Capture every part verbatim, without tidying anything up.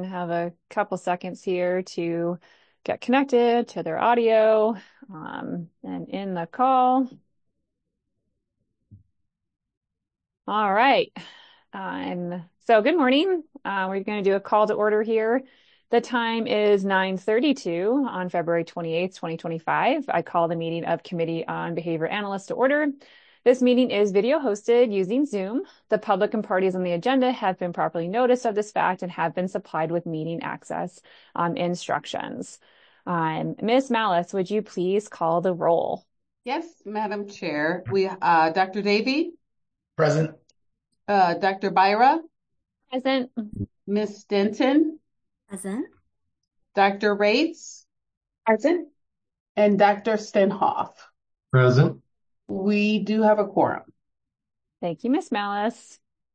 have a couple seconds here to get connected to their audio um, and in the call. All right. Um, so good morning. Uh, we're going to do a call to order here. The time is nine thirty-two on February twenty-eighth, twenty twenty-five. I call the meeting of Committee on Behavior Analysts to order. This meeting is video hosted using Zoom. The public and parties on the agenda have been properly noticed of this fact and have been supplied with meeting access um, instructions. Um, Miz Malice, would you please call the roll? Yes, Madam Chair. We, uh, Doctor Davy? Present. Uh, Doctor Byra? Present. Miz Denton? Present. Doctor Rates? Present. And Doctor Stenhoff? Present. We do have a quorum. Thank you, Miz Malice.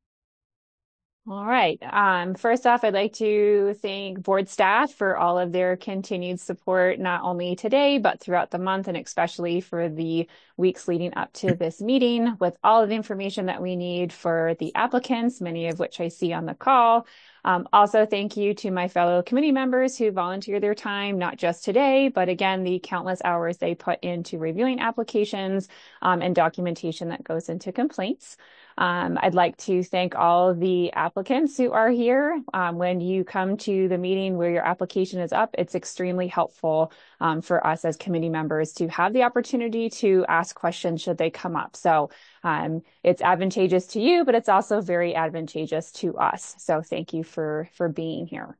All right. Um, first off, I'd like to thank board staff for all of their continued support, not only today, but throughout the month, and especially for the weeks leading up to this meeting with all of the information that we need for the applicants, many of which I see on the call. Um, also, thank you to my fellow committee members who volunteer their time, not just today, but again, the countless hours they put into reviewing applications um, and documentation that goes into complaints. Um, I'd like to thank all the applicants who are here. Um, when you come to the meeting where your application is up, it's extremely helpful um, for us as committee members to have the opportunity to ask questions should they come up. So um, it's advantageous to you, but it's also very advantageous to us. So thank you for, for being here.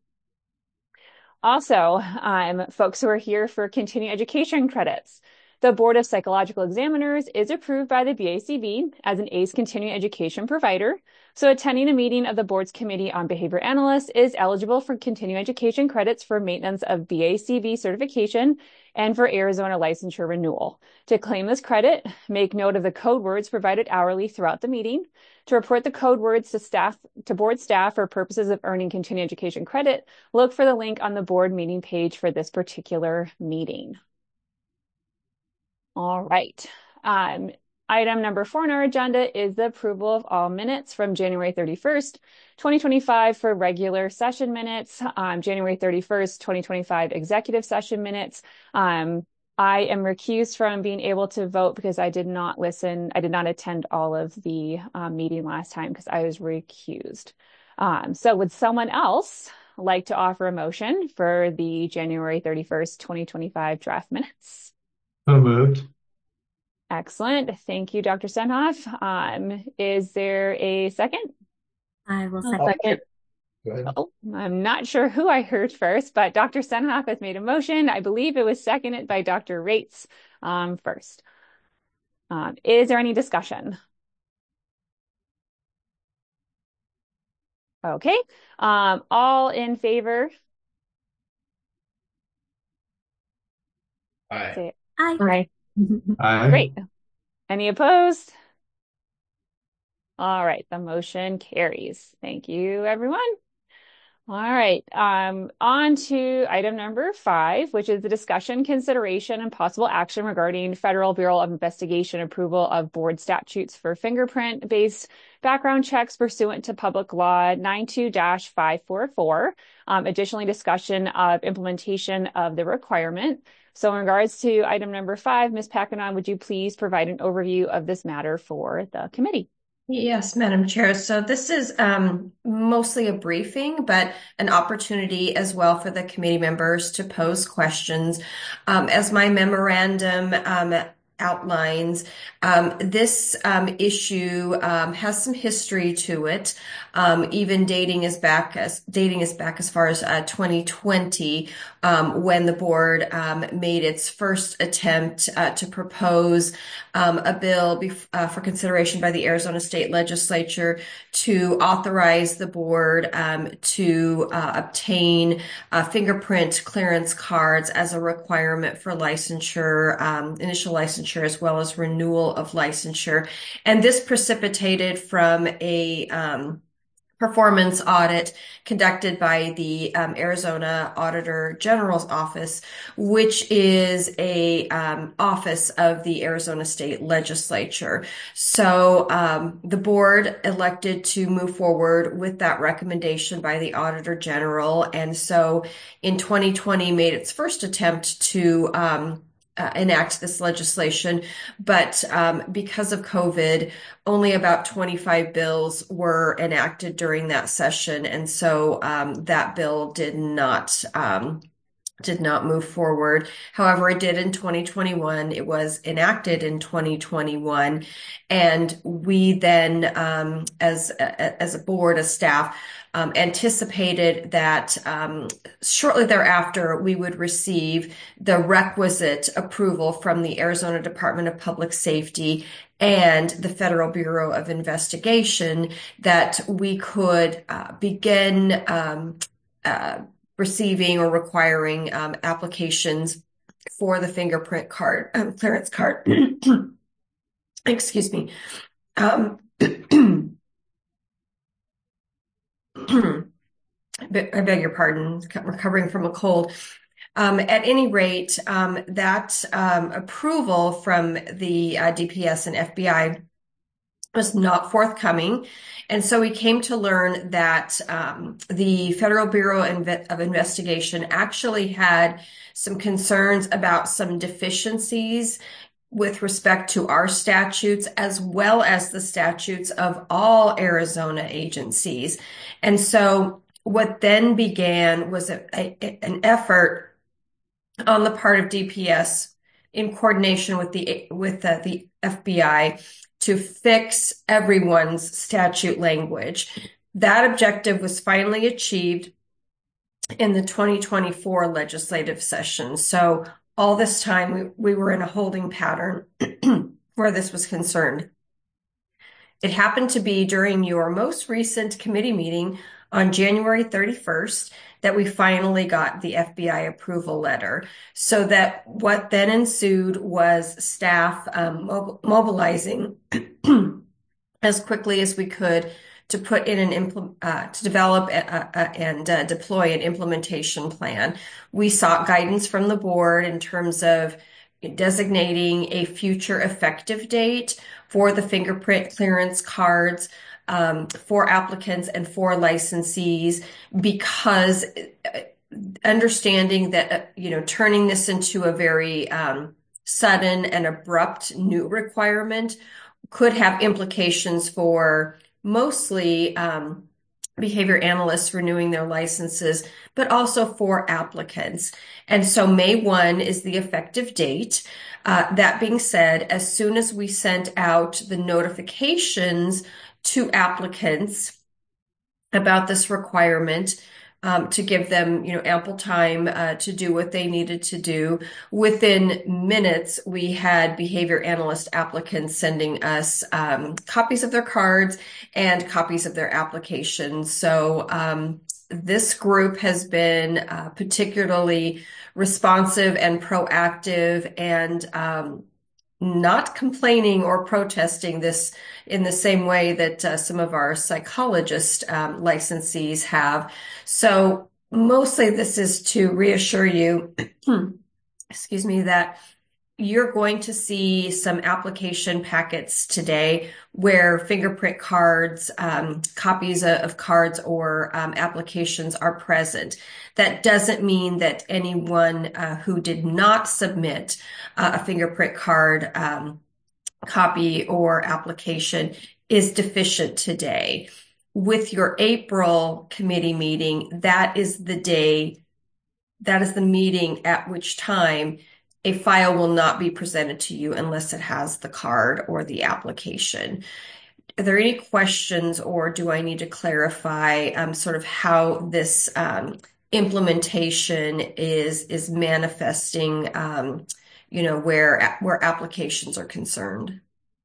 Also, um, folks who are here for continuing education credits. The Board of Psychological Examiners is approved by the B A C B as an A C E continuing education provider. So attending a meeting of the board's Committee on Behavior Analysts is eligible for continuing education credits for maintenance of B A C B certification and for Arizona licensure renewal. To claim this credit, make note of the code words provided hourly throughout the meeting. To report the code words to staff, to board staff for purposes of earning continuing education credit, look for the link on the board meeting page for this particular meeting. All right. Um, item number four on our agenda is the approval of all minutes from January thirty-first, twenty twenty-five for regular session minutes, um, January thirty-first, twenty twenty-five executive session minutes. Um, I am recused from being able to vote because I did not listen, I did not attend all of the um, meeting last time because I was recused. Um, so would someone else like to offer a motion for the January thirty-first, twenty twenty-five draft minutes? So moved. Excellent. Thank you, Doctor Stenhoff. Um, is there a second? I will second. second. Go ahead. Oh, I'm not sure who I heard first, but Doctor Stenhoff has made a motion. I believe it was seconded by Doctor Rates um, first. Um, is there any discussion? Okay. Um, all in favor? Aye. Say Aye. Aye. Aye. Great. Any opposed? All right, the motion carries. Thank you, everyone. All right, um, on to item number five, which is the discussion, consideration, and possible action regarding Federal Bureau of Investigation approval of board statutes for fingerprint-based background checks pursuant to Public Law ninety-two dash five forty-four. Um, additionally, discussion of implementation of the requirement. So in regards to item number five, Miz Packanon, would you please provide an overview of this matter for the committee? Yes, Madam Chair. So this is um, mostly a briefing, but an opportunity as well for the committee members to pose questions. Um, as my memorandum um, outlines, um, this um, issue um, has some history to it, um, even dating as back as dating as back as far as uh, twenty twenty, um, when the board um, made its first attempt uh, to propose um, a bill bef- uh, for consideration by the Arizona State Legislature to authorize the board um, to uh, obtain uh, fingerprint clearance cards as a requirement for licensure, um, initial licensure, as well as renewal of licensure. And this precipitated from a um, performance audit conducted by the um, Arizona Auditor General's Office, which is a um, office of the Arizona State Legislature. So um, the board elected to move forward with that recommendation by the Auditor General, and so in twenty twenty made its first attempt to um, Uh, enact this legislation, but um, because of COVID, only about twenty-five bills were enacted during that session, and so um, that bill did not um, did not move forward. However, it did in twenty twenty-one. It was enacted in twenty twenty-one, and we then, um, as as a board, as staff, um, anticipated that um, shortly thereafter we would receive the requisite approval from the Arizona Department of Public Safety and the Federal Bureau of Investigation that we could uh, begin um, uh, receiving or requiring um, applications for the fingerprint card, um, clearance card. Excuse me. Um, I beg your pardon, recovering from a cold. Um, at any rate, um, that um, approval from the uh, D P S and F B I was not forthcoming. And so we came to learn that um, the Federal Bureau of Investigation actually had some concerns about some deficiencies with respect to our statutes, as well as the statutes of all Arizona agencies. And so what then began was a, a, an effort on the part of D P S in coordination with the with uh, the F B I to fix everyone's statute language. That objective was finally achieved in the twenty twenty-four legislative session. So all this time we, we were in a holding pattern where this was concerned. It happened to be during your most recent committee meeting on January thirty-first that we finally got the F B I approval letter. So that what then ensued was staff um, mob- mobilizing as quickly as we could to put in an impl- uh, to develop a, a, a, and uh, deploy an implementation plan. We sought guidance from the board in terms of designating a future effective date for the fingerprint clearance cards um, for applicants and for licensees, because understanding that, uh, you know, turning this into a very um, sudden and abrupt new requirement could have implications for mostly um, behavior analysts renewing their licenses, but also for applicants. And so May first is the effective date. Uh, that being said, as soon as we sent out the notifications to applicants about this requirement, um, to give them, you know, ample time uh, to do what they needed to do, within minutes, we had behavior analyst applicants sending us um, copies of their cards and copies of their applications. So um, this group has been uh, particularly responsive and proactive, and um, not complaining or protesting this in the same way that uh, some of our psychologist um, licensees have. So mostly this is to reassure you, excuse me, that you're going to see some application packets today where fingerprint cards, um, copies of cards or um, applications are present. That doesn't mean that anyone uh, who did not submit uh, a fingerprint card um, copy or application is deficient today. With your April committee meeting, that is the day, that is the meeting at which time a file will not be presented to you unless it has the card or the application. Are there any questions, or do I need to clarify um, sort of how this um, implementation is is manifesting, um, you know, where where applications are concerned?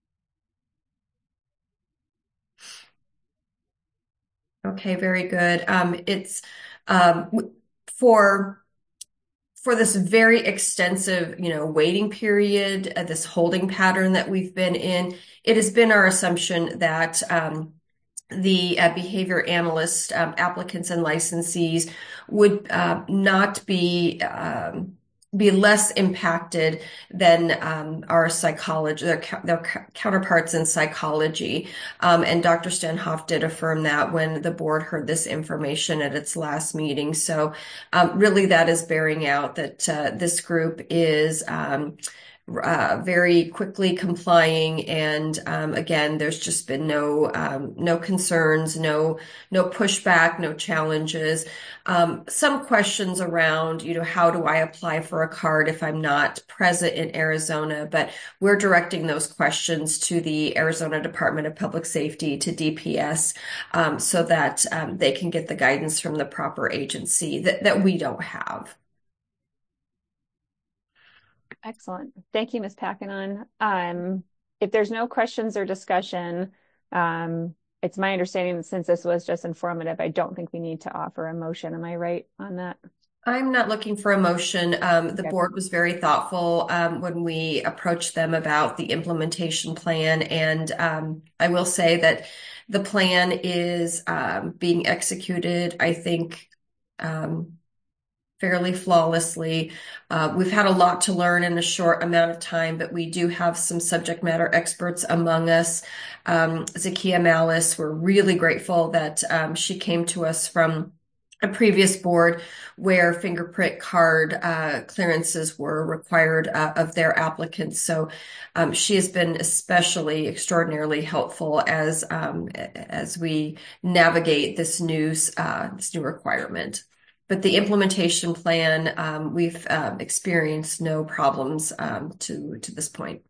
Okay, very good. Um, it's um, for for this very extensive, you know, waiting period, uh, this holding pattern that we've been in. It has been our assumption that um, the uh, behavior analyst um, applicants and licensees would uh, not be um, be less impacted than um, our psychology, their, their counterparts in psychology. Um, and Doctor Stenhoff did affirm that when the board heard this information at its last meeting. So um, really that is bearing out that uh, this group is um, Uh, very quickly complying, and um, again, there's just been no um, no concerns, no no pushback, no challenges. Um, some questions around, you know, how do I apply for a card if I'm not present in Arizona? But we're directing those questions to the Arizona Department of Public Safety, to D P S, um, so that um, they can get the guidance from the proper agency that that we don't have. Excellent. Thank you, Miz Packanon. Um, if there's no questions or discussion, um, it's my understanding that since this was just informative, I don't think we need to offer a motion. Am I right on that? I'm not looking for a motion. Um, the Okay. board was very thoughtful um, when we approached them about the implementation plan. And um, I will say that the plan is um, being executed, I think, um, fairly flawlessly. Uh, we've had a lot to learn in a short amount of time, but we do have some subject matter experts among us. Um, Zakia Malice, we're really grateful that um, she came to us from a previous board where fingerprint card uh, clearances were required uh, of their applicants. So um, she has been especially extraordinarily helpful as um, as we navigate this new uh, this new requirement. But the implementation plan, um, we've uh, experienced no problems um, to to this point.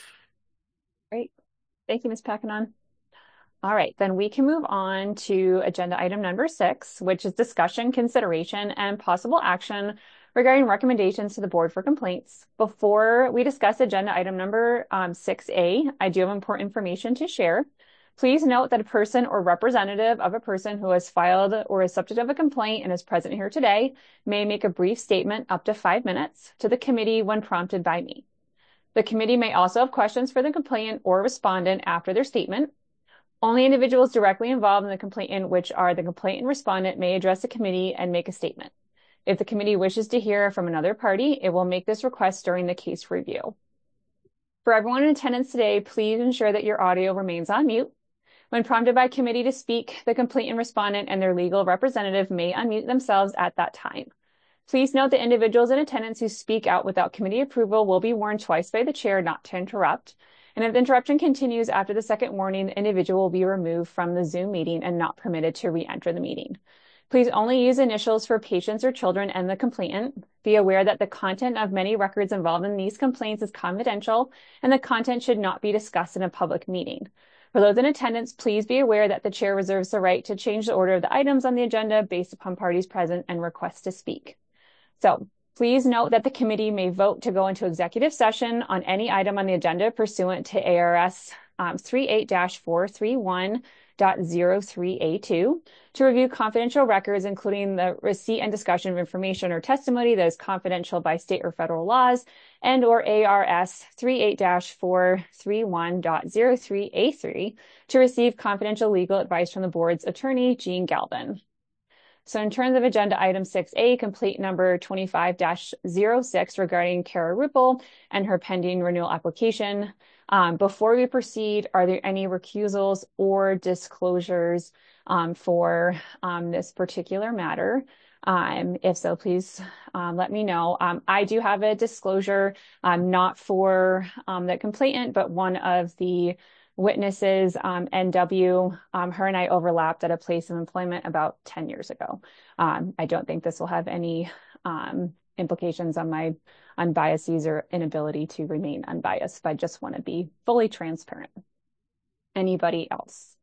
Great. Thank you, Miz Packanon. All right, then we can move on to agenda item number six, which is discussion, consideration, and possible action regarding recommendations to the board for complaints. Before we discuss agenda item number um, six A, I do have important information to share. Please note that a person or representative of a person who has filed or is subject of a complaint and is present here today may make a brief statement up to five minutes to the committee when prompted by me. The committee may also have questions for the complainant or respondent after their statement. Only individuals directly involved in the complaint, which are the complainant and respondent, may address the committee and make a statement. If the committee wishes to hear from another party, it will make this request during the case review. For everyone in attendance today, please ensure that your audio remains on mute. When prompted by committee to speak, the complainant and respondent and their legal representative may unmute themselves at that time. Please note that individuals in attendance who speak out without committee approval will be warned twice by the chair not to interrupt. And if the interruption continues after the second warning, the individual will be removed from the Zoom meeting and not permitted to re-enter the meeting. Please only use initials for patients or children and the complainant. Be aware that the content of many records involved in these complaints is confidential, and the content should not be discussed in a public meeting. For those in attendance, please be aware that the chair reserves the right to change the order of the items on the agenda based upon parties present and requests to speak. So please note that the committee may vote to go into executive session on any item on the agenda pursuant to A R S um, thirty-eight dash four thirty-one point zero three A two to review confidential records, including the receipt and discussion of information or testimony that is confidential by state or federal laws, and or A R S thirty-eight dash four thirty-one point zero three A three to receive confidential legal advice from the board's attorney, Jean Galvin. So in terms of agenda item six A, complaint number twenty-five dash zero six regarding Kara Ripple and her pending renewal application. Um, before we proceed, are there any recusals or disclosures um, for um, this particular matter? Um, if so, please um, let me know. Um, I do have a disclosure, um, not for um, the complainant, but one of the witnesses, um, N W, um, her and I overlapped at a place of employment about ten years ago. Um, I don't think this will have any um, implications on my unbiases or inability to remain unbiased, but I just want to be fully transparent. Anybody else?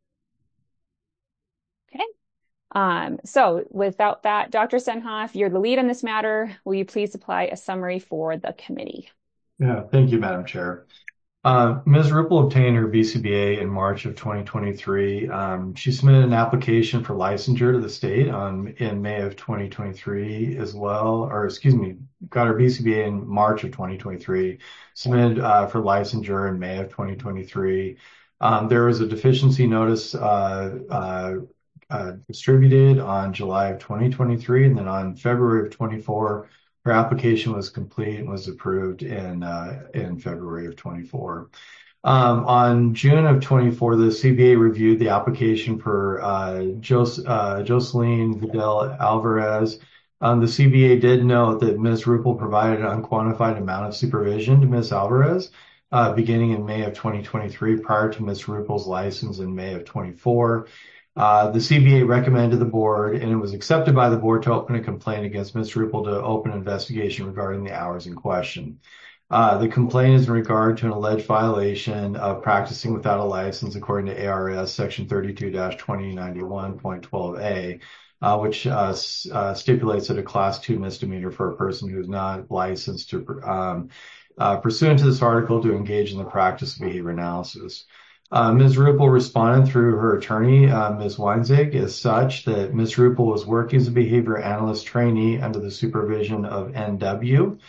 Okay. Um, so without that, Doctor Stenhoff, you're the lead on this matter. Will you please supply a summary for the committee? Yeah, thank you, Madam Chair. Uh, Miz Ripple obtained her B C B A in March of twenty twenty-three. Um, she submitted an application for licensure to the state on in May of twenty twenty-three as well, or excuse me, got her B C B A in March of twenty twenty-three, submitted uh, for licensure in May of twenty twenty-three. Um, there was a deficiency notice uh, uh, uh, distributed on July of twenty twenty-three, and then on February of twenty-four, her application was complete and was approved in uh, in February of twenty-four. Um, on June of twenty-four, the C B A reviewed the application for uh, Jos uh, Jocelyn Vidal Alvarez. Um, the C B A did note that Miz Ruppel provided an unquantified amount of supervision to Miz Alvarez uh, beginning in May of twenty twenty-three, prior to Miz Ruppel's license in May of twenty-four. Uh, the C B A recommended to the board, and it was accepted by the board, to open a complaint against Miz Ruppel to open an investigation regarding the hours in question. Uh, the complaint is in regard to an alleged violation of practicing without a license according to A R S Section thirty-two dash twenty ninety-one point twelve A, uh, which uh, uh, stipulates that a Class two misdemeanor for a person who is not licensed to um, uh, pursuant to this article to engage in the practice of behavior analysis. Uh, Miz Ruppel responded through her attorney, uh, Miz Weinzig, as such that Miz Ruppel was working as a behavior analyst trainee under the supervision of N W.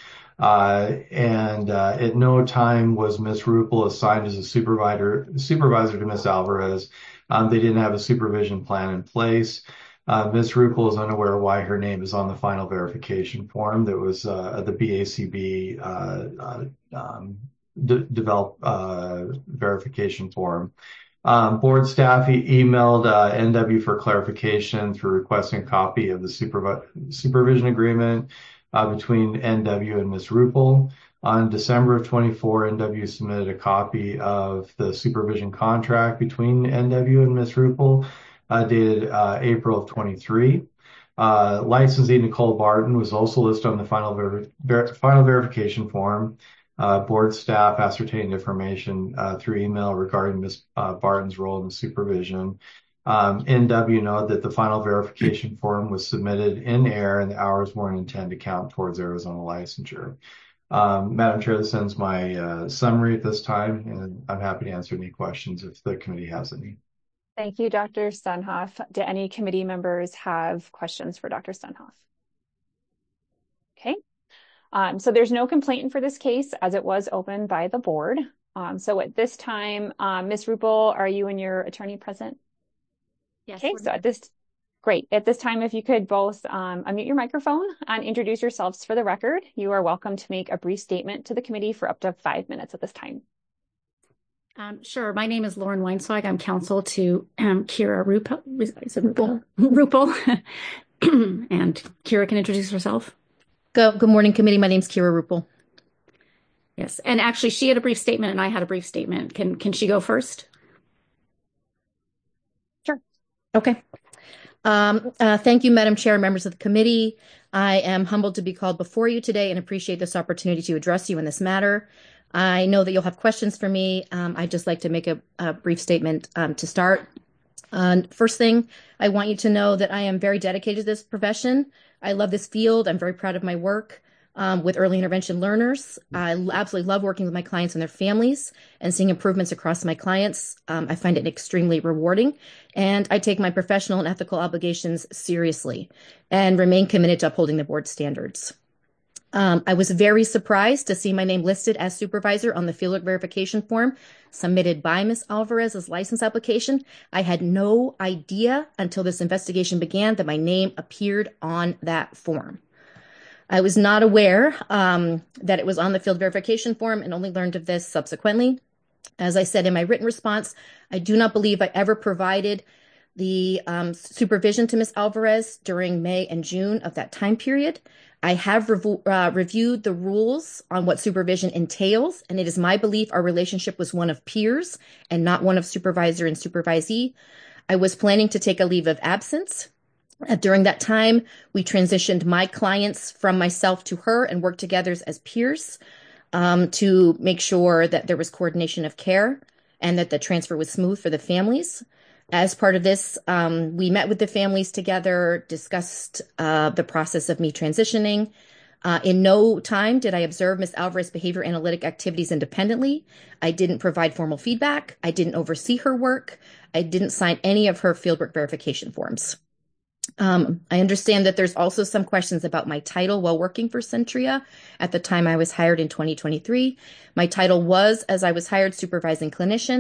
Uh, and uh, at no time was Miz Ruppel assigned as a supervisor supervisor to Miz Alvarez. Um, they didn't have a supervision plan in place. Uh, Miz Ruppel is unaware why her name is on the final verification form that was uh, the B A C B uh, uh, um, de developed uh, verification form. Um, board staff e emailed uh, N W for clarification through requesting a copy of the supervi supervision agreement Uh, between N W and Miz Ruppel. On December of twenty-four, N W submitted a copy of the supervision contract between N W and Miz Ruppel, uh, dated uh, April of twenty-three. Uh, licensee Nicole Barton was also listed on the final, ver ver final verification form. Uh, board staff ascertained information uh, through email regarding Miz Uh, Barton's role in the supervision. Um, N W noted that the final verification form was submitted in error and the hours weren't intended to count towards Arizona licensure. Um, Madam Chair, this ends my uh, summary at this time, and I'm happy to answer any questions if the committee has any. Thank you, Doctor Stunhoff. Do any committee members have questions for Doctor Stunhoff? Okay. Um, so there's no complaint for this case as it was opened by the board. Um, so at this time, um, Miz Ruppel, are you and your attorney present? Yes. Okay, so at this, great. At this time, if you could both um, unmute your microphone and introduce yourselves for the record. You are welcome to make a brief statement to the committee for up to five minutes at this time. Um, sure. My name is Lauren Weinswag. I'm counsel to um, Kira Ruppel. Is it Ruppel? Ruppel. And Kira can introduce herself. Go, good morning, committee. My name is Kira Ruppel. Yes. And actually, she had a brief statement and I had a brief statement. Can, can she go first? Sure. Okay. Um, uh, thank you, Madam Chair, members of the committee. I am humbled to be called before you today and appreciate this opportunity to address you in this matter. I know that you'll have questions for me. Um, I'd just like to make a, a brief statement um, to start. Uh, first thing, I want you to know that I am very dedicated to this profession. I love this field. I'm very proud of my work um, with early intervention learners. I absolutely love working with my clients and their families and seeing improvements across my clients. Um, I find it extremely rewarding, and I take my professional and ethical obligations seriously and remain committed to upholding the board standards. Um, I was very surprised to see my name listed as supervisor on the fieldwork verification form submitted by Miz Alvarez's license application. I had no idea until this investigation began that my name appeared on that form. I was not aware um, that it was on the field verification form and only learned of this subsequently. As I said in my written response, I do not believe I ever provided the um, supervision to Miz Alvarez during May and June of that time period. I have rev uh, reviewed the rules on what supervision entails, and it is my belief our relationship was one of peers and not one of supervisor and supervisee. I was planning to take a leave of absence. Uh, during that time, we transitioned my clients from myself to her and worked together as peers um, to make sure that there was coordination of care and that the transfer was smooth for the families. As part of this, um, we met with the families together, discussed uh, the process of me transitioning. Uh, in no time did I observe Miz Alvarez's behavior analytic activities independently. I didn't provide formal feedback. I didn't oversee her work. I didn't sign any of her fieldwork verification forms. Um, I understand that there's also some questions about my title while working for Centria. At the time I was hired in twenty twenty-three, my title was, as I was hired, supervising clinician.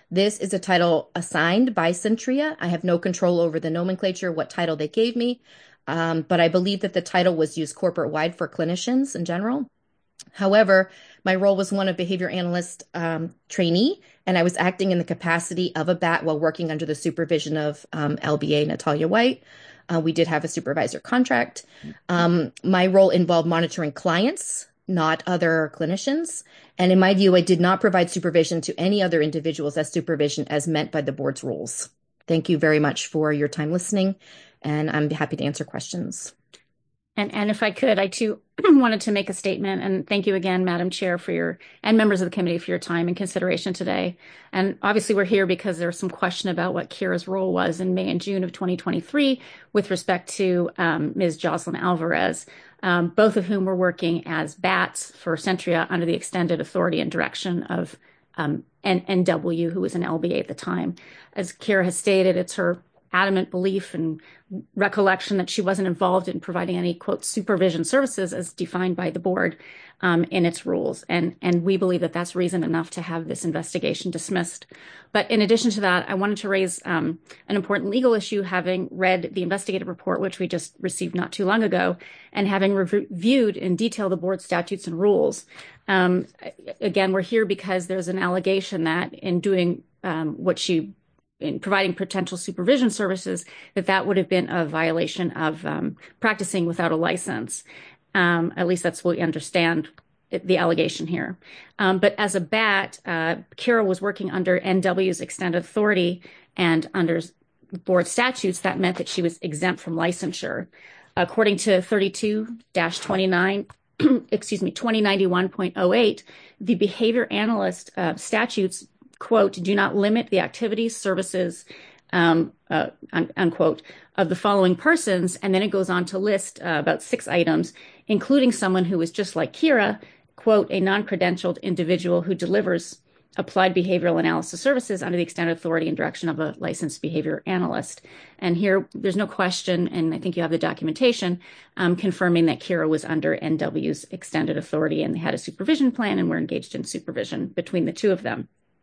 This is a title assigned by Centria. I have no control over the nomenclature, what title they gave me, um, but I believe that the title was used corporate-wide for clinicians in general. However, my role was one of behavior analyst um, trainee, and I was acting in the capacity of a B A T while working under the supervision of um, L B A Natalia White. Uh, we did have a supervisor contract. Um, my role involved monitoring clients, not other clinicians. And in my view, I did not provide supervision to any other individuals as supervision as meant by the board's rules. Thank you very much for your time listening, and I'm happy to answer questions. And, and if I could, I too wanted to make a statement, and thank you again, Madam Chair, for your, and members of the committee for your time and consideration today. And obviously we're here because there's some question about what Kira's role was in May and June of twenty twenty-three with respect to um, Miz Jocelyn Alvarez, um, both of whom were working as B A Ts for Centria under the extended authority and direction of um, N W, who was an L B A at the time. As Kira has stated, it's her adamant belief and recollection that she wasn't involved in providing any, quote, supervision services as defined by the board um, in its rules. And, and we believe that that's reason enough to have this investigation dismissed. But in addition to that, I wanted to raise um, an important legal issue, having read the investigative report, which we just received not too long ago, and having reviewed in detail the board statutes and rules. Um, again, we're here because there's an allegation that in doing um, what she in providing potential supervision services, that that would have been a violation of um, practicing without a license. Um, at least that's what we understand the allegation here. Um, but as a B A T, uh, Kira was working under N W's extended authority, and under board statutes, that meant that she was exempt from licensure. According to thirty-two dash twenty-nine, excuse me, twenty ninety-one point oh eight, the behavior analyst uh, statutes, quote, do not limit the activities, services, um, uh, un- unquote, of the following persons. And then it goes on to list uh, about six items, including someone who is just like Kira, quote, a non-credentialed individual who delivers applied behavioral analysis services under the extended authority and direction of a licensed behavior analyst. And here, there's no question, and I think you have the documentation, um, confirming that Kira was under N W's extended authority, and they had a supervision plan and were engaged in supervision between the two of them.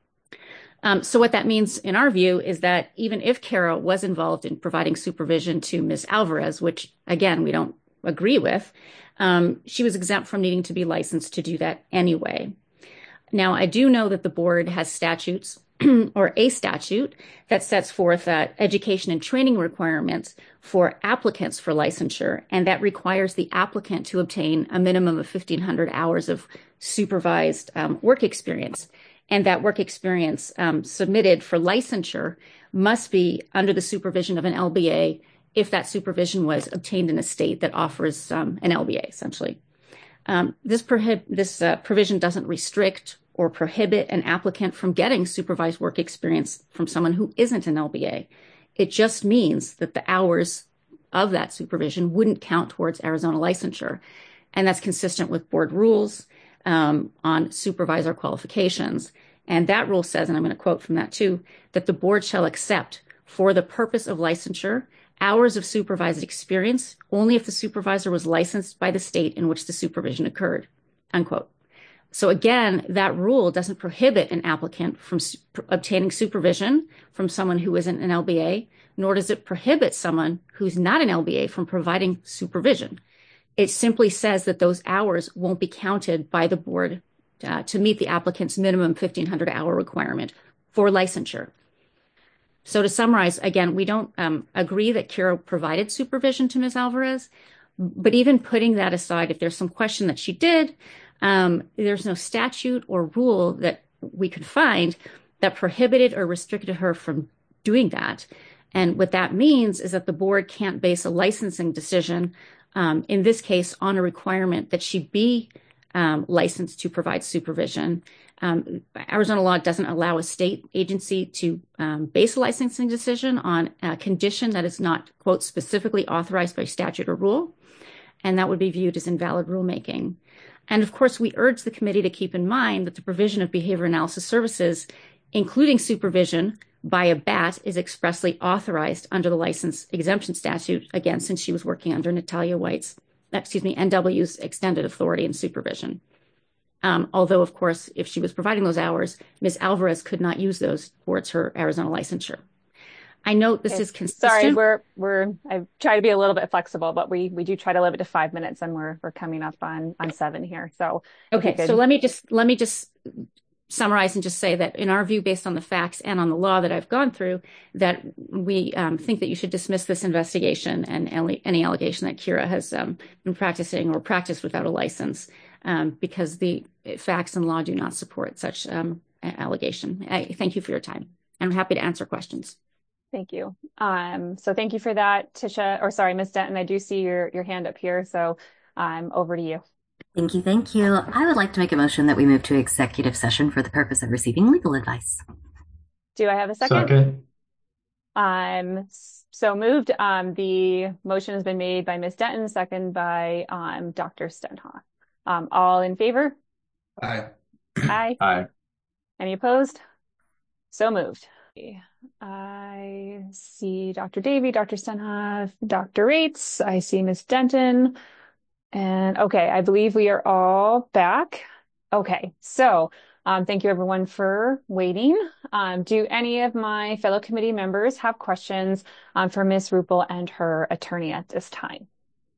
Um, so what that means, in our view, is that even if Kira was involved in providing supervision to Miz Alvarez, which, again, we don't agree with, um, she was exempt from needing to be licensed to do that anyway. Now, I do know that the board has statutes or a statute that sets forth uh, education and training requirements for applicants for licensure, and that requires the applicant to obtain a minimum of fifteen hundred hours of supervised um, work experience. And that work experience um, submitted for licensure must be under the supervision of an L B A if that supervision was obtained in a state that offers um, an L B A, essentially. Um, this prohib- this uh, provision doesn't restrict or prohibit an applicant from getting supervised work experience from someone who isn't an L B A. It just means that the hours of that supervision wouldn't count towards Arizona licensure. And that's consistent with board rules Um, on supervisor qualifications. And that rule says, and I'm going to quote from that too, that the board shall accept for the purpose of licensure hours of supervised experience only if the supervisor was licensed by the state in which the supervision occurred, unquote. So again, that rule doesn't prohibit an applicant from su- obtaining supervision from someone who isn't an L B A, nor does it prohibit someone who's not an L B A from providing supervision. It simply says that those hours won't be counted by the board uh, to meet the applicant's minimum fifteen hundred hour requirement for licensure. So to summarize, again, we don't um, agree that Kira provided supervision to Miz Alvarez, but even putting that aside, if there's some question that she did, um, there's no statute or rule that we could find that prohibited or restricted her from doing that. And what that means is that the board can't base a licensing decision Um, in this case, on a requirement that she be um, licensed to provide supervision. Um, Arizona law doesn't allow a state agency to um, base a licensing decision on a condition that is not, quote, specifically authorized by statute or rule, and that would be viewed as invalid rulemaking. And of course, we urge the committee to keep in mind that the provision of behavior analysis services, including supervision, by a B A T is expressly authorized under the license exemption statute, again, since she was working under Natalia White's, excuse me, N W's extended authority and supervision. Um, although, of course, if she was providing those hours, Miz Alvarez could not use those towards her Arizona licensure. I note this Okay. is consistent. Sorry, we're we're I try to be a little bit flexible, but we we do try to limit to five minutes, and we're we're coming up on on seven here. So okay, could... so let me just let me just summarize and just say that in our view, based on the facts and on the law that I've gone through, that we um, think that you should dismiss this investigation and any, any allegation that Kira has um, been practicing or practiced without a license, um, because the facts and law do not support such um, allegation. I thank you for your time. I'm happy to answer questions. Thank you. Um, so thank you for that, Tisha, or sorry, Miz Denton. I do see your your hand up here, so I'm um, over to you. Thank you. Thank you. I would like to make a motion that we move to executive session for the purpose of receiving legal advice. Do I have a second? Second. Um, so moved. Um, the motion has been made by Miz Denton, second by um, Doctor Stenhoff. Um, all in favor? Aye. Aye. Aye. Any opposed? So moved. I see Doctor Davey, Doctor Stenhoff, Doctor Rates. I see Miz Denton. And okay, I believe we are all back. Okay, so um, thank you everyone for waiting. Um, do any of my fellow committee members have questions um, for Miz Ruppel and her attorney at this time?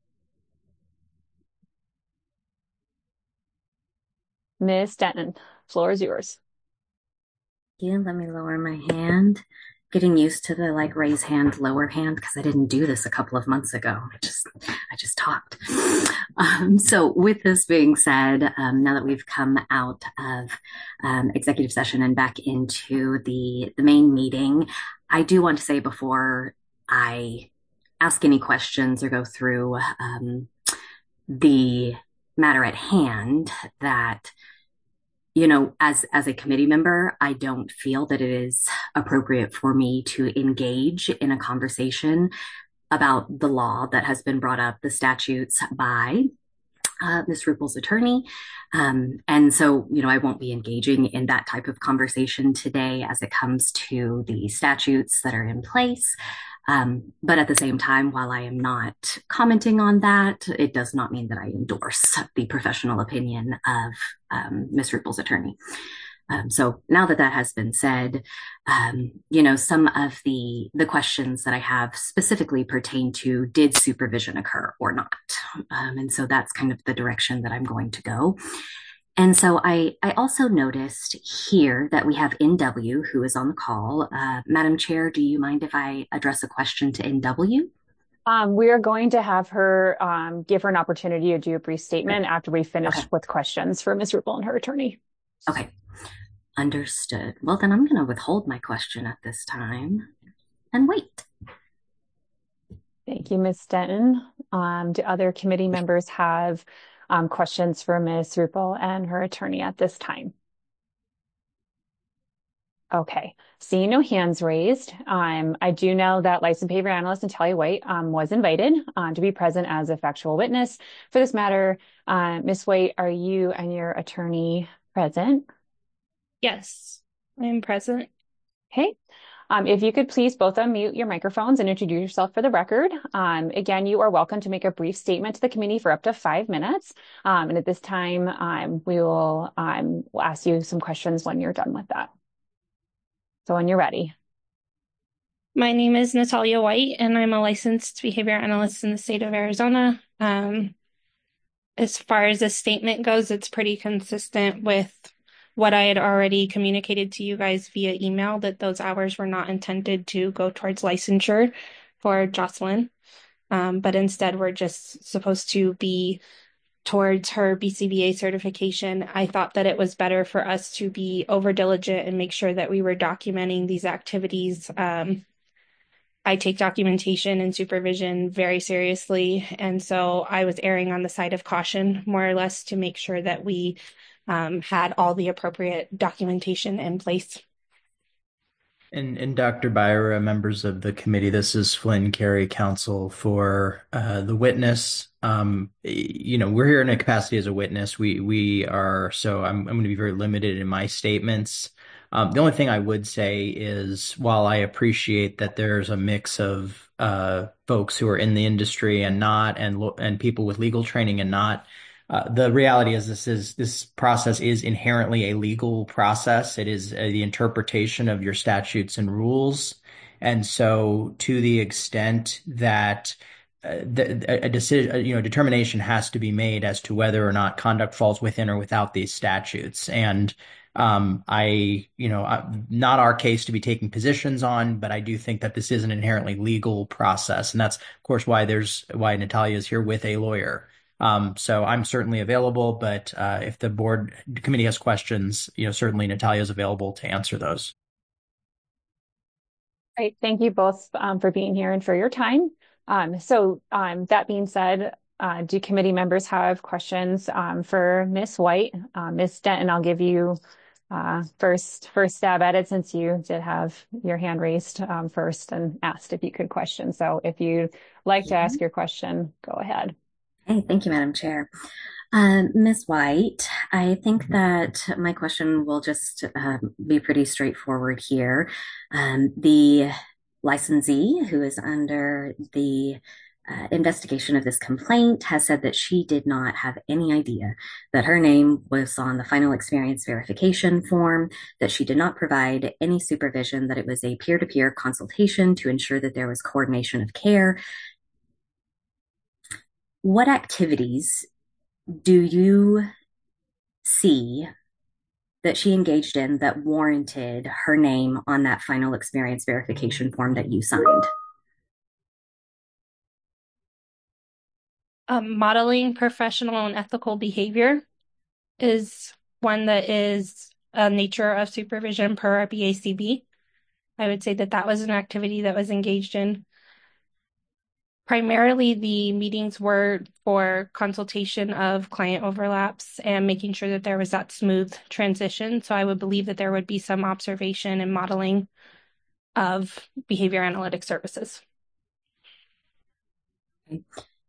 Miz Denton, floor is yours. Yeah, let me lower my hand. Getting used to the like raise hand, lower hand, because I didn't do this a couple of months ago. I just, I just talked. Um, so with this being said, um, now that we've come out of um, executive session and back into the, the main meeting, I do want to say before I ask any questions or go through um, the matter at hand that you know, as, as a committee member, I don't feel that it is appropriate for me to engage in a conversation about the law that has been brought up, the statutes by uh, Miz Ruppel's attorney. Um, and so, you know, I won't be engaging in that type of conversation today as it comes to the statutes that are in place. Um, but at the same time, while I am not commenting on that, it does not mean that I endorse the professional opinion of um, Miz Ruppel's attorney. Um, so now that that has been said, um, you know, some of the the questions that I have specifically pertain to did supervision occur or not, um, and so that's kind of the direction that I'm going to go. And so I, I also noticed here that we have N W who is on the call. Uh, Madam Chair, do you mind if I address a question to N W? Um, we are going to have her um, give her an opportunity to do a brief statement after we finish Okay. with questions for Miz Ruppel and her attorney. Okay, understood. Well, then I'm going to withhold my question at this time and wait. Thank you, Miz Denton. Um, do other committee members have Um, questions for Miz Ruppel and her attorney at this time? Okay, seeing no hands raised, um, I do know that licensed behavior analyst Natalia White um, was invited uh, to be present as a factual witness for this matter. Uh, Miz White, are you and your attorney present? Yes, I'm present. Okay. Um, if you could please both unmute your microphones and introduce yourself for the record. Um, again, you are welcome to make a brief statement to the committee for up to five minutes. Um, and at this time, um, we will um, we'll ask you some questions when you're done with that. So when you're ready. My name is Natalia White, and I'm a licensed behavior analyst in the state of Arizona. Um, as far as this statement goes, it's pretty consistent with what I had already communicated to you guys via email, that those hours were not intended to go towards licensure for Jocelyn, um, but instead were just supposed to be towards her B C B A certification. I thought that it was better for us to be over diligent and make sure that we were documenting these activities. Um, I take documentation and supervision very seriously, and so I was erring on the side of caution, more or less, to make sure that we Um, had all the appropriate documentation in place. And, and Doctor Byra, members of the committee, this is Flynn Carey, counsel for uh, the witness. Um, you know, we're here in a capacity as a witness. We we are, so I'm, I'm going to be very limited in my statements. Um, the only thing I would say is, while I appreciate that there's a mix of uh, folks who are in the industry and not, and and people with legal training and not, uh, the reality is this is this process is inherently a legal process. It is uh, the interpretation of your statutes and rules. And so to the extent that uh, the, a decision, you know, determination has to be made as to whether or not conduct falls within or without these statutes. And um, I, you know, not our case to be taking positions on, but I do think that this is an inherently legal process. And that's, of course, why there's why Natalia is here with a lawyer. Um, so I'm certainly available, but uh, if the board committee has questions, you know, certainly Natalia is available to answer those. Great. Thank you both um, for being here and for your time. Um, so um, that being said, uh, do committee members have questions um, for Miz White? Uh, Miz Denton, I'll give you uh, first first stab at it since you did have your hand raised um, first and asked if you could question. So if you'd like to ask your question, go ahead. Hey, thank you, Madam Chair. Um, Miz White, I think that my question will just um, be pretty straightforward here. Um, the licensee who is under the uh, investigation of this complaint has said that she did not have any idea that her name was on the final experience verification form, that she did not provide any supervision, that it was a peer-to-peer consultation to ensure that there was coordination of care. What activities do you see that she engaged in that warranted her name on that final experience verification form that you signed? Um, modeling professional and ethical behavior is one that is a nature of supervision per our B A C B. I would say that that was an activity that was engaged in. Primarily, the meetings were for consultation of client overlaps and making sure that there was that smooth transition. So I would believe that there would be some observation and modeling of behavior analytic services. Okay.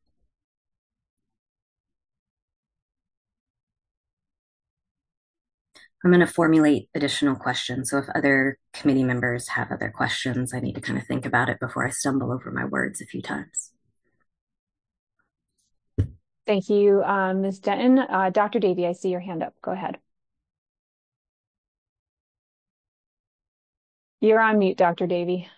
I'm going to formulate additional questions. So if other committee members have other questions, I need to kind of think about it before I stumble over my words a few times. Thank you, um, Miz Denton. Uh, Doctor Davey, I see your hand up. Go ahead. You're on mute, Doctor Davey.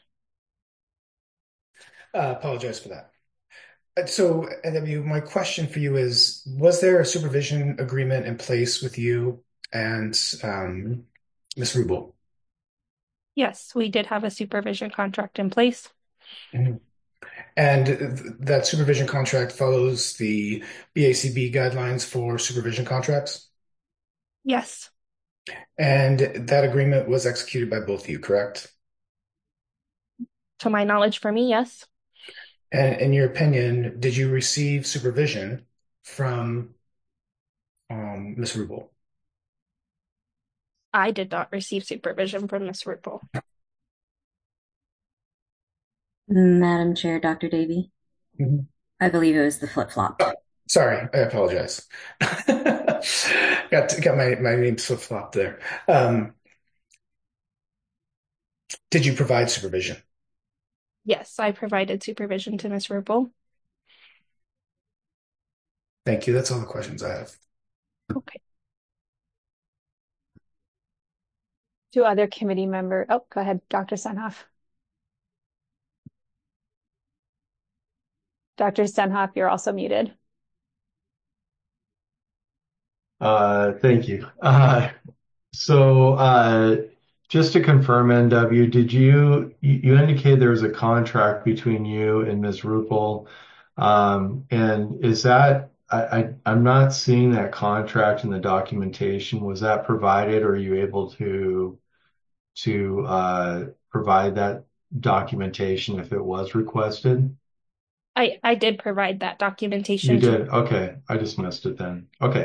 Uh, apologize for that. So, N W, my question for you is, was there a supervision agreement in place with you and um, Miz Rubel? Yes, we did have a supervision contract in place. Mm-hmm. And th that supervision contract follows the B A C B guidelines for supervision contracts? Yes. And that agreement was executed by both of you, correct? To my knowledge, for me, yes. And in your opinion, did you receive supervision from um, Miz Rubel? I did not receive supervision from Miz Rubel. Madam Chair, Doctor Davey, mm-hmm. I believe it was the flip-flop. Oh, sorry, I apologize. got got my, my name flip-flopped there. Um, did you provide supervision? Yes, I provided supervision to Miz Rubel. Thank you. That's all the questions I have. Okay. Two other committee members. Oh, go ahead, Doctor Stenhoff. Doctor Stenhoff, you're also muted. Uh, thank you. Uh, so uh, just to confirm, N W, did you you indicated there was a contract between you and Miz Rubel, um, and is that I, I I'm not seeing that contract in the documentation. Was that provided, or are you able to to uh, provide that documentation if it was requested? I, I did provide that documentation. You did? Okay. I just missed it then. Okay.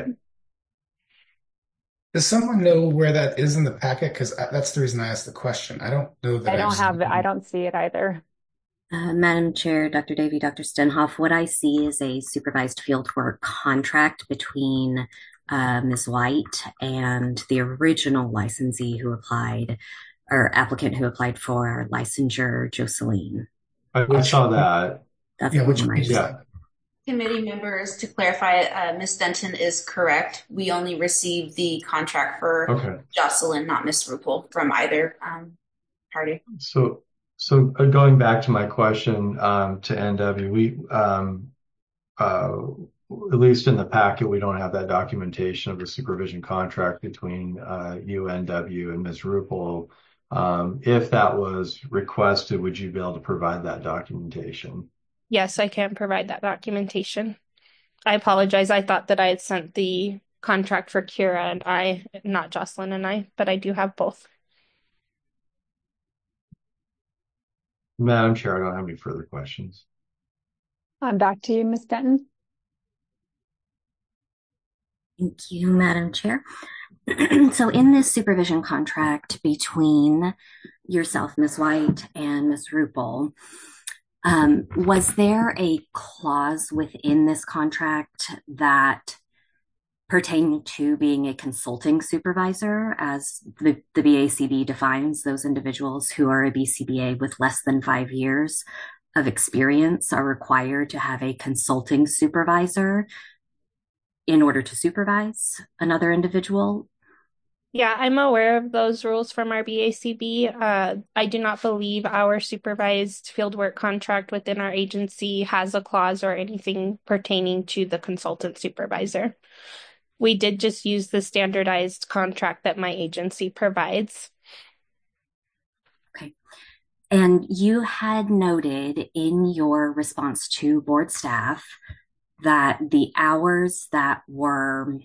Does someone know where that is in the packet? Because that's the reason I asked the question. I don't know that I don't have it. I don't see it either. Uh, Madam Chair, Doctor Davey, Doctor Stenhoff, what I see is a supervised fieldwork contract between uh, Miz White and the original licensee who applied, or applicant who applied for licensure, Jocelyn. I, I saw that. That's yeah, the which one I page is saw. that? Committee members, to clarify, uh, Miz Denton is correct. We only received the contract for Okay. Jocelyn, not Miz Rupel, from either um, party. So, so uh, going back to my question um, to N W, we um, uh, at least in the packet, we don't have that documentation of the supervision contract between uh, U N W and Miz Rupel. Um, if that was requested, would you be able to provide that documentation? Yes, I can provide that documentation. I apologize. I thought that I had sent the contract for Kira and I, not Jocelyn and I, but I do have both. Madam Chair, I don't have any further questions. I'm back to you, Miz Denton. Thank you, Madam Chair. So in this supervision contract between yourself, Miz White, and Miz Rupel, um, was there a clause within this contract that pertained to being a consulting supervisor, as the, the B A C B defines those individuals who are a B C B A with less than five years of experience are required to have a consulting supervisor in order to supervise another individual? Yeah, I'm aware of those rules from our B A C B. Uh, I do not believe our supervised fieldwork contract within our agency has a clause or anything pertaining to the consultant supervisor. We did just use the standardized contract that my agency provides. Okay. And you had noted in your response to board staff that the hours that were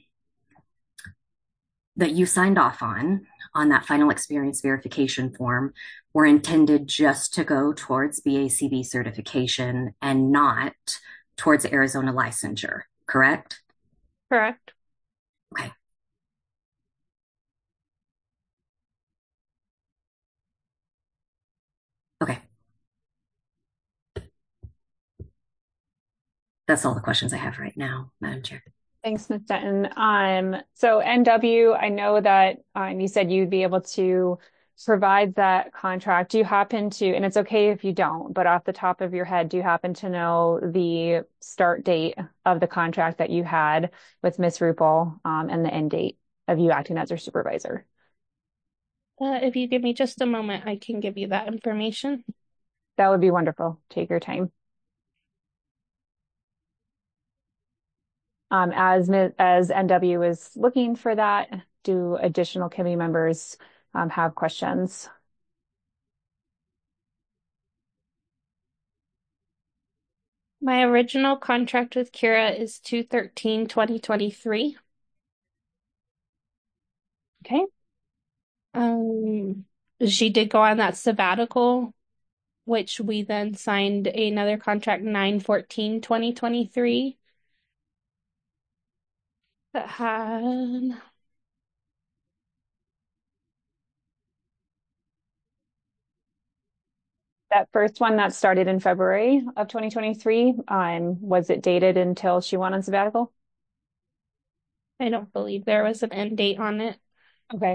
that you signed off on, on that final experience verification form were intended just to go towards B A C B certification and not towards Arizona licensure, correct? Correct. Okay. Okay. That's all the questions I have right now, Madam Chair. Thanks, Miz Denton. Um, so N W, I know that um, you said you'd be able to provide that contract. Do you happen to, and it's okay if you don't, but off the top of your head, do you happen to know the start date of the contract that you had with Miz Rupel um, and the end date of you acting as her supervisor? Uh, if you give me just a moment, I can give you that information. That would be wonderful. Take your time. Um, as as N W is looking for that, do additional committee members um, have questions? My original contract with Kira is two thirteen twenty twenty-three. Okay. Um, she did go on that sabbatical, which we then signed another contract nine fourteen twenty twenty-three. That had that first one that started in February of twenty twenty-three, um, was it dated until she went on sabbatical? I don't believe there was an end date on it. Okay.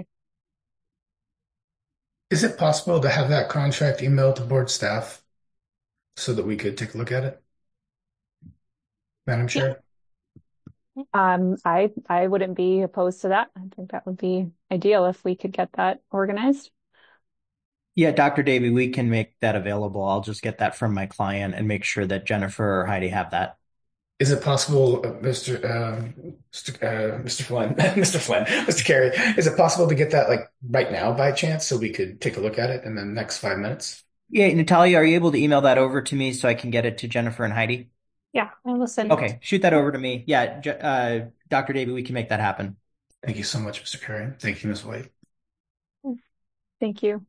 Is it possible to have that contract emailed to board staff so that we could take a look at it? Madam Chair? Um, I I wouldn't be opposed to that. I think that would be ideal if we could get that organized. Yeah, Doctor Davey, we can make that available. I'll just get that from my client and make sure that Jennifer or Heidi have that. Is it possible, uh, Mister Um, Mister Uh, Mister Flynn, Mister Flynn, Mister Carey, is it possible to get that like right now by chance so we could take a look at it in the next five minutes? Yeah, Natalia, are you able to email that over to me so I can get it to Jennifer and Heidi? Yeah, I will send Okay, it. shoot that over to me. Yeah, uh, Doctor Davey, we can make that happen. Thank you so much, Mister Carey. Thank you, Miz White. Thank you.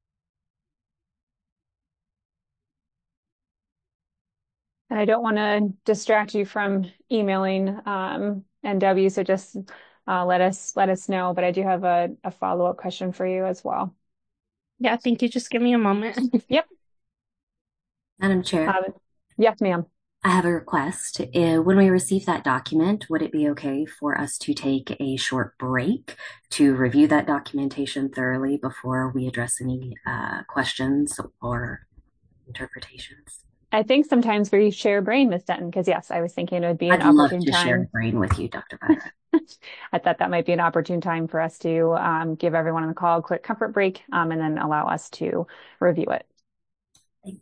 And I don't want to distract you from emailing um, N W, so just uh, let us let us know. But I do have a, a follow-up question for you as well. Yeah, thank you. Just give me a moment. Yep. Madam Chair. Um, yes, ma'am. I have a request. Uh, when we receive that document, would it be okay for us to take a short break to review that documentation thoroughly before we address any uh, questions or interpretations? I think sometimes we share brain, Miz Denton, because yes, I was thinking it would be an I'd love opportune to share a time. brain with you, Doctor Byra. I thought that might be an opportune time for us to um, give everyone on the call a quick comfort break um, and then allow us to review it. Thank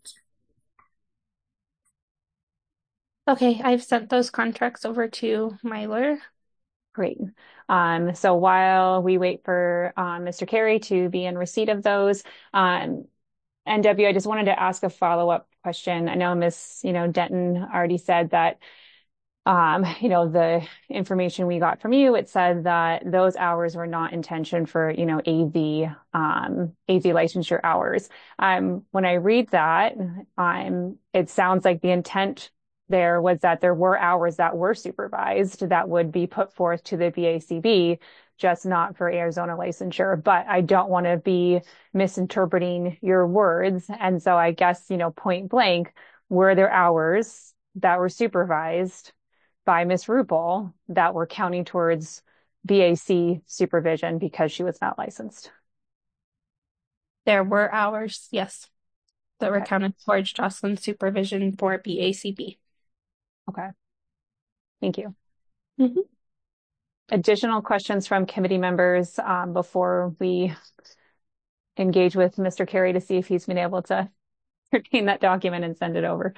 you. Okay, I've sent those contracts over to Myler. Great. Um, so while we wait for um, Mister Carey to be in receipt of those, um, N W, I just wanted to ask a follow-up question. I know Miz you know, Denton already said that Um, you know, the information we got from you, it said that those hours were not intentioned for, you know, A V, um, A V licensure hours. Um, when I read that, um, it sounds like the intent there was that there were hours that were supervised that would be put forth to the B A C B, just not for Arizona licensure. But I don't want to be misinterpreting your words. And so I guess, you know, point blank, were there hours that were supervised by Miz Rupel that were counting towards B A C supervision because she was not licensed? There were hours, yes, that Okay. were counted towards Jocelyn's supervision for B A C B. Okay. Thank you. Mm-hmm. Additional questions from committee members um, before we engage with Mister Carey to see if he's been able to retain that document and send it over.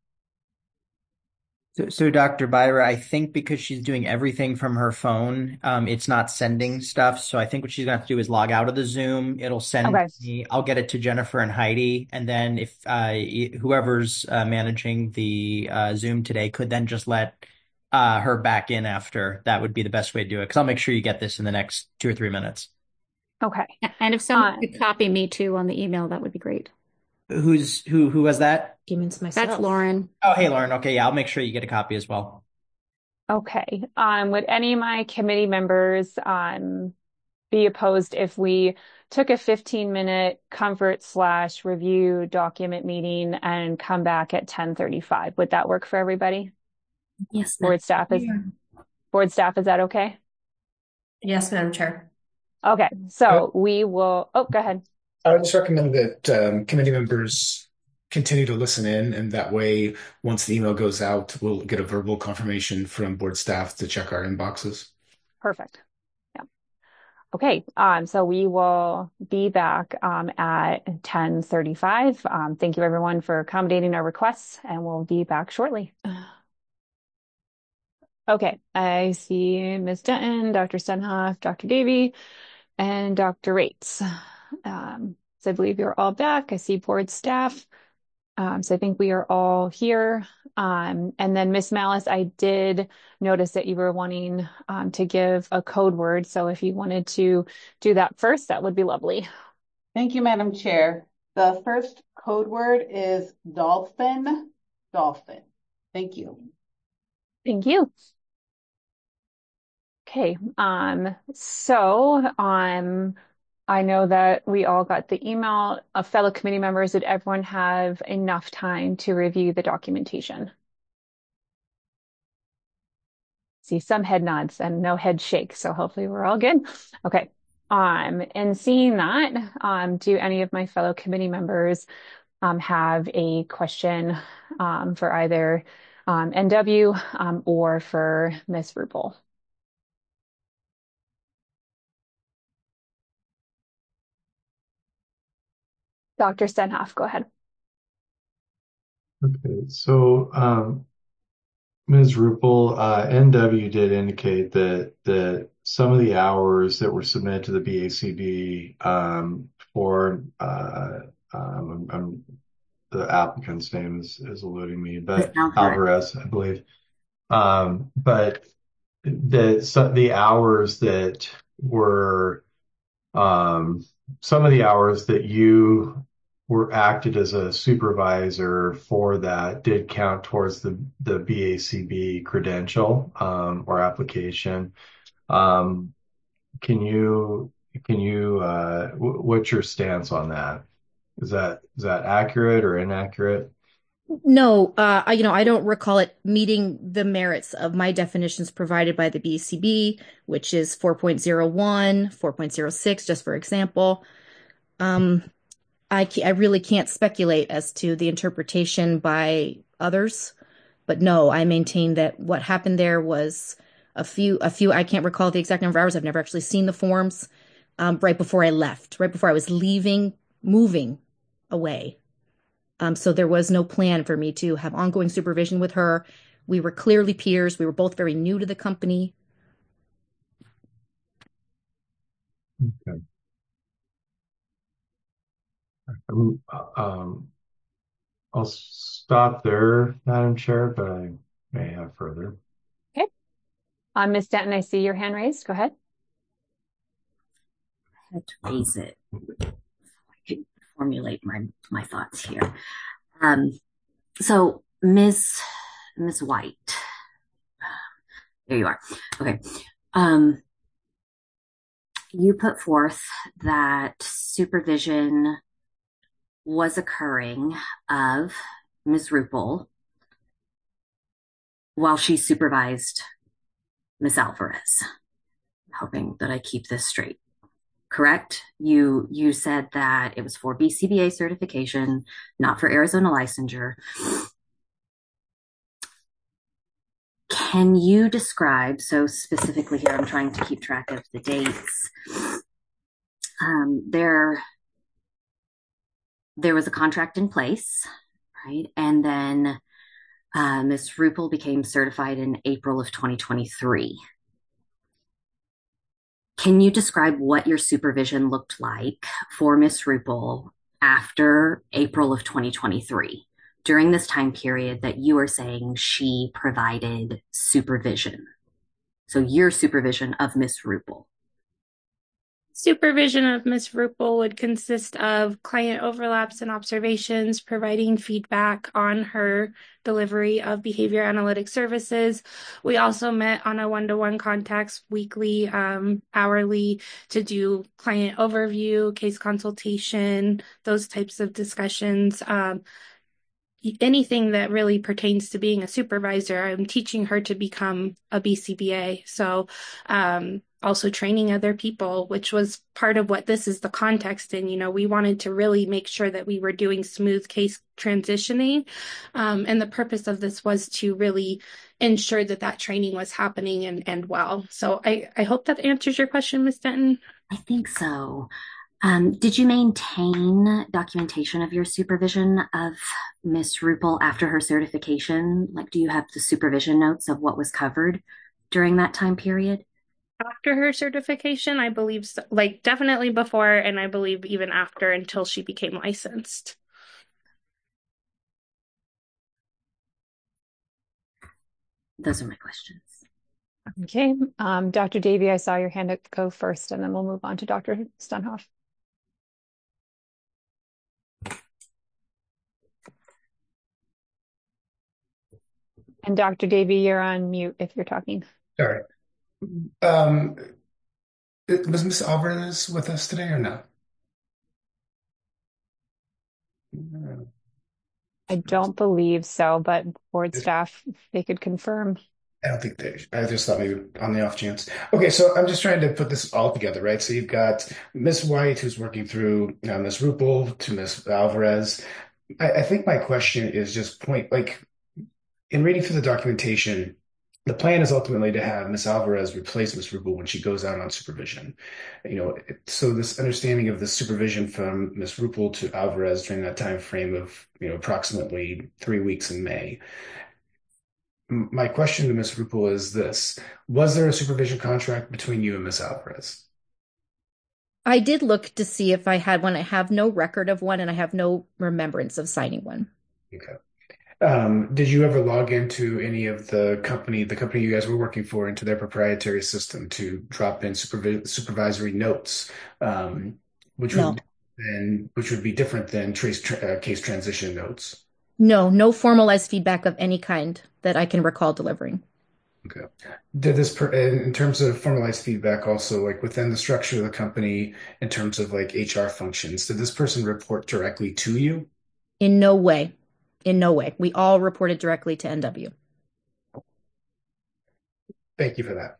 So, so Doctor Byra, I think because she's doing everything from her phone, um, it's not sending stuff. So I think what she's going to have to do is log out of the Zoom. It'll send Okay. me. I'll get it to Jennifer and Heidi, and then if uh, whoever's uh, managing the uh, Zoom today could then just let uh, her back in after. That would be the best way to do it. Because I'll make sure you get this in the next two or three minutes. Okay. And if someone Uh, could copy me too on the email, that would be great. Who's who? Who was that? Documents myself. That's Lauren. Oh, hey, Lauren. Okay, yeah, I'll make sure you get a copy as well. Okay. Um, would any of my committee members um, be opposed if we took a fifteen minute comfort slash review document meeting and come back at ten thirty-five? Would that work for everybody? Yes, Board staff is board staff, is that okay? Yes, Madam Chair. Okay, so we will, oh, go ahead. I would just recommend that um, committee members continue to listen in, and that way, once the email goes out, we'll get a verbal confirmation from board staff to check our inboxes. Perfect. Yeah. Okay, um, so we will be back um, at ten thirty-five. Um, thank you everyone for accommodating our requests, and we'll be back shortly. Okay, I see Miz Denton, Doctor Stenhoff, Doctor Davey, and Doctor Rates. Um, so I believe you're all back. I see board staff. Um, so I think we are all here. Um, and then Miz Malice, I did notice that you were wanting um, to give a code word. So if you wanted to do that first, that would be lovely. Thank you, Madam Chair. The first code word is dolphin, dolphin. Thank you. Thank you. Okay, um, so um, I know that we all got the email of fellow committee members. Did everyone have enough time to review the documentation? See some head nods and no head shake, so hopefully we're all good. Okay, um, and seeing that, um, do any of my fellow committee members um, have a question um, for either um, N W um, or for Miz Rupel? Doctor Stenhoff, go ahead. Okay, so um, Miz Rupel, uh, N W did indicate that that some of the hours that were submitted to the B A C B um, for uh, um, I'm, the applicant's name is, is eluding me, but Alvarez, I believe. Um, but the so the hours that were um, some of the hours that you were acted as a supervisor for that did count towards the the B A C B credential um, or application. Um, can you can you uh, w- what's your stance on that? Is that is that accurate or inaccurate? No, uh, I, you know, I don't recall it meeting the merits of my definitions provided by the B C B, which is four point oh one, four point oh six, just for example. Um, I, I really can't speculate as to the interpretation by others, but no, I maintain that what happened there was a few, a few, I can't recall the exact number of hours. I've never actually seen the forms, um, right before I left, right before I was leaving, moving away. Um, so there was no plan for me to have ongoing supervision with her. We were clearly peers. We were both very new to the company. Okay. Um, um, I'll stop there, Madam Chair, but I may have further. Okay. Um, Miz Denton, I see your hand raised. Go ahead. I had to raise it. I can formulate my, my thoughts here. Um, so Miz Miz White, there you are. Okay. Um, you put forth that supervision was occurring of Miz Rupel while she supervised Miz Alvarez. I'm hoping that I keep this straight. Correct? You you said that it was for B C B A certification, not for Arizona licensure. Can you describe, so specifically here, I'm trying to keep track of the dates. Um, there, there was a contract in place, right? And then uh, Miz Rupel became certified in April of twenty twenty-three. Can you describe what your supervision looked like for Miz Rupel after April of twenty twenty-three, during this time period that you are saying she provided supervision? So your supervision of Miz Rupel. Supervision of Miz Rupel would consist of client overlaps and observations, providing feedback on her delivery of behavior analytic services. We also met on a one-to-one contacts weekly, um, hourly, to do client overview, case consultation, those types of discussions. Um, anything that really pertains to being a supervisor. I'm teaching her to become a B C B A. So, um, also training other people, which was part of what this is the context in. You know, we wanted to really make sure that we were doing smooth case transitioning. Um, and the purpose of this was to really ensure that that training was happening and, and well. So I, I hope that answers your question, Miz Denton. I think so. Um, did you maintain documentation of your supervision of Miz Rupel after her certification? Like, do you have the supervision notes of what was covered during that time period? After her certification, I believe, so, like definitely before, and I believe even after, until she became licensed. Those are my questions. Okay. Um, Doctor Davey, I saw your hand go first, and then we'll move on to Doctor Stunhoff. And Doctor Davey, you're on mute if you're talking. Sorry. Um, was Miz Alvarez with us today or no? No. I don't believe so, but board staff, they could confirm. I don't think they, I just thought maybe on the off chance. Okay, so I'm just trying to put this all together, right? So you've got Miz White, who's working through uh, Miz Rupel to Miz Alvarez. I, I think my question is just point, like, in reading through the documentation, the plan is ultimately to have Miz Alvarez replace Miz Rupel when she goes out on supervision. You know, so this understanding of the supervision from Miz Rupel to Alvarez during that time frame of, you know, approximately three weeks in May. My question to Miz Rupel is this: was there a supervision contract between you and Miz Alvarez? I did look to see if I had one. I have no record of one, and I have no remembrance of signing one. Okay. Um, did you ever log into any of the company, the company you guys were working for, into their proprietary system to drop in supervi supervisory notes, um, which No. would then which would be different than trace tra uh, case transition notes? No, no formalized feedback of any kind that I can recall delivering. Okay. Did this, per in in terms of formalized feedback, also like within the structure of the company, in terms of like H R functions, did this person report directly to you? In no way. In no way. We all reported directly to N W. Thank you for that.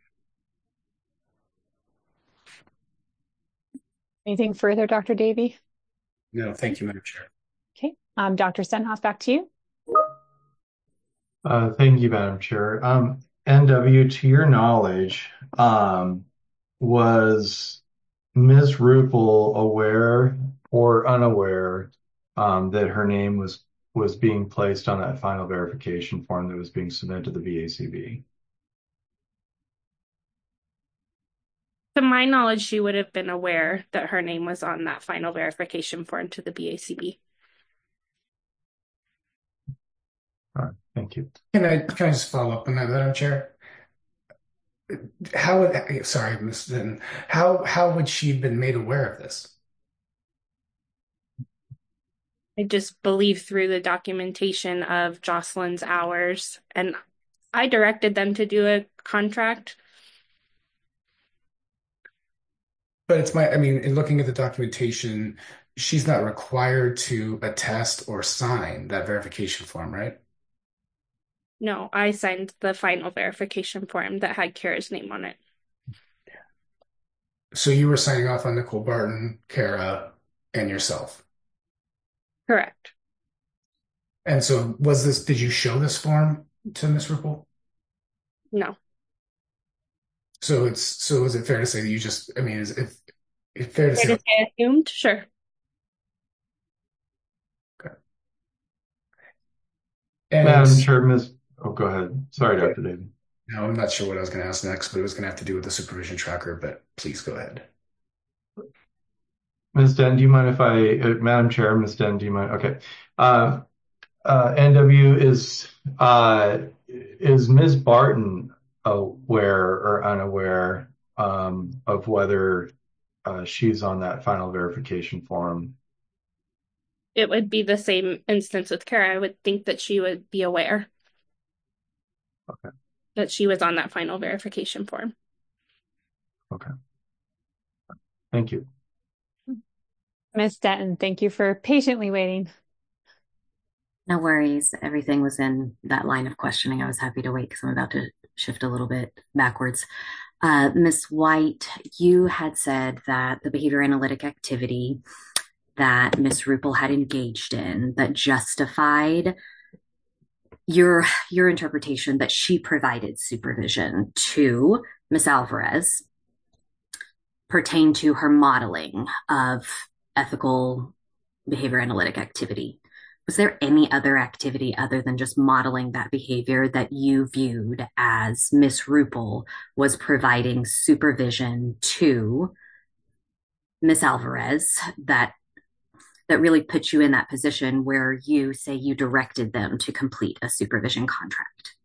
Anything further, Doctor Davey? No, thank you, Madam Chair. Okay, um, Doctor Stenhouse, back to you. Uh, thank you, Madam Chair. Um, N W, to your knowledge, um, was Miz Rupel aware or unaware um, that her name was was being placed on that final verification form that was being submitted to the B A C B? To my knowledge, she would have been aware that her name was on that final verification form to the B A C B. All right, thank you. Can I can I just follow up on that, Madam Chair? How would, sorry, Miz Denton, how how would she have been made aware of this? I just believe through the documentation of Jocelyn's hours, and I directed them to do a contract. But it's my, I mean, in looking at the documentation, she's not required to attest or sign that verification form, right? No, I signed the final verification form that had Kara's name on it. So you were signing off on Nicole Barton, Kara, and yourself. Correct. And so was this, did you show this form to Miz Rupel? No. So it's, so is it fair to say that you just, I mean, is it, it's fair to Fair say, to say assumed? Sure. okay. Madam And Chair, Miz Oh, go ahead. Sorry, Doctor David. no, I'm not sure what I was going to ask next, but it was going to have to do with the supervision tracker, but please go ahead. Miz Den, do you mind if I, uh, Madam Chair, Miz Den, do you mind? Okay. Uh, uh, N W, is uh, is Miz Barton aware or unaware um, of whether uh, she's on that final verification form? It would be the same instance with Kara. I would think that she would be aware. Okay. That she was on that final verification form. Okay. Thank you. Miz Denton, thank you for patiently waiting. No worries. Everything was in that line of questioning. I was happy to wait because I'm about to shift a little bit backwards. Uh, Miz White, you had said that the behavior analytic activity that Miz Rupel had engaged in that justified your your interpretation that she provided supervision to Miz Alvarez pertained to her modeling of ethical behavior analytic activity. Was there any other activity other than just modeling that behavior that you viewed as Miz Rupel was providing supervision to Miz Alvarez that that really put you in that position where you say you directed them to complete a supervision contract?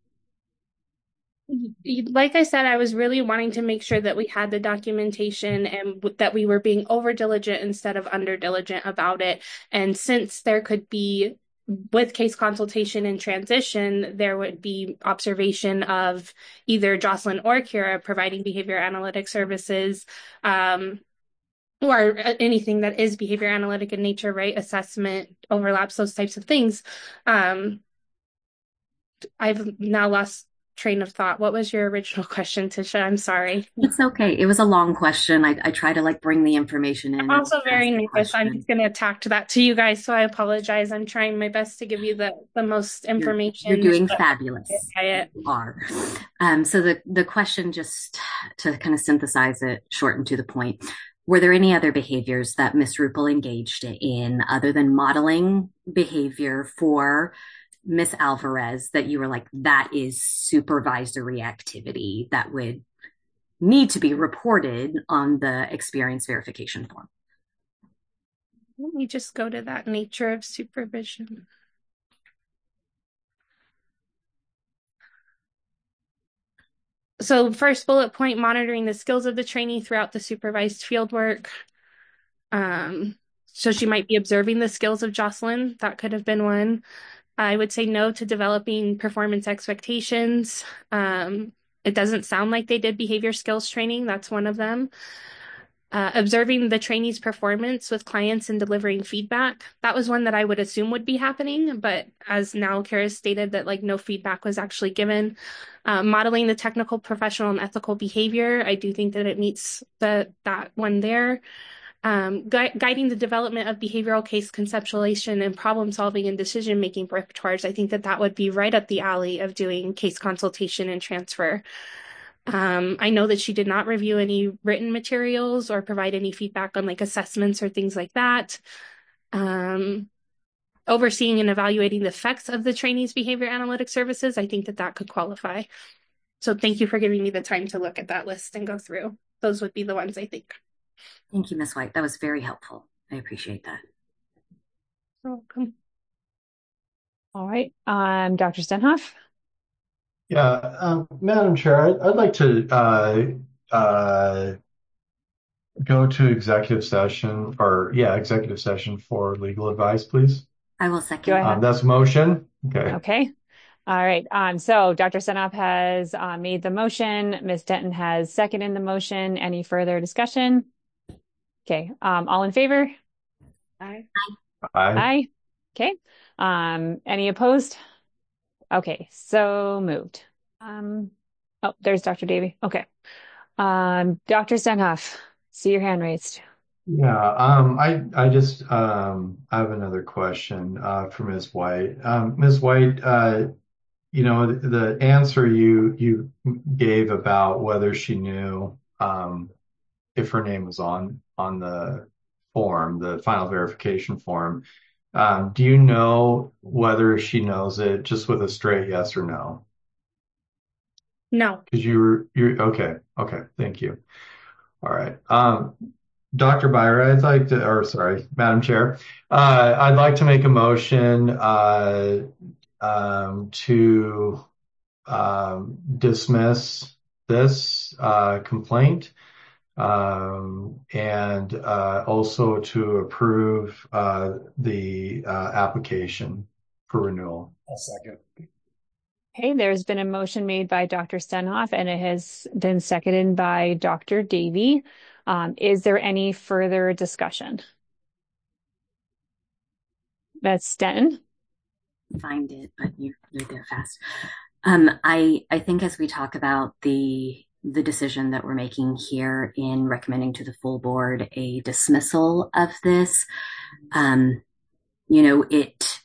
Like I said, I was really wanting to make sure that we had the documentation and that we were being over diligent instead of under diligent about it. And since there could be, with case consultation and transition, there would be observation of either Jocelyn or Kara providing behavior analytic services, um, or anything that is behavior analytic in nature, right? Assessment, overlaps, those types of things. Um, I've now lost train of thought. What was your original question, Tisha? I'm sorry. It's okay. It was a long question. I, I try to like bring the information in. I'm also very nervous. I'm just going to attack that to you guys, so I apologize. I'm trying my best to give you the, the most information. You're, you're doing fabulous. It. You are. Um, so the, the question, just to kind of synthesize it, short and to the point, were there any other behaviors that Miz Rupel engaged in other than modeling behavior for Miz Alvarez that you were like, that is supervisory activity that would need to be reported on the experience verification form? Let me just go to that nature of supervision. So first bullet point, monitoring the skills of the trainee throughout the supervised field work. Um, so she might be observing the skills of Jocelyn. That could have been one. I would say no to developing performance expectations. Um, it doesn't sound like they did behavior skills training. That's one of them. Uh, observing the trainee's performance with clients and delivering feedback. That was one that I would assume would be happening, but as now Kara stated that like no feedback was actually given. Uh, modeling the technical, professional, and ethical behavior. I do think that it meets the that one there. Um, gui- guiding the development of behavioral case conceptualization and problem solving and decision making repertoires. I think that that would be right up the alley of doing case consultation and transfer. Um, I know that she did not review any written materials or provide any feedback on like assessments or things like that. Um, overseeing and evaluating the effects of the trainees' behavior analytic services, I think that that could qualify. So thank you for giving me the time to look at that list and go through. Those would be the ones I think. Thank you, Miz White. That was very helpful. I appreciate that. You're welcome. All right. Um, Doctor Stenhoff? Yeah, um, Madam Chair, I'd, I'd like to uh, uh, go to executive session or, yeah, executive session for legal advice, please. I will Go second. ahead. Um, that's a motion. Okay. Okay. All right. Um, so Doctor Stenhoff has uh, made the motion. Miz Denton has seconded the motion. Any further discussion? Okay. Um, all in favor? Aye. Aye. Aye. Okay. Um, any opposed? Okay. So moved. Um, oh, there's Doctor Davey. Okay. Um, Doctor Stenhoff, see your hand raised. Yeah, um, I I just um I have another question uh for Miz White. Um, Miz White, uh, you know, the, the answer you you gave about whether she knew um if her name was on on the form, the final verification form. Um, do you know whether she knows it just with a straight yes or no? No. Because you were you're okay, okay, thank you. All right. Um, Doctor Byra, I'd like to, or sorry, Madam Chair, uh, I'd like to make a motion uh, um, to um, dismiss this uh, complaint um, and uh, also to approve uh, the uh, application for renewal. I'll second. Okay, there's been a motion made by Doctor Stenhoff and it has been seconded by Doctor Davey. Um, is there any further discussion? That's Denton. Find it, but you you're there fast. Um, I I think as we talk about the the decision that we're making here in recommending to the full board a dismissal of this, um, you know, it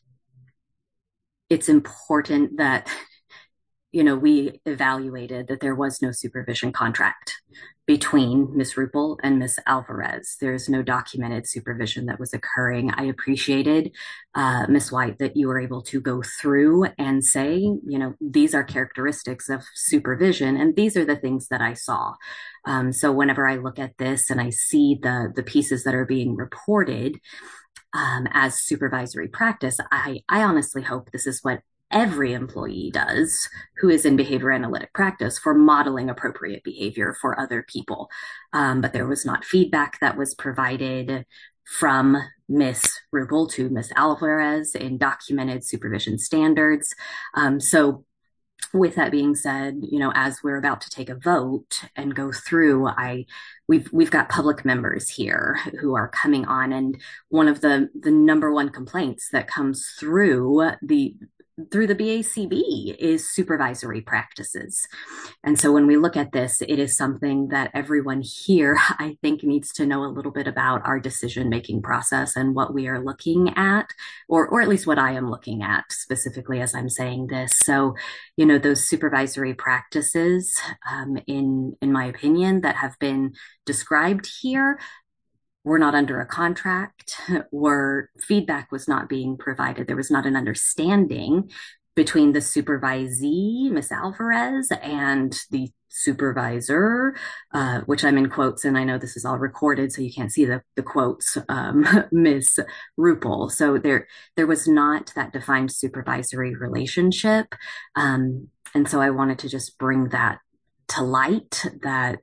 it's important that you know we evaluated that there was no supervision contract between Miz Rupel and Miz Alvarez. There's no documented supervision that was occurring. I appreciated, uh, Miz White, that you were able to go through and say, you know, these are characteristics of supervision, and these are the things that I saw. Um, so whenever I look at this and I see the the pieces that are being reported um, as supervisory practice, I, I honestly hope this is what every employee does who is in behavior analytic practice for modeling appropriate behavior for other people. Um, but there was not feedback that was provided from Miz Rupel to Miz Alvarez in documented supervision standards. Um, so with that being said, you know, as we're about to take a vote and go through, I we've we've got public members here who are coming on, and one of the the number one complaints that comes through the through the B A C B is supervisory practices. And so when we look at this, it is something that everyone here, I think, needs to know a little bit about our decision-making process and what we are looking at, or, or at least what I am looking at specifically as I'm saying this. So, you know, those supervisory practices, um, in, in my opinion, that have been described here, we're not under a contract, where feedback was not being provided. There was not an understanding between the supervisee, Miz Alvarez, and the supervisor, uh, which I'm in quotes, and I know this is all recorded, so you can't see the, the quotes, um, Miz Rupel. So there, there was not that defined supervisory relationship. Um, and so I wanted to just bring that to light, that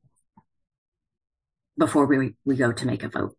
before we, we go to make a vote.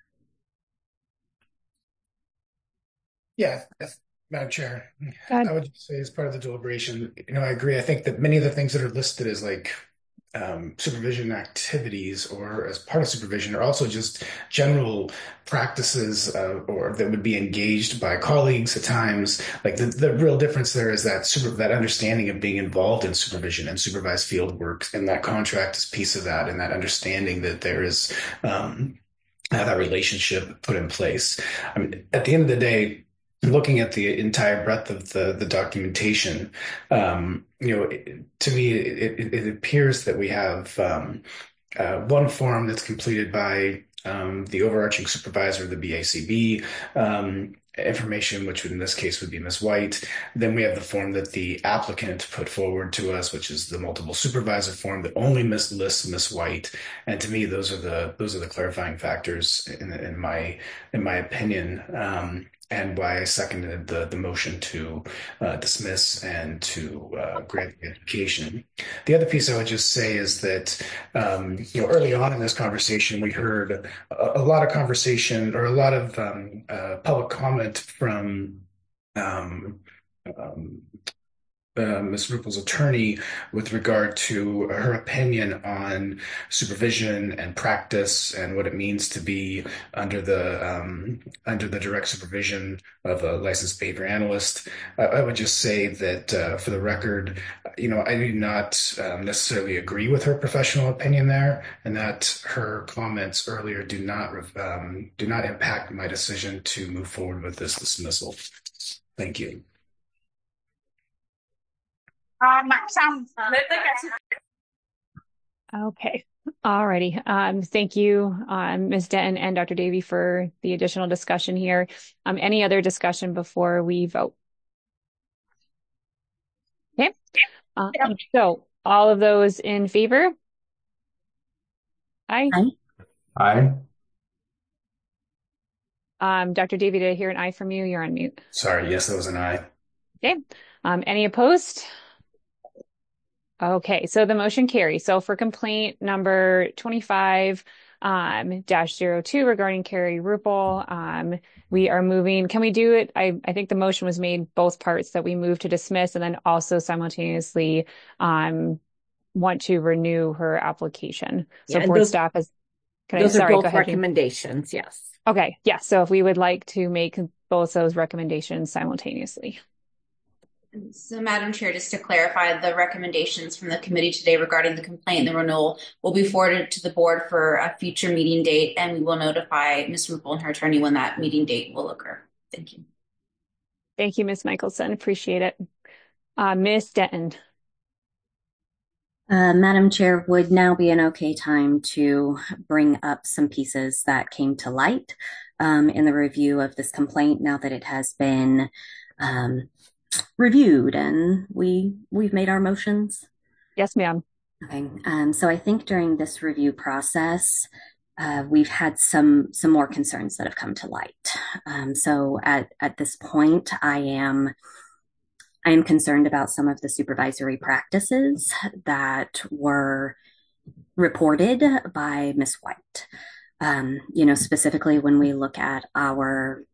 Yeah, Madam Chair, I would just say as part of the deliberation, you know, I agree. I think that many of the things that are listed as like um, supervision activities or as part of supervision are also just general practices uh, or that would be engaged by colleagues at times. Like the, the real difference there is that super, that understanding of being involved in supervision and supervised field work, and that contract is piece of that, and that understanding that there is um, have that relationship put in place. I mean, at the end of the day, looking at the entire breadth of the the documentation, um, you know, it, to me, it, it, it appears that we have um, uh, one form that's completed by um, the overarching supervisor of the B A C B. Um, information, which in this case would be Miz White. Then we have the form that the applicant put forward to us, which is the multiple supervisor form that only mis- lists Miz White. And to me, those are the those are the clarifying factors in, in my in my opinion. Um, and why I seconded the, the motion to uh, dismiss and to uh, grant the education. The other piece I would just say is that, um, you know, early on in this conversation, we heard a, a lot of conversation or a lot of um, uh, public comment from um, um, Uh, Miz Ruppel's attorney with regard to her opinion on supervision and practice and what it means to be under the um, under the direct supervision of a licensed behavior analyst. I, I would just say that uh, for the record, you know, I do not um, necessarily agree with her professional opinion there, and that her comments earlier do not um, do not impact my decision to move forward with this dismissal. Thank you. Okay. Alrighty. Um, thank you, um, Miz Denton and Doctor Davey for the additional discussion here. Um, any other discussion before we vote? Okay. Um, so all of those in favor? Aye. Aye. Um, Doctor Davey, did I hear an aye from you? You're on mute. Sorry. Yes, that was an aye. Okay. Um, any opposed? Okay, so the motion carries. So for complaint number twenty-five um, dash zero two regarding Carrie Ruppel, um, we are moving. Can we do it? I, I think the motion was made both parts that we move to dismiss and then also simultaneously um, want to renew her application. So Yeah, board those, staff is. Can those I, are sorry, both go ahead, recommendations. Jane. Yes. Okay. Yeah. So if we would like to make both those recommendations simultaneously. So, Madam Chair, just to clarify, the recommendations from the committee today regarding the complaint and the renewal will be forwarded to the board for a future meeting date, and we will notify Miz Ruppel and her attorney when that meeting date will occur. Thank you. Thank you, Miz Michelson. Appreciate it. Uh, Miz Denton. Uh, Madam Chair, would now be an okay time to bring up some pieces that came to light um, in the review of this complaint now that it has been um, reviewed and we we've made our motions? Yes, ma'am. Okay. Um, so I think during this review process, uh, we've had some some more concerns that have come to light. Um, so at at this point, I am I am concerned about some of the supervisory practices that were reported by Miz White. Um, you know, specifically when we look at our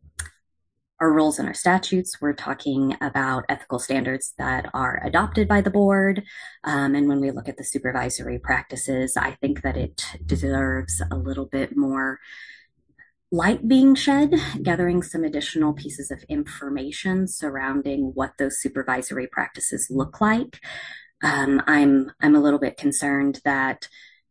our rules and our statutes, we're talking about ethical standards that are adopted by the board. Um, and when we look at the supervisory practices, I think that it deserves a little bit more light being shed, gathering some additional pieces of information surrounding what those supervisory practices look like. Um, I'm I'm a little bit concerned that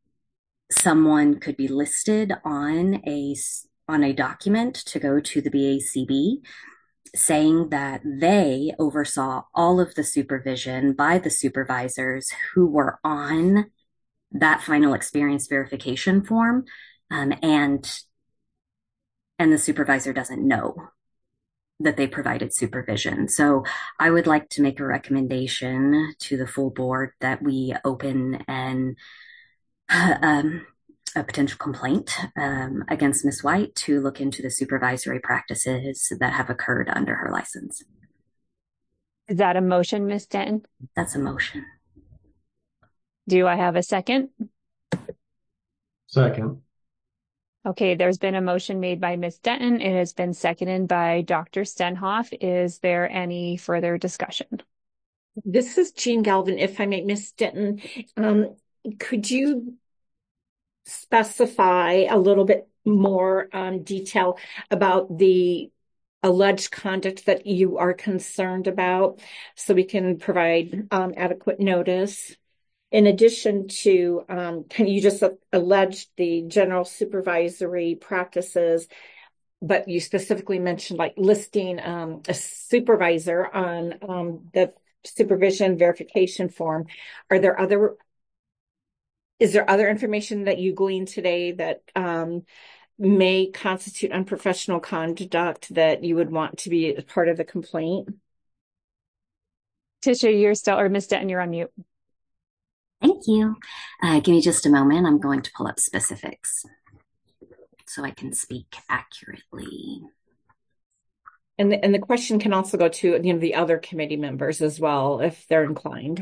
someone could be listed on a on a document to go to the B A C B saying that they oversaw all of the supervision by the supervisors who were on that final experience verification form, um, and and the supervisor doesn't know that they provided supervision. So I would like to make a recommendation to the full board that we open an um, a potential complaint um, against Miz White to look into the supervisory practices that have occurred under her license. Is that a motion, Miz Denton? That's a motion. Do I have a second? Second. Okay, there's been a motion made by Miz Denton. It has been seconded by Doctor Stenhoff. Is there any further discussion? This is Jean Galvin. If I may, Miz Denton, um, could you specify a little bit more um, detail about the alleged conduct that you are concerned about so we can provide um, adequate notice? in addition to, um, can you just alleged the general supervisory practices, but you specifically mentioned like listing um, a supervisor on um, the supervision verification form. Are there other, is there other information that you gleaned today that um, may constitute unprofessional conduct that you would want to be part of the complaint? Tisha, you're still, or Miz Denton, you're on mute. Thank you. Uh, give me just a moment. I'm going to pull up specifics so I can speak accurately. And the, and the question can also go to, you know, the other committee members as well, if they're inclined.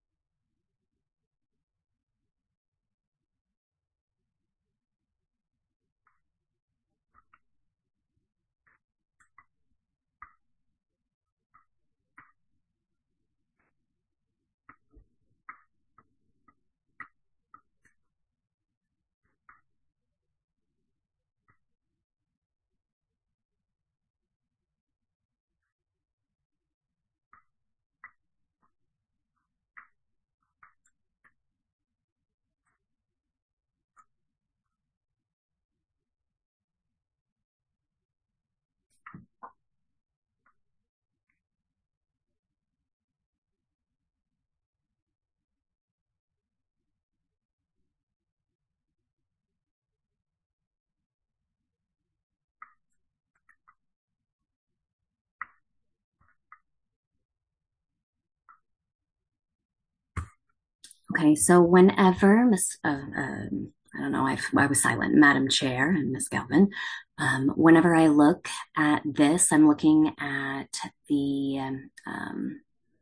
Okay, so whenever Miss, uh, um, I don't know, I've, I was silent, Madam Chair and Miz Galvin, um, whenever I look at this, I'm looking at the um, um,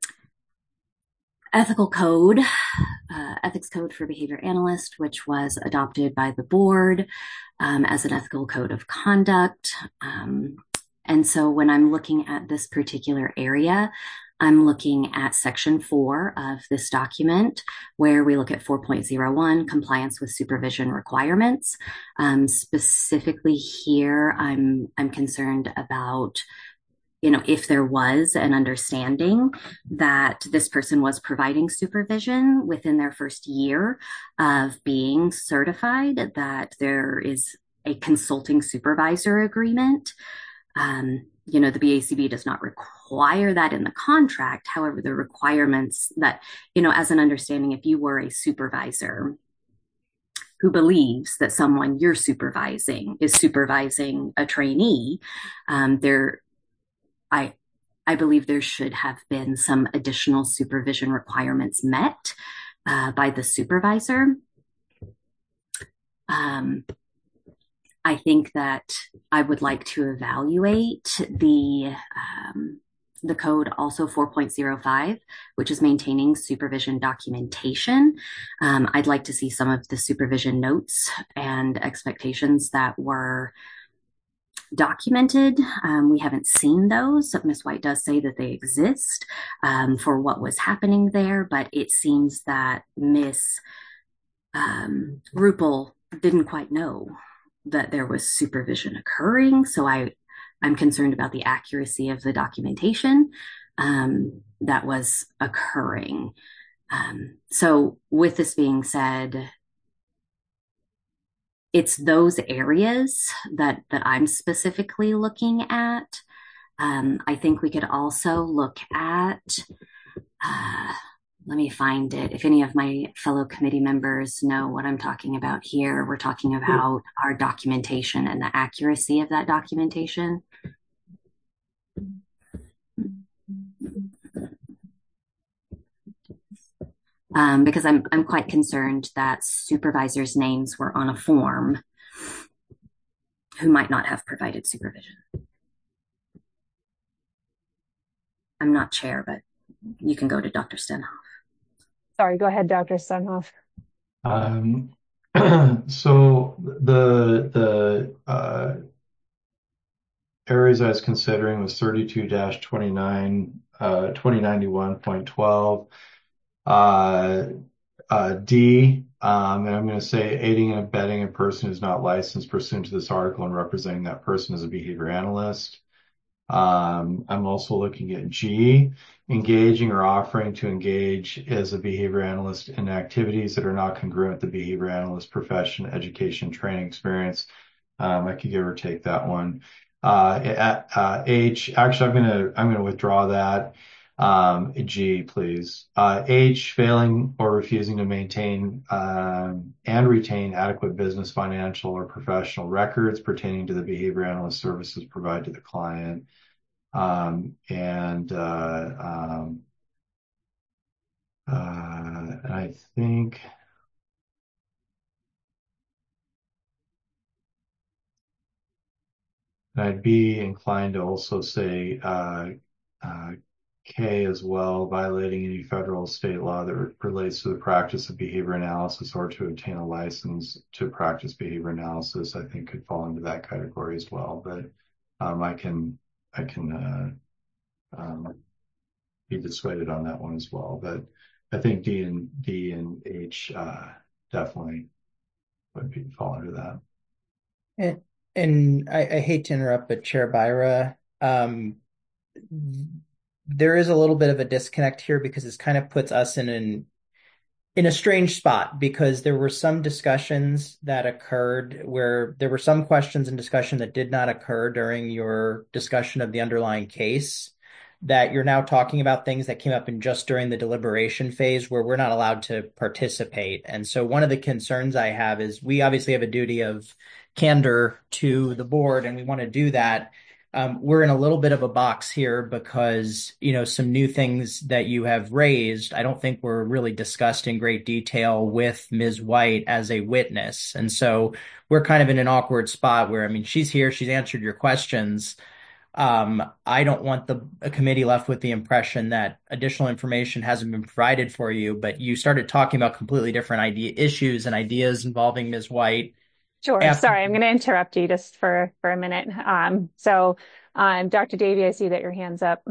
ethical code, uh, ethics code for behavior analyst, which was adopted by the board um, as an ethical code of conduct. Um, and so when I'm looking at this particular area, I'm looking at section four of this document where we look at four point oh one, compliance with supervision requirements. Um, specifically here, I'm, I'm concerned about, you know, if there was an understanding that this person was providing supervision within their first year of being certified, that there is a consulting supervisor agreement. Um, you know, the B A C B does not require that in the contract. However, the requirements that, you know, as an understanding, if you were a supervisor who believes that someone you're supervising is supervising a trainee, um, there, I, I believe there should have been some additional supervision requirements met uh, by the supervisor. Um, I think that I would like to evaluate the um, the code also four point oh five, which is maintaining supervision documentation. Um, I'd like to see some of the supervision notes and expectations that were documented. Um, we haven't seen those. Miz White does say that they exist um, for what was happening there, but it seems that Miz Um, Rupel didn't quite know that there was supervision occurring. So I, I'm concerned about the accuracy of the documentation um, that was occurring. Um, so with this being said, it's those areas that, that I'm specifically looking at. Um, I think we could also look at, uh, let me find it. If any of my fellow committee members know what I'm talking about here, we're talking about our documentation and the accuracy of that documentation. Um, because I'm I'm quite concerned that supervisors' names were on a form who might not have provided supervision. I'm not chair, but you can go to Doctor Stenhoff. Sorry, go ahead, Doctor Stenhoff. Um, so the the uh, areas I was considering was thirty-two dash twenty-nine, uh, twenty ninety-one point twelve, uh, uh, D, um, and I'm going to say aiding and abetting a person who's not licensed pursuant to this article and representing that person as a behavior analyst. Um, I'm also looking at G, engaging or offering to engage as a behavior analyst in activities that are not congruent with the behavior analyst profession, education, training experience. Um, I could give or take that one. Uh, at, uh, H, actually, I'm gonna I'm gonna withdraw that. Um, G, please. Uh, H, failing or refusing to maintain um, and retain adequate business, financial, or professional records pertaining to the behavior analyst services provided to the client. Um, and uh, um, uh, and I think I'd be inclined to also say uh, uh, K as well, violating any federal or state law that re- relates to the practice of behavior analysis or to obtain a license to practice behavior analysis, I think could fall into that category as well. But um, I can I can uh, um, be dissuaded on that one as well. But I think D and D and H uh, definitely would be fall under that. And, and I, I hate to interrupt, but Chair Byra, um, there is a little bit of a disconnect here because this kind of puts us in an in a strange spot, because there were some discussions that occurred where there were some questions and discussion that did not occur during your discussion of the underlying case, that you're now talking about things that came up in just during the deliberation phase where we're not allowed to participate. And so one of the concerns I have is we obviously have a duty of candor to the board, and we want to do that. Um, we're in a little bit of a box here because, you know, some new things that you have raised, I don't think were really discussed in great detail with Miz White as a witness. And so we're kind of in an awkward spot where, I mean, she's here, she's answered your questions. Um, I don't want the a committee left with the impression that additional information hasn't been provided for you, but you started talking about completely different idea issues and ideas involving Miz White. Sure. After- Sorry, I'm going to interrupt you just for, for a minute. Um, so, um, Doctor Davey, I see that your hand's up.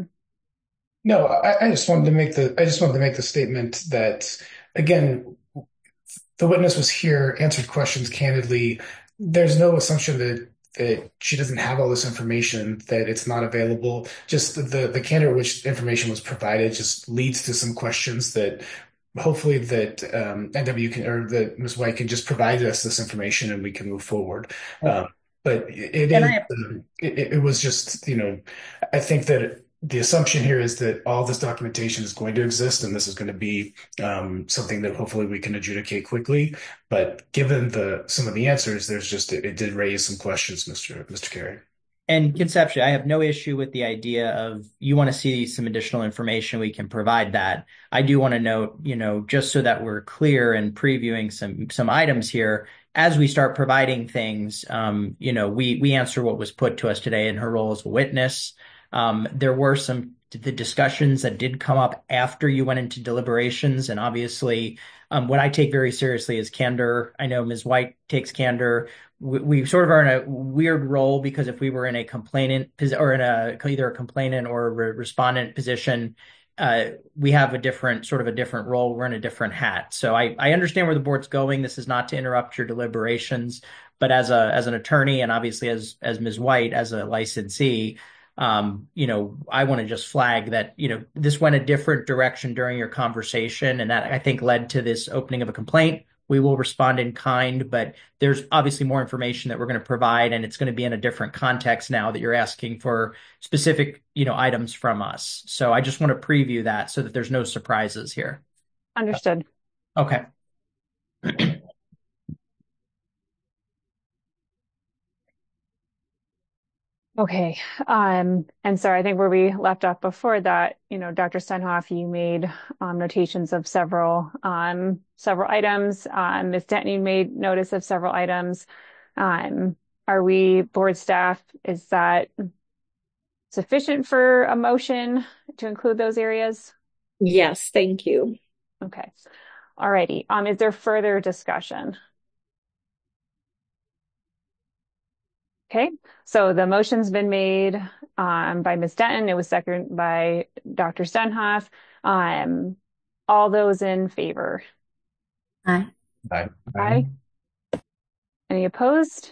No, I, I just wanted to make the I just wanted to make the statement that, again, the witness was here, answered questions candidly. There's no assumption that that she doesn't have all this information, that it's not available. Just the the candor at which information was provided just leads to some questions that hopefully that um, N W can, or that Miz White can just provide us this information and we can move forward. Um, but it, it, I, um, it, it was just, you know, I think that the assumption here is that all this documentation is going to exist and this is going to be um, something that hopefully we can adjudicate quickly. But given the some of the answers, there's just, it, it did raise some questions, Mister Mister Carey. And conceptually, I have no issue with the idea of you want to see some additional information, we can provide that. I do want to note, you know, just so that we're clear and previewing some some items here, as we start providing things, um, you know, we we answer what was put to us today in her role as a witness. Um, there were some the discussions that did come up after you went into deliberations, and obviously, um, what I take very seriously is candor. I know Miz White takes candor. We, we sort of are in a weird role because if we were in a complainant or in a either a complainant or a re- respondent position, uh, we have a different sort of a different role. We're in a different hat. So I, I understand where the board's going. This is not to interrupt your deliberations, but as a as an attorney and obviously as as Miz White as a licensee, um, you know, I want to just flag that, you know, this went a different direction during your conversation, and that I think led to this opening of a complaint. We will respond in kind, but there's obviously more information that we're going to provide, and it's going to be in a different context now that you're asking for specific, you know, items from us. So I just want to preview that so that there's no surprises here. Understood. Okay. Okay. Um, and so I think where we left off before that, you know, Doctor Stenhoff, you made um, notations of several um, several items. Um, Miz Denton, you made notice of several items. Um, are we, board staff, is that sufficient for a motion to include those areas? Yes, thank you. Okay. All righty. Um, is there further discussion? Okay, so the motion's been made um, by Miz Denton. It was seconded by Doctor Stenhoff. Um, all those in favor? Aye. Aye. Aye. Any opposed?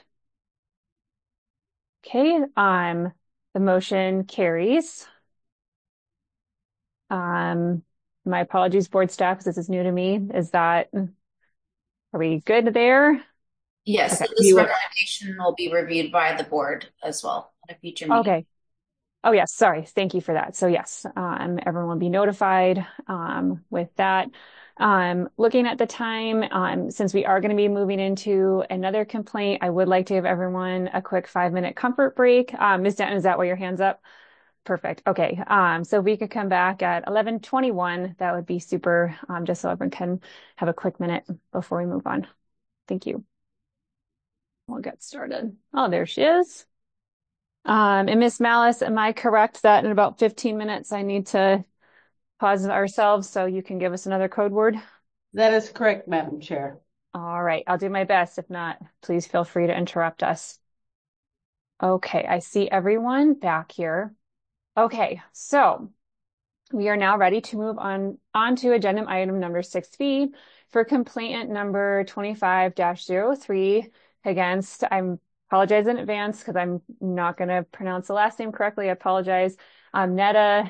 Okay, um, the motion carries. Um, my apologies, board staff, because this is new to me. Is that, are we good there? Yes, Okay. so this You, recommendation will be reviewed by the board as well at a future meeting. okay. Oh, yes. Sorry. Thank you for that. So yes, um, everyone will be notified um, with that. Um, looking at the time, um, since we are going to be moving into another complaint, I would like to give everyone a quick five minute comfort break. Um, Miz Denton, is that why your hand's up? Perfect. Okay. Um, so if we could come back at eleven twenty-one, that would be super, um, just so everyone can have a quick minute before we move on. Thank you. We'll get started. Oh, there she is. Um, and Miss Malice, am I correct that in about fifteen minutes I need to pause ourselves so you can give us another code word? That is correct, Madam Chair. All right, I'll do my best. If not, please feel free to interrupt us. Okay, I see everyone back here. Okay, so we are now ready to move on, on to agenda item number six B for complainant number twenty-five dash zero three against, I'm apologize in advance because I'm not going to pronounce the last name correctly. I apologize. Um, Neda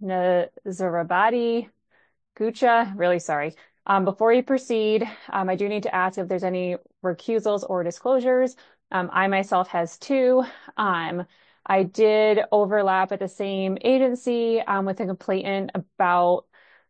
Nazarabadi Gucha, really sorry. Um, before you proceed, um, I do need to ask if there's any recusals or disclosures. Um, I myself has two. Um, I did overlap at the same agency um, with a complainant about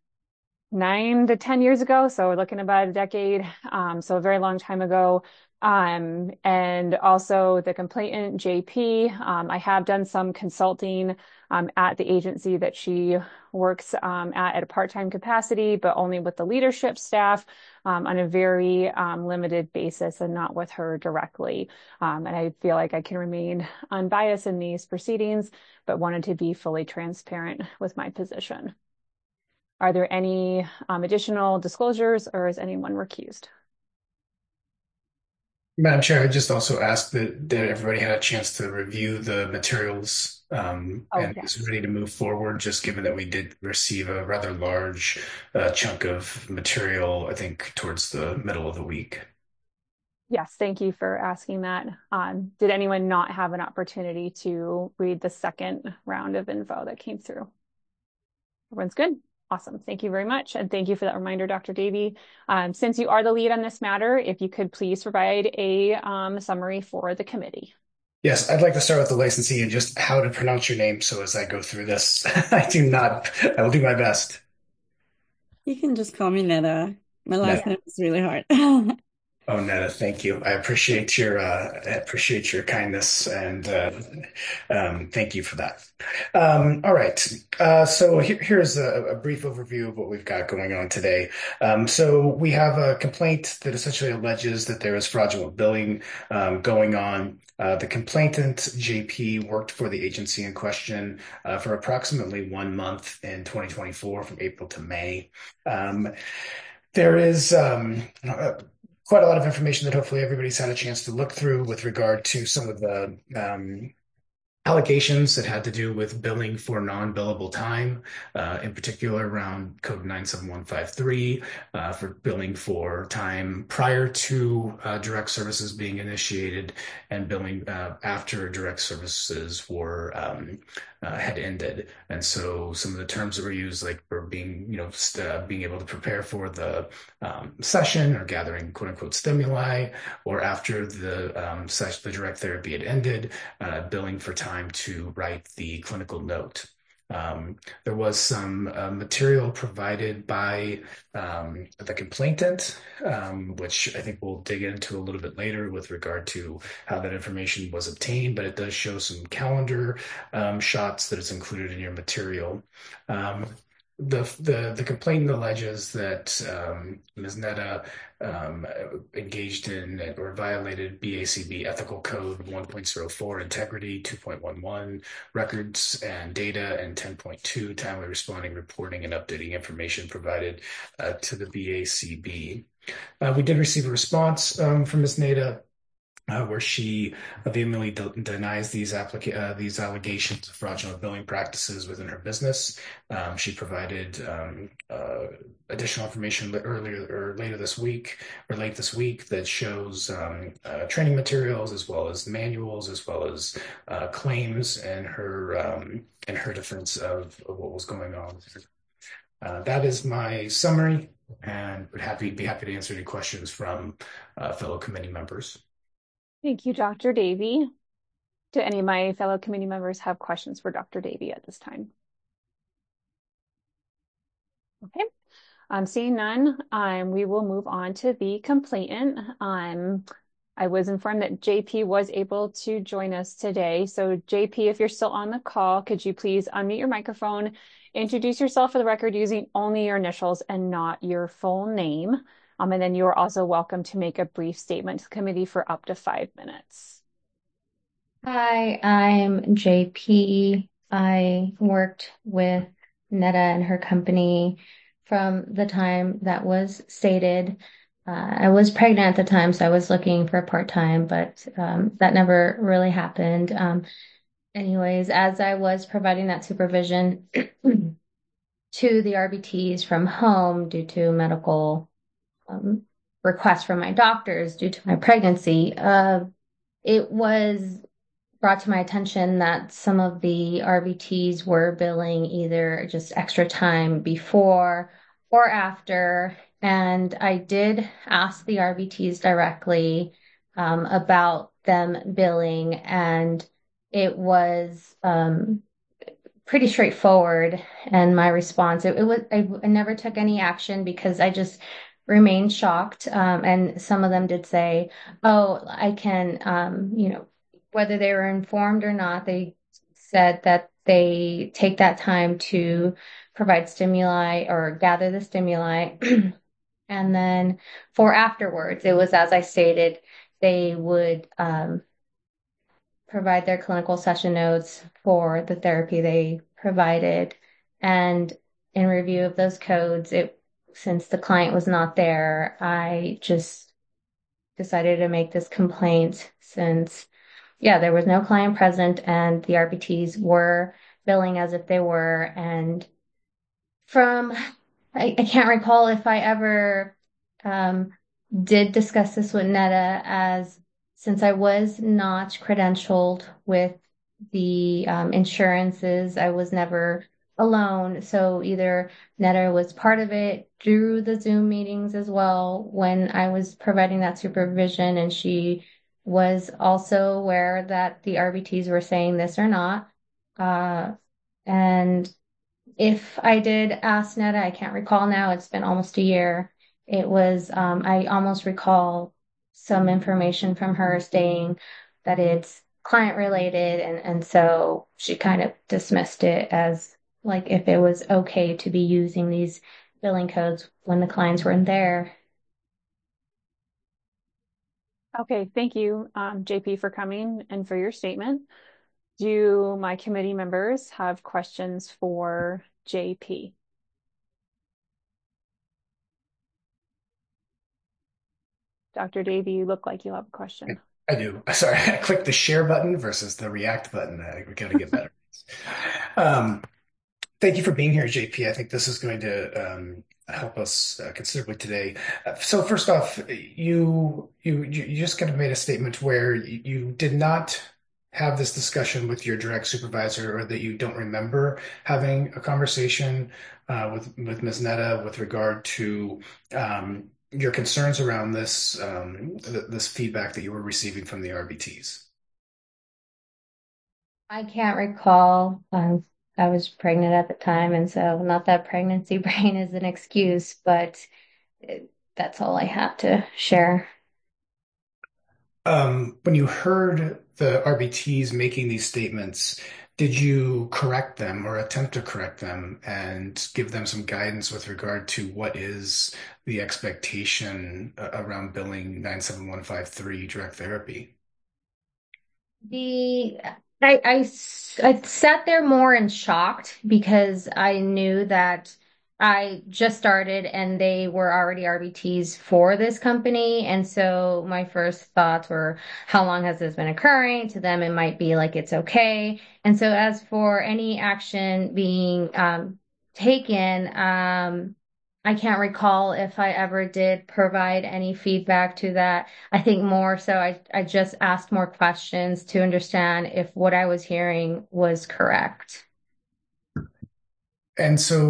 nine to ten years ago. So we're looking about a decade. Um, so a very long time ago. Um, and also the complainant, J P, um, I have done some consulting um, at the agency that she works um, at at a part-time capacity, but only with the leadership staff um, on a very um, limited basis and not with her directly. Um, and I feel like I can remain unbiased in these proceedings, but wanted to be fully transparent with my position. Are there any um, additional disclosures or is anyone recused? Madam Chair, I just also asked that, that everybody had a chance to review the materials um, Oh, and yes. is ready to move forward, just given that we did receive a rather large uh, chunk of material, I think, towards the middle of the week. Yes, thank you for asking that. Um, did anyone not have an opportunity to read the second round of info that came through? Everyone's good? Awesome. Thank you very much. And thank you for that reminder, Doctor Davey. Um, since you are the lead on this matter, if you could please provide a um, summary for the committee. Yes, I'd like to start with the licensee and just how to pronounce your name. So as I go through this, I do not, I will do my best. You can just call me Neda. My last Neda. name is really hard. Oh, Neda, thank you. I appreciate your uh, I appreciate your kindness and uh, um, thank you for that. Um, all right. Uh, so here, here's a, a brief overview of what we've got going on today. Um, so we have a complaint that essentially alleges that there is fraudulent billing um, going on. Uh, the complainant, J P, worked for the agency in question uh, for approximately one month in twenty twenty-four, from April to May. Um, there is um, uh, quite a lot of information that hopefully everybody's had a chance to look through with regard to some of the um, allegations that had to do with billing for non-billable time, uh, in particular around Code nine seven one five three uh, for billing for time prior to uh, direct services being initiated and billing uh, after direct services were um, uh, had ended. And so some of the terms that were used, like for being, you know, uh, being able to prepare for the um, session or gathering quote unquote stimuli, or after the um, session, the direct therapy had ended, uh, billing for time to write the clinical note. Um, there was some uh, material provided by um, the complainant, um, which I think we'll dig into a little bit later with regard to how that information was obtained, but it does show some calendar um, shots that is included in your material. Um, The, the the complainant alleges that um, Miz Neda um, engaged in or violated B A C B Ethical Code one point oh four Integrity, two point one one Records and Data, and ten point two Timely Responding, Reporting, and Updating Information provided uh, to the B A C B. Uh, we did receive a response um, from Miz Neda, Uh, where she vehemently de- denies these applica- uh, these allegations of fraudulent billing practices within her business. Um, she provided um, uh, additional information earlier or later this week or late this week that shows um, uh, training materials as well as manuals as well as uh, claims and her um, and her defense of, of what was going on. Uh, that is my summary, and would happy be happy to answer any questions from uh, fellow committee members. Thank you, Doctor Davey. Do any of my fellow committee members have questions for Doctor Davey at this time? Okay, I'm seeing none. Um, we will move on to the complainant. Um, I was informed that J P was able to join us today. So J P, if you're still on the call, could you please unmute your microphone, introduce yourself for the record using only your initials and not your full name. Um, and then you are also welcome to make a brief statement to the committee for up to five minutes. Hi, I'm J P. I worked with Netta and her company from the time that was stated. Uh, I was pregnant at the time, so I was looking for part-time, but um, that never really happened. Um, anyways, as I was providing that supervision to the R B Ts from home due to medical um, requests from my doctors due to my pregnancy, uh, it was brought to my attention that some of the R B Ts were billing either just extra time before or after. And I did ask the R B Ts directly um, about them billing, and it was um, pretty straightforward. And my response, it, it was, I, I never took any action because I just remained shocked. Um, and some of them did say, oh, I can, um, you know, whether they were informed or not, they said that they take that time to provide stimuli or gather the stimuli. And then for afterwards, it was, as I stated, they would um, provide their clinical session notes for the therapy they provided. And in review of those codes, it since the client was not there, I just decided to make this complaint since yeah, there was no client present and the R B Ts were billing as if they were. And from, I, I can't recall if I ever um, did discuss this with Netta, as since I was not credentialed with the um, insurances, I was never alone. So either Netta was part of it through the Zoom meetings as well when I was providing that supervision, and she was also aware that the R B Ts were saying this or not. Uh, and if I did ask Netta, I can't recall now, it's been almost a year. It was, um, I almost recall some information from her saying that it's client related. And, and so she kind of dismissed it as like if it was okay to be using these billing codes when the clients weren't there. Okay, thank you, um, J P, for coming and for your statement. Do my committee members have questions for J P? Doctor Davey, you look like you have a question. I do. Sorry, I clicked the share button versus the react button. I, we got to get better. um, thank you for being here, J P. I think this is going to um, help us uh, considerably today. Uh, so first off, you you you just kind of made a statement where you, you did not have this discussion with your direct supervisor, or that you don't remember having a conversation uh, with with Miz Netta with regard to um, your concerns around this um, th this feedback that you were receiving from the R B Ts. I can't recall. Um, I was pregnant at the time, and so not that pregnancy brain is an excuse, but it, that's all I have to share. Um, when you heard the R B Ts making these statements, did you correct them or attempt to correct them and give them some guidance with regard to what is the expectation uh, around billing nine seven one five three direct therapy? The I, I, I sat there more and shocked because I knew that I just started and they were already R B Ts for this company. And so my first thoughts were, how long has this been occurring? To them, it might be like it's okay. And so as for any action being um, taken, um, I can't recall if I ever did provide any feedback to that. I think more so I, I just asked more questions to understand if what I was hearing was correct. And so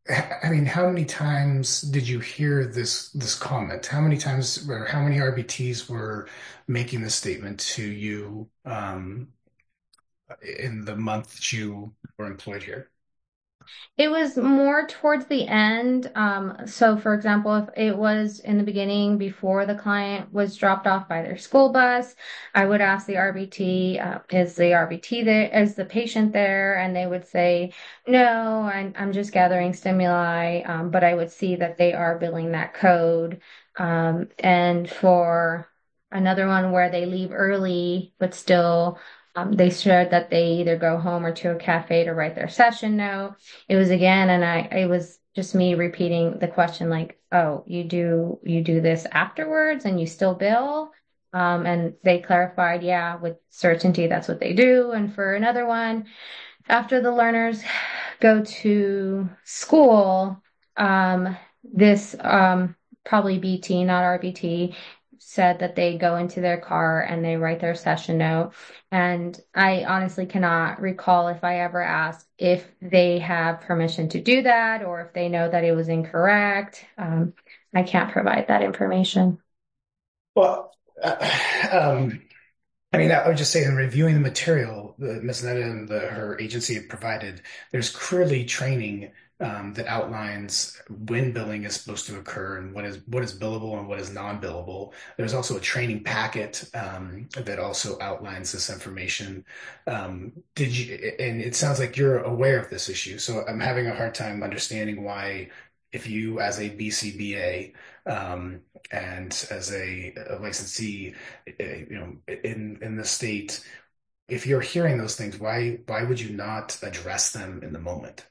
I mean, how many times did you hear this this comment? How many times or how many R B Ts were making this statement to you um, in the month that you were employed here? It was more towards the end. Um, so for example, if it was in the beginning before the client was dropped off by their school bus, I would ask the R B T, uh, is the R B T there, is the patient there? And they would say, no, I'm, I'm just gathering stimuli. Um, but I would see that they are billing that code. Um, and for another one where they leave early, but still um, they shared that they either go home or to a cafe to write their session note. It was again, and I, it was just me repeating the question like, oh, you do, you do this afterwards and you still bill? Um, and they clarified, yeah, with certainty, that's what they do. And for another one, after the learners go to school, um, this, um, probably B T, not R B T, said that they go into their car and they write their session note. And I honestly cannot recall if I ever asked if they have permission to do that or if they know that it was incorrect. Um, I can't provide that information. Well, uh, um, I mean, I would just say in reviewing the material that Miz Netta and the, her agency have provided, there's clearly training um, that outlines when billing is supposed to occur and what is what is billable and what is non-billable. There's also a training packet um, that also outlines this information. Um, did you? And it sounds like you're aware of this issue. So I'm having a hard time understanding why, if you as a B C B A um, and as a, a licensee, uh, you know, in in the state, if you're hearing those things, why why would you not address them in the moment?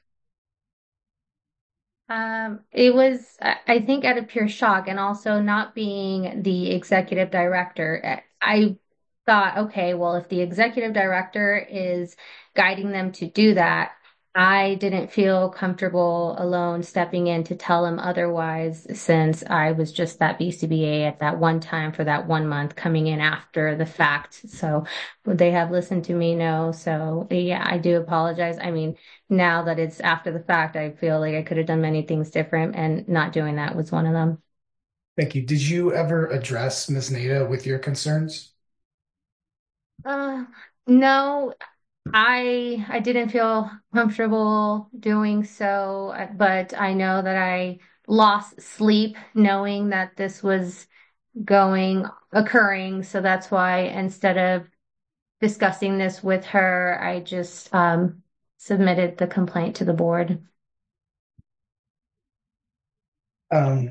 Um, it was, I I think, out of pure shock, and also not being the executive director. I thought, okay, well, if the executive director is guiding them to do that, I didn't feel comfortable alone stepping in to tell them otherwise, since I was just that B C B A at that one time for that one month coming in after the fact. So would they have listened to me? No. So yeah, I do apologize. I mean, now that it's after the fact, I feel like I could have done many things different, and not doing that was one of them. Thank you. Did you ever address Miz Nada with your concerns? Uh, no, I I didn't feel comfortable doing so, uh, but I know that I lost sleep knowing that this was going occurring. So that's why instead of discussing this with her, I just um, submitted the complaint to the board. Um,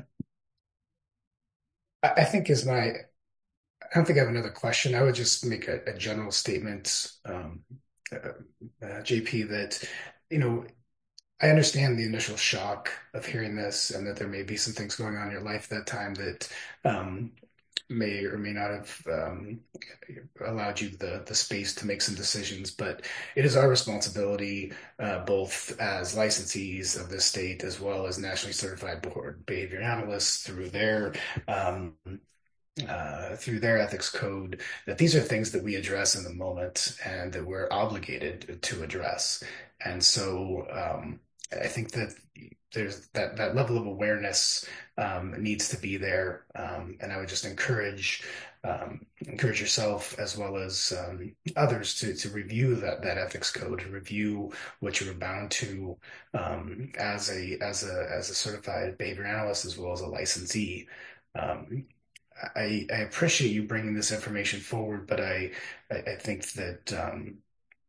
I, I think is my, I don't think I have another question. I would just make a, a general statement, um, uh, uh, J P, that, you know, I understand the initial shock of hearing this and that there may be some things going on in your life at that time that um, may or may not have um, allowed you the, the space to make some decisions. But it is our responsibility, uh, both as licensees of this state as well as nationally certified board behavior analysts through their um, uh, through their ethics code, that these are things that we address in the moment and that we're obligated to address. And so um, I think that there's that, that level of awareness um, needs to be there. Um, and I would just encourage um, encourage yourself as well as um, others to, to review that, that ethics code, to review what you're bound to um, as a as a as a certified behavior analyst as well as a licensee. Um, I, I appreciate you bringing this information forward, but I I, I think that um,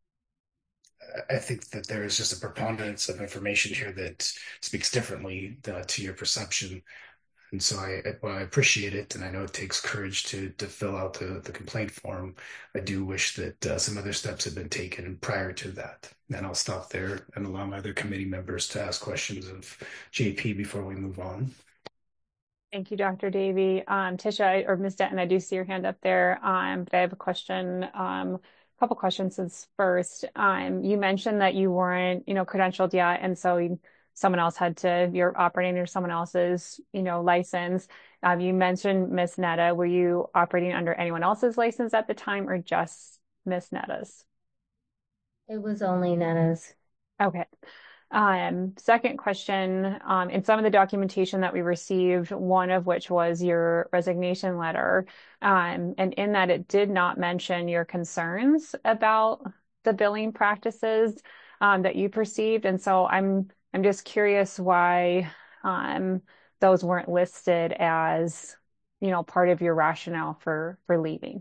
I think that there is just a preponderance of information here that speaks differently uh, to your perception. And so I, while I appreciate it, and I know it takes courage to to fill out the, the complaint form, I do wish that uh, some other steps had been taken prior to that. And I'll stop there and allow my other committee members to ask questions of J P before we move on. Thank you, Doctor Davey. Um, Tisha or Miz Denton, I do see your hand up there, um, but I have a question. Um, a couple questions since first. Um, you mentioned that you weren't, you know, credentialed yet, and so you, someone else had to. You're operating under someone else's, you know, license. Um, you mentioned Miz Netta. Were you operating under anyone else's license at the time, or just Miz Netta's? It was only Netta's. Okay. Um, second question, um, in some of the documentation that we received, one of which was your resignation letter, um, and in that it did not mention your concerns about the billing practices um, that you perceived. And so I'm I'm just curious why um, those weren't listed as, you know, part of your rationale for for leaving.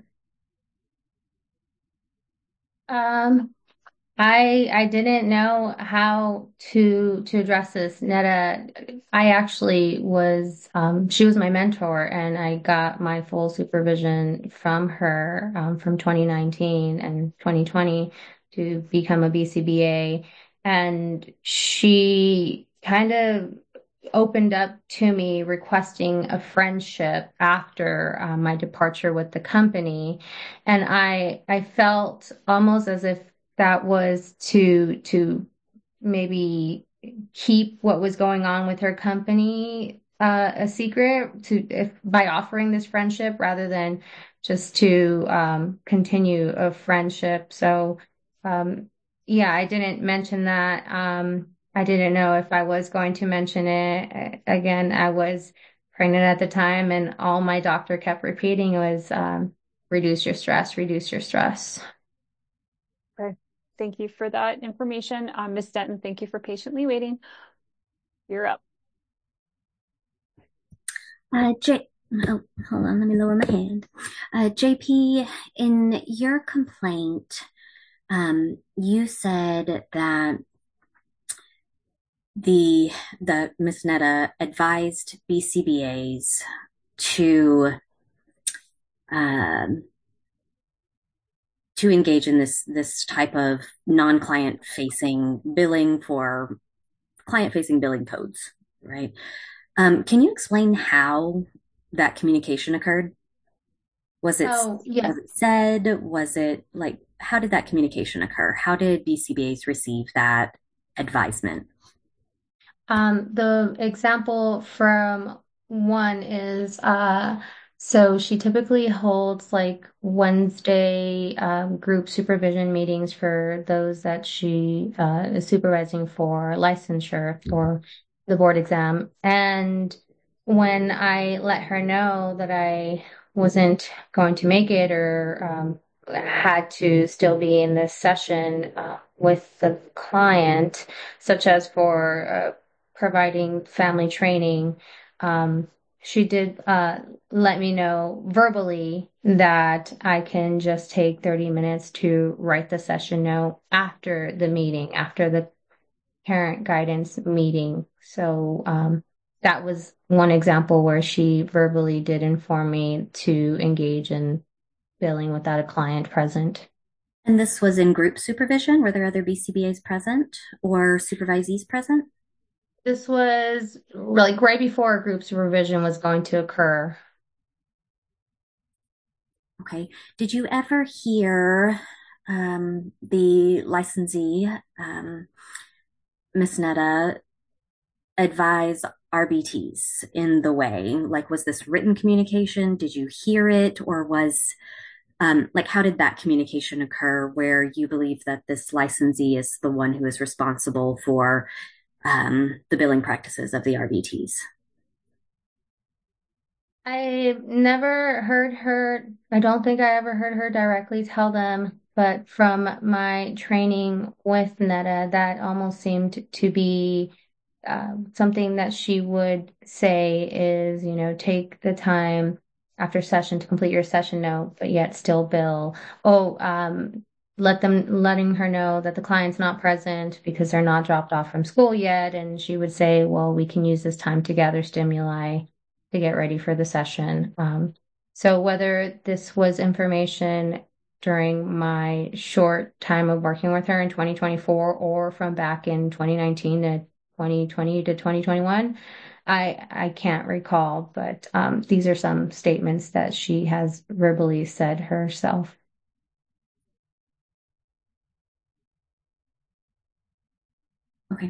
Um, I I didn't know how to to address this. Netta, I actually was um, she was my mentor, and I got my full supervision from her um, from twenty nineteen and twenty twenty to become a B C B A, and she kind of opened up to me requesting a friendship after uh, my departure with the company, and I I felt almost as if that was to to maybe keep what was going on with her company uh, a secret to if by offering this friendship rather than just to um, continue a friendship. So um, yeah, I didn't mention that. Um, I didn't know if I was going to mention it. Again, I was pregnant at the time, and all my doctor kept repeating was um, reduce your stress, reduce your stress. Okay. Thank you for that information. Um, Miz Denton, thank you for patiently waiting. You're up. Uh, J, oh, hold on, let me lower my hand. Uh, J P, in your complaint, um, you said that the the Miss Netta advised B C B As to um, to engage in this this type of non-client facing billing for client facing billing codes, right? Um, can you explain how that communication occurred? Was it Oh, yes. was it said? Was it like how did that communication occur? How did B C B As receive that advisement? Um, the example from one is uh, so she typically holds like Wednesday um, group supervision meetings for those that she uh, is supervising for licensure for the board exam. And when I let her know that I wasn't going to make it or um, had to still be in this session uh, with the client, such as for uh, providing family training, um, she did uh, let me know verbally that I can just take thirty minutes to write the session note after the meeting, after the parent guidance meeting. So um, that was one example where she verbally did inform me to engage in billing without a client present. And this was in group supervision? Were there other B C B As present or supervisees present? This was like right before group supervision was going to occur. Okay. Did you ever hear um, the licensee, um, Miss Netta, advise R B Ts in the way? Like, was this written communication? Did you hear it? Or was, um, like, how did that communication occur where you believe that this licensee is the one who is responsible for um, the billing practices of the R B Ts? I never heard her, I don't think I ever heard her directly tell them, but from my training with Netta, that almost seemed to be um, something that she would say is, you know, take the time after session to complete your session note, but yet still bill. Oh, um, let them, letting her know that the client's not present because they're not dropped off from school yet. And she would say, well, we can use this time to gather stimuli to get ready for the session. Um, so whether this was information during my short time of working with her in twenty twenty-four or from back in twenty nineteen to twenty twenty to twenty twenty-one, I I can't recall, but um, these are some statements that she has verbally said herself. Okay.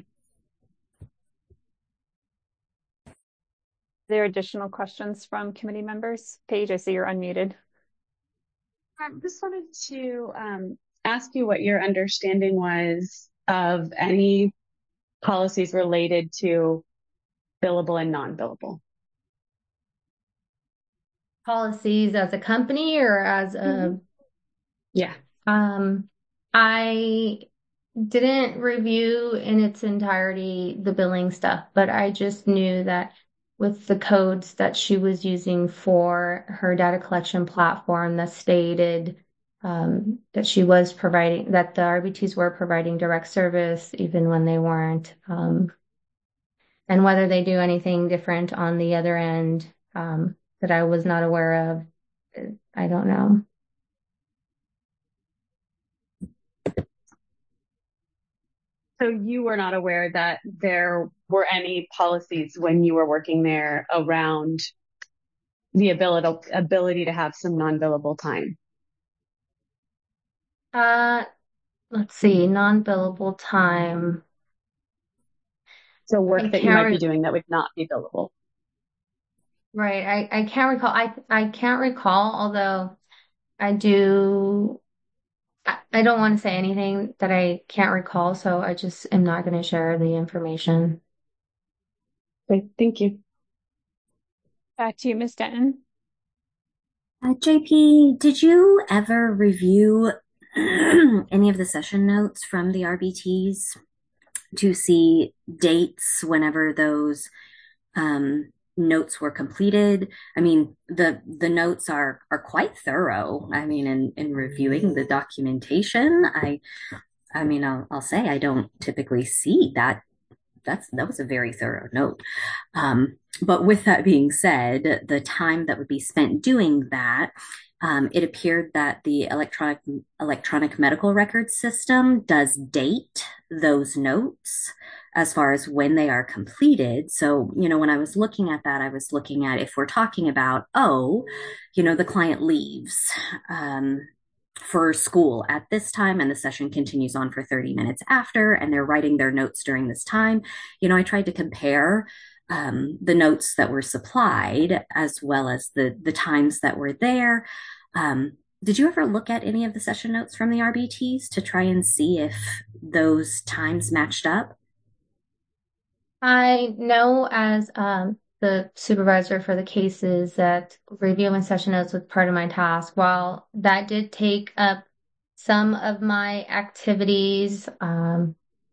Are there additional questions from committee members? Paige, I see you're unmuted. I just wanted to um, ask you what your understanding was of any policies related to billable and non-billable? Policies as a company or as a mm-hmm. Yeah. Um, I didn't review in its entirety the billing stuff, but I just knew that with the codes that she was using for her data collection platform that stated um, that she was providing, that the R B Ts were providing direct service even when they weren't. Um, and whether they do anything different on the other end um, that I was not aware of, I don't know. So you were not aware that there were any policies when you were working there around the ability ability to have some non-billable time? Uh, let's see, non-billable time. So work I that you can't might be re- doing that would not be billable. Right. I, I can't recall. I I can't recall, although I do. I, I don't want to say anything that I can't recall, so I just am not going to share the information. Okay, thank you. Back to you, Miz Denton. Uh, J P, did you ever review any of the session notes from the R B Ts to see dates whenever those um, notes were completed? I mean, the the notes are are quite thorough. I mean, in in reviewing the documentation, I I mean, I'll I'll say I don't typically see that. That's that was a very thorough note. Um, but with that being said, the time that would be spent doing that, um, it appeared that the electronic electronic medical record system does date those notes as far as when they are completed. So, you know, when I was looking at that, I was looking at if we're talking about, oh, you know, the client leaves um, for school at this time and the session continues on for thirty minutes after, and they're writing their notes during this time. You know, I tried to compare um, the notes that were supplied as well as the, the times that were there. Um, did you ever look at any of the session notes from the R B Ts to try and see if those times matched up? I know as um, the supervisor for the cases that reviewing session notes was part of my task. While that did take up some of my activities, um,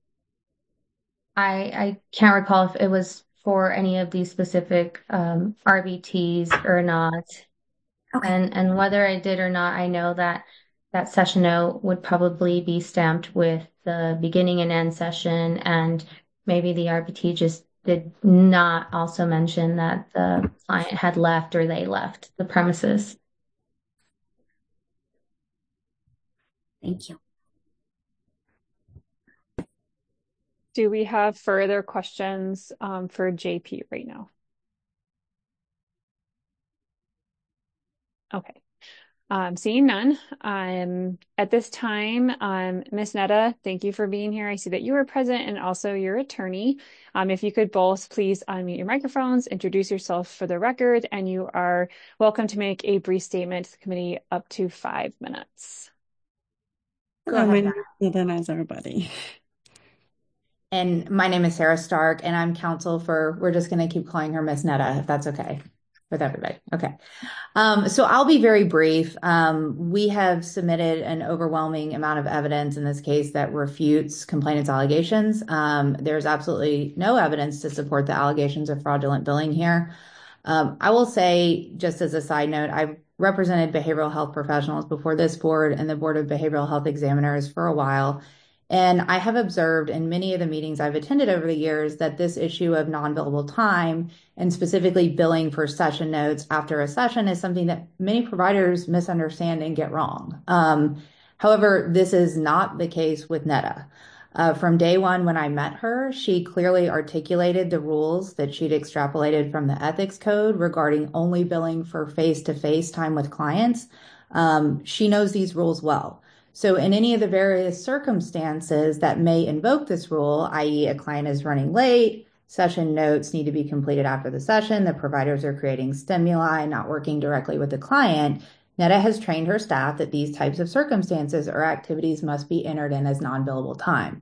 I I can't recall if it was for any of these specific um, R B Ts or not. Okay. And and whether I did or not, I know that that session note would probably be stamped with the beginning and end session, and maybe the R B T just did not also mention that the client had left or they left the premises. Thank you. Do we have further questions um, for J P right now? Okay. Um, seeing none, um, at this time, um, Miz Netta, thank you for being here. I see that you were present and also your attorney. Um, if you could both please unmute your microphones, introduce yourself for the record, and you are welcome to make a brief statement to the committee up to five minutes. Go Hello, ahead. My name is Netta, as everybody. And my name is Sarah Stark, and I'm counsel for, we're just going to keep calling her Miss Netta, if that's okay with everybody. Okay. Um, so I'll be very brief. Um, we have submitted an overwhelming amount of evidence in this case that refutes complainant's allegations. Um, there's absolutely no evidence to support the allegations of fraudulent billing here. Um, I will say, just as a side note, I've represented behavioral health professionals before this board and the Board of Behavioral Health Examiners for a while. And I have observed in many of the meetings I've attended over the years that this issue of non-billable time and specifically billing for session notes after a session is something that many providers misunderstand and get wrong. Um, however, this is not the case with Netta. Uh, from day one when I met her, she clearly articulated the rules that she'd extrapolated from the ethics code regarding only billing for face-to-face time with clients. Um, she knows these rules well. So in any of the various circumstances that may invoke this rule, that is a client is running late, session notes need to be completed after the session, the providers are creating stimuli, not working directly with the client, Netta has trained her staff that these types of circumstances or activities must be entered in as non-billable time.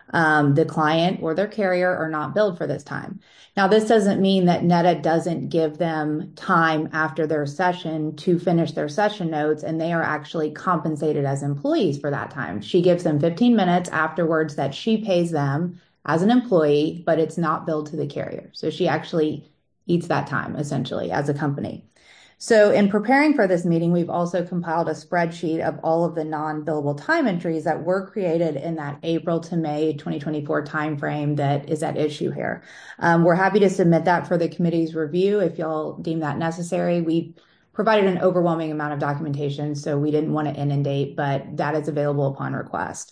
um, the client or their carrier are not billed for this time. Now, this doesn't mean that NEDA doesn't give them time after their session to finish their session notes, and they are actually compensated as employees for that time. She gives them fifteen minutes afterwards that she pays them as an employee, but it's not billed to the carrier. So she actually eats that time, essentially, as a company. So in preparing for this meeting, we've also compiled a spreadsheet of all of the non-billable time entries that were created in that April to May twenty twenty-four timeframe that is at issue here. Um, we're happy to submit that for the committee's review if y'all deem that necessary. We provided an overwhelming amount of documentation, so we didn't want to inundate, but that is available upon request.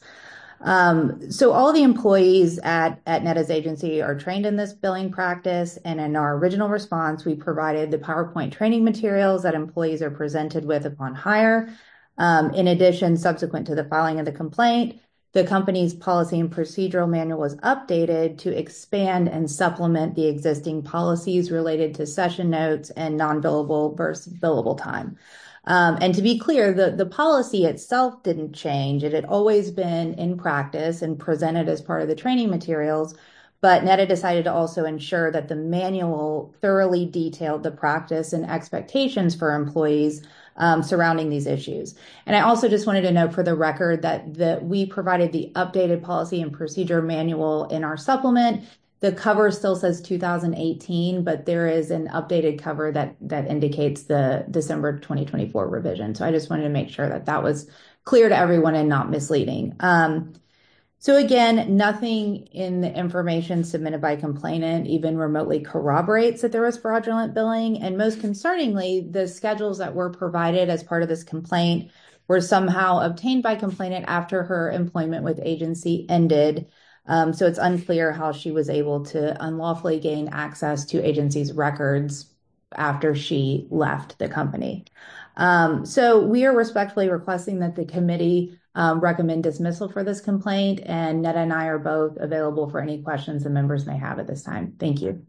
Um, so all the employees at, at NEDA's agency are trained in this billing practice, and in our original response, we provided the PowerPoint training materials that employees are presented with upon hire. Um, in addition, subsequent to the filing of the complaint, the company's policy and procedural manual was updated to expand and supplement the existing policies related to session notes and non-billable versus billable time. Um, and to be clear, the, the policy itself didn't change. It had always been in practice and presented as part of the training materials, but NEDA decided to also ensure that the manual thoroughly detailed the practice and expectations for employees um, surrounding these issues. And I also just wanted to note for the record that, that we provided the updated policy and procedure manual in our supplement. The cover still says two thousand eighteen, but there is an updated cover that that indicates the December twenty twenty-four revision. So I just wanted to make sure that that was clear to everyone and not misleading. Um, so again, nothing in the information submitted by complainant even remotely corroborates that there was fraudulent billing. And most concerningly, the schedules that were provided as part of this complaint were somehow obtained by complainant after her employment with agency ended. Um, so it's unclear how she was able to unlawfully gain access to agency's records after she left the company. Um, so we are respectfully requesting that the committee um, recommend dismissal for this complaint, and NEDA and I are both available for any questions the members may have at this time. Thank you.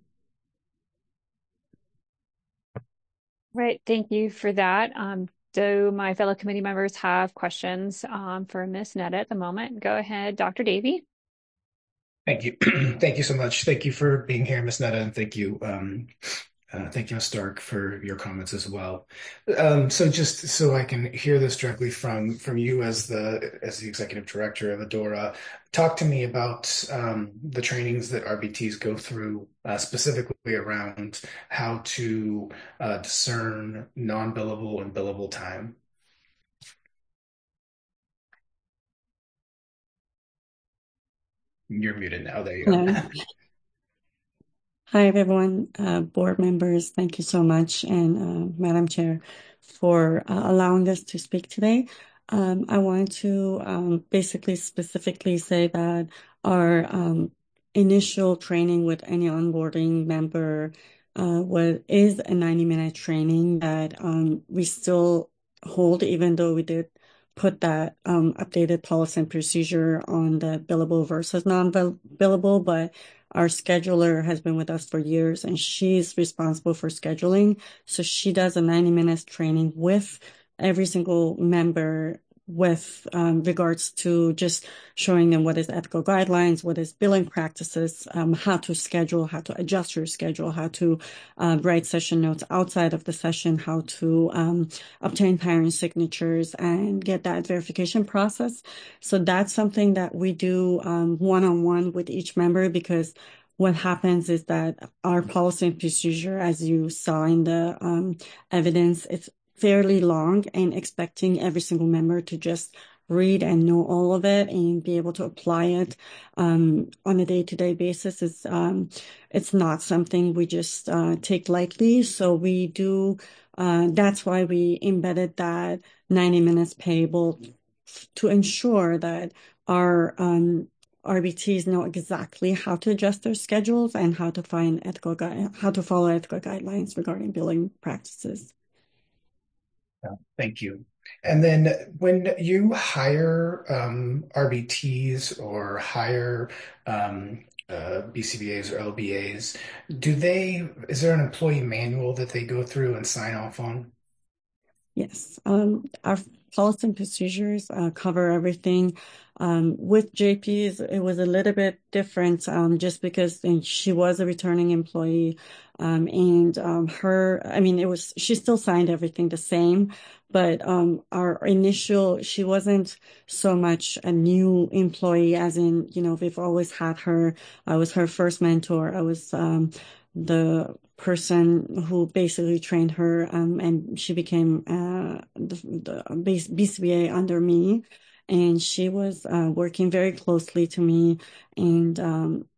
Right, thank you for that. Um, do my fellow committee members have questions um, for Miz NEDA at the moment? Go ahead, Doctor Davey. Thank you. Thank you so much. Thank you for being here, Miz NEDA, and thank you, um, uh, thank you, Miz Stark, for your comments as well. Um, so just so I can hear this directly from from you as the as the executive director of ADORA, talk to me about um, the trainings that R B Ts go through, uh, specifically around how to uh, discern non-billable and billable time. You're muted now. There you go. Hello. Hi, everyone, uh, board members. Thank you so much, and uh, Madam Chair, for uh, allowing us to speak today. Um, I want to um, basically specifically say that our um, initial training with any onboarding member uh, was is a ninety minute training that um, we still hold, even though we did put that um, updated policy and procedure on the billable versus non-billable, but our scheduler has been with us for years and she's responsible for scheduling. So she does a ninety minutes training with every single member with um, regards to just showing them what is ethical guidelines, what is billing practices, um, how to schedule, how to adjust your schedule, how to uh, write session notes outside of the session, how to um, obtain parent signatures and get that verification process. So that's something that we do um, one-on-one with each member, because what happens is that our policy and procedure, as you saw in the um, evidence, it's fairly long, and expecting every single member to just read and know all of it and be able to apply it um, on a day-to-day basis is um, it's not something we just uh, take lightly. So we do. Uh, that's why we embedded that ninety minutes payable to ensure that our um, R B Ts know exactly how to adjust their schedules and how to find ethical gui- how to follow ethical guidelines regarding billing practices. Thank you. And then when you hire um, R B Ts or hire um, uh, B C B As or L B As, do they, is there an employee manual that they go through and sign off on? Yes. Um, our policy and procedures uh, cover everything. Um, with J P's, it was a little bit different um, just because she was a returning employee. Um, and um, her, I mean, it was, she still signed everything the same, but um, our initial, she wasn't so much a new employee as in, you know, we've always had her. I was her first mentor. I was um, the person who basically trained her, um, and she became uh, the, the B C B A under me. And she was uh, working very closely to me. And um,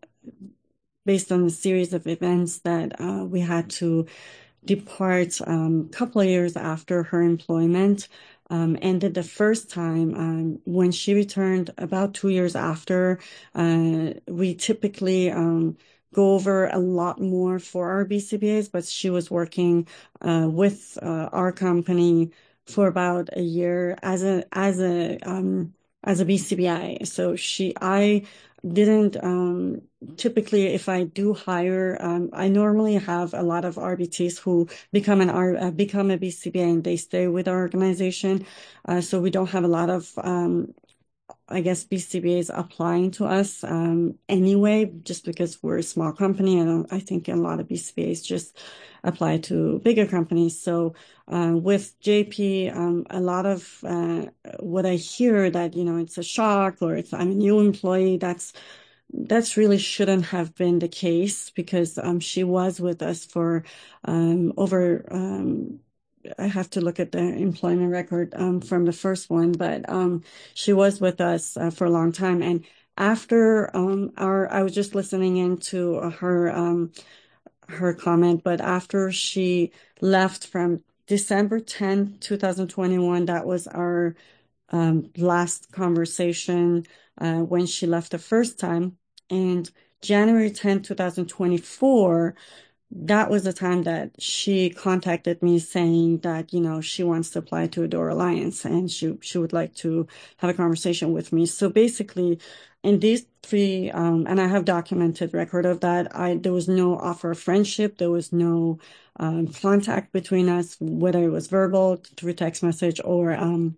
based on a series of events that uh, we had to depart um, a couple of years after her employment um, ended the first time. Um, when she returned about two years after, uh, we typically um, go over a lot more for our B C B As, but she was working uh, with uh, our company for about a year as a as a um, as a B C B I. So she I didn't um, typically, if I do hire, um, I normally have a lot of R B Ts who become an R uh, become a B C B A and they stay with our organization. Uh, so we don't have a lot of um, I guess B C B As applying to us um, anyway, just because we're a small company. I don't, I think a lot of B C B As just apply to bigger companies. So uh, with J P, um, a lot of uh, what I hear that, you know, it's a shock or it's I'm a new employee, that's that's really shouldn't have been the case because um, she was with us for um, over um, I have to look at the employment record um, from the first one, but um, she was with us uh, for a long time. And after um, our, I was just listening into her um, her comment, but after she left from December tenth, twenty twenty-one, that was our um, last conversation uh, when she left the first time. And January tenth, twenty twenty-four, that was the time that she contacted me saying that, you know, she wants to apply to Adore Alliance and she she would like to have a conversation with me. So basically, in these three, um, and I have documented record of that, I there was no offer of friendship. There was no um, contact between us, whether it was verbal, through text message, or um,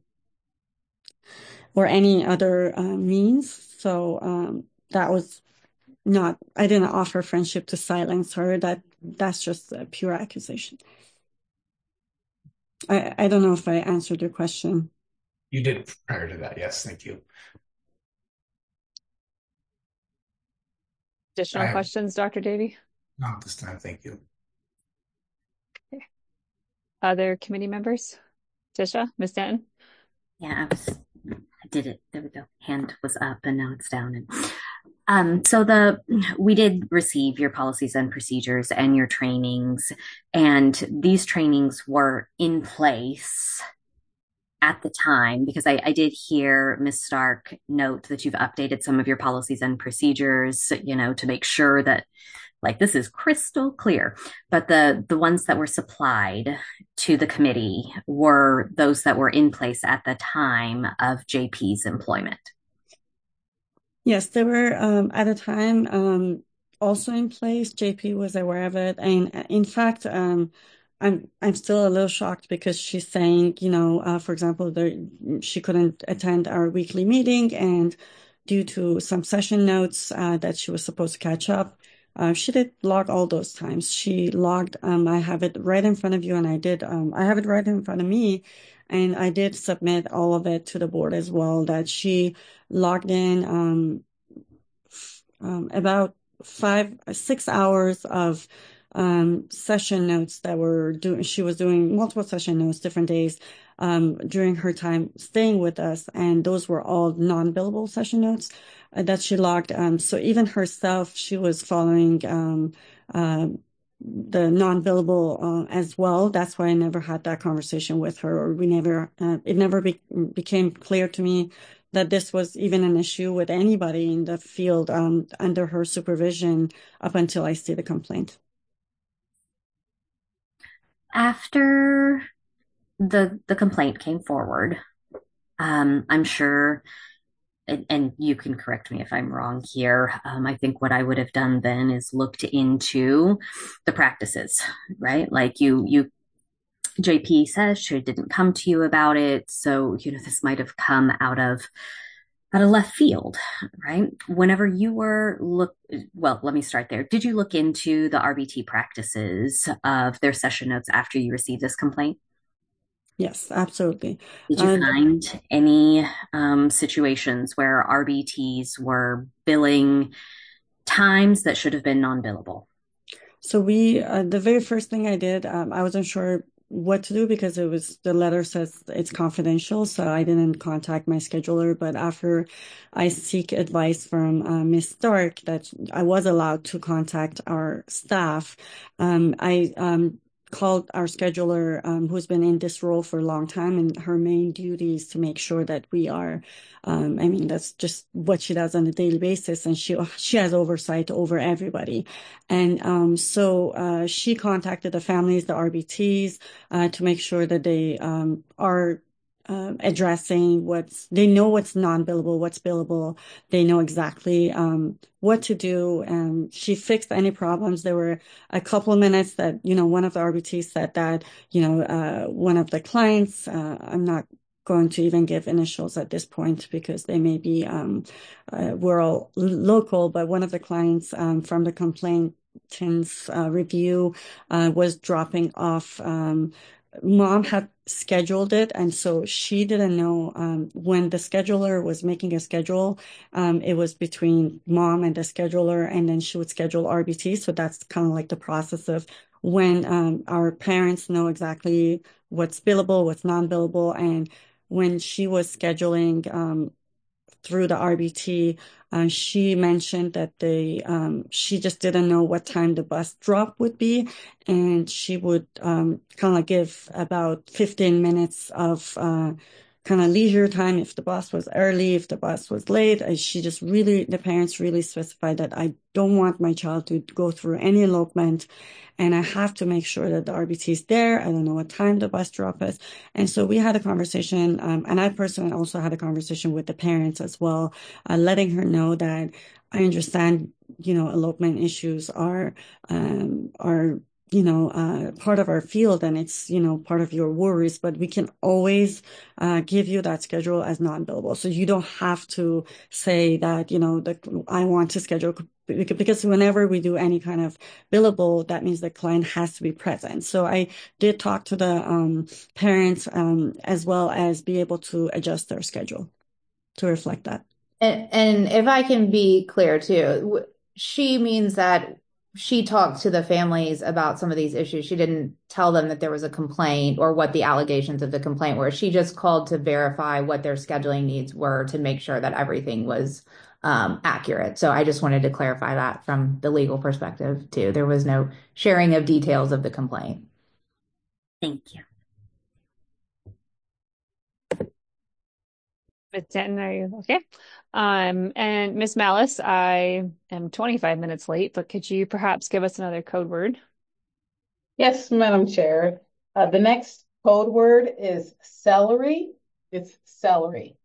or any other uh, means. So um, that was not, I didn't offer friendship to silence her. That that's just a pure accusation. I, I don't know if I answered your question. You did prior to that. Yes, thank you. Additional I- questions, Doctor Davey? Not this time, thank you. Okay. Other committee members? Tisha, Miz Stanton? Yeah, I was, I did it. There we go. Hand was up and now it's down. And um, so the we did receive your policies and procedures and your trainings, and these trainings were in place at the time because I, I did hear Miz Stark note that you've updated some of your policies and procedures, you know, to make sure that like this is crystal clear. But the the ones that were supplied to the committee were those that were in place at the time of J P's employment. Yes, they were um, at a time um, also in place. J P was aware of it, and uh, in fact, um, I'm I'm still a little shocked because she's saying, you know, uh, for example, there, she couldn't attend our weekly meeting, and due to some session notes uh, that she was supposed to catch up, uh, she did log all those times. She logged. Um, I have it right in front of you, and I did. Um, I have it right in front of me. And I did submit all of it to the board as well, that she logged in um, um, about five, six hours of um, session notes that were doing, she was doing multiple session notes, different days um, during her time staying with us. And those were all non-billable session notes uh, that she logged. Um, so even herself, she was following um, uh, the non-billable uh, as well. That's why I never had that conversation with her, or we never, uh, it never be- became clear to me that this was even an issue with anybody in the field um, under her supervision up until I see the complaint. After the the complaint came forward, um, I'm sure, and, and you can correct me if I'm wrong here. Um, I think what I would have done then is looked into the practices, right? Like you, you, J P says she didn't come to you about it. So, you know, this might have come out of out of left field, right? Whenever you were look, well, let me start there. Did you look into the R B T practices of their session notes after you received this complaint? Yes, absolutely. Did you Um, find any um, situations where R B Ts were billing times that should have been non-billable? So we, uh, the very first thing I did, um, I wasn't sure what to do because it was, the letter says it's confidential. So I didn't contact my scheduler. But after I seek advice from uh, Miz Stark that I was allowed to contact our staff, um, I um, called our scheduler, um, who's been in this role for a long time, and her main duty is to make sure that we are, um, I mean, that's just what she does on a daily basis, and she she has oversight over everybody. And um, so uh, she contacted the families, the R B Ts, uh, to make sure that they um, are uh, addressing what's, they know what's non-billable, what's billable. They know exactly um, what to do. And she fixed any problems. There were a couple of minutes that, you know, one of the R B Ts said that, you know, uh, one of the clients, uh, I'm not going to even give initials at this point because they may be, um, uh, we're all local, but one of the clients um, from the complainant's uh, review uh, was dropping off. Um, mom had scheduled it, and so she didn't know um, when the scheduler was making a schedule. Um, it was between mom and the scheduler, and then she would schedule R B T. So that's kind of like the process of when um, our parents know exactly what's billable, what's non-billable, and when she was scheduling um, through the R B T, uh, she mentioned that they um, she just didn't know what time the bus drop would be, and she would um, kind of give about fifteen minutes of uh, kind of leisure time if the bus was early, if the bus was late. And she just really, the parents really specified that I don't want my child to go through any elopement, and I have to make sure that the R B T is there. I don't know what time the bus drop is. And so we had a conversation, um, and I personally also had a conversation with the parents as well, uh, letting her know that I understand, you know, elopement issues are, um, are, you know, uh, part of our field, and it's, you know, part of your worries, but we can always uh, give you that schedule as non-billable. So you don't have to say that, you know, that I want to schedule, because whenever we do any kind of billable, that means the client has to be present. So I did talk to the um, parents um, as well as be able to adjust their schedule to reflect that. And, and if I can be clear too, she means that she talked to the families about some of these issues. She didn't tell them that there was a complaint or what the allegations of the complaint were. She just called to verify what their scheduling needs were to make sure that everything was um, accurate. So I just wanted to clarify that from the legal perspective too. There was no sharing of details of the complaint. Thank you. Miz Denton, are you okay? Um, and Miz Malice, I am twenty-five minutes late, but could you perhaps give us another code word? Yes, Madam Chair. Uh, the next code word is celery. It's celery.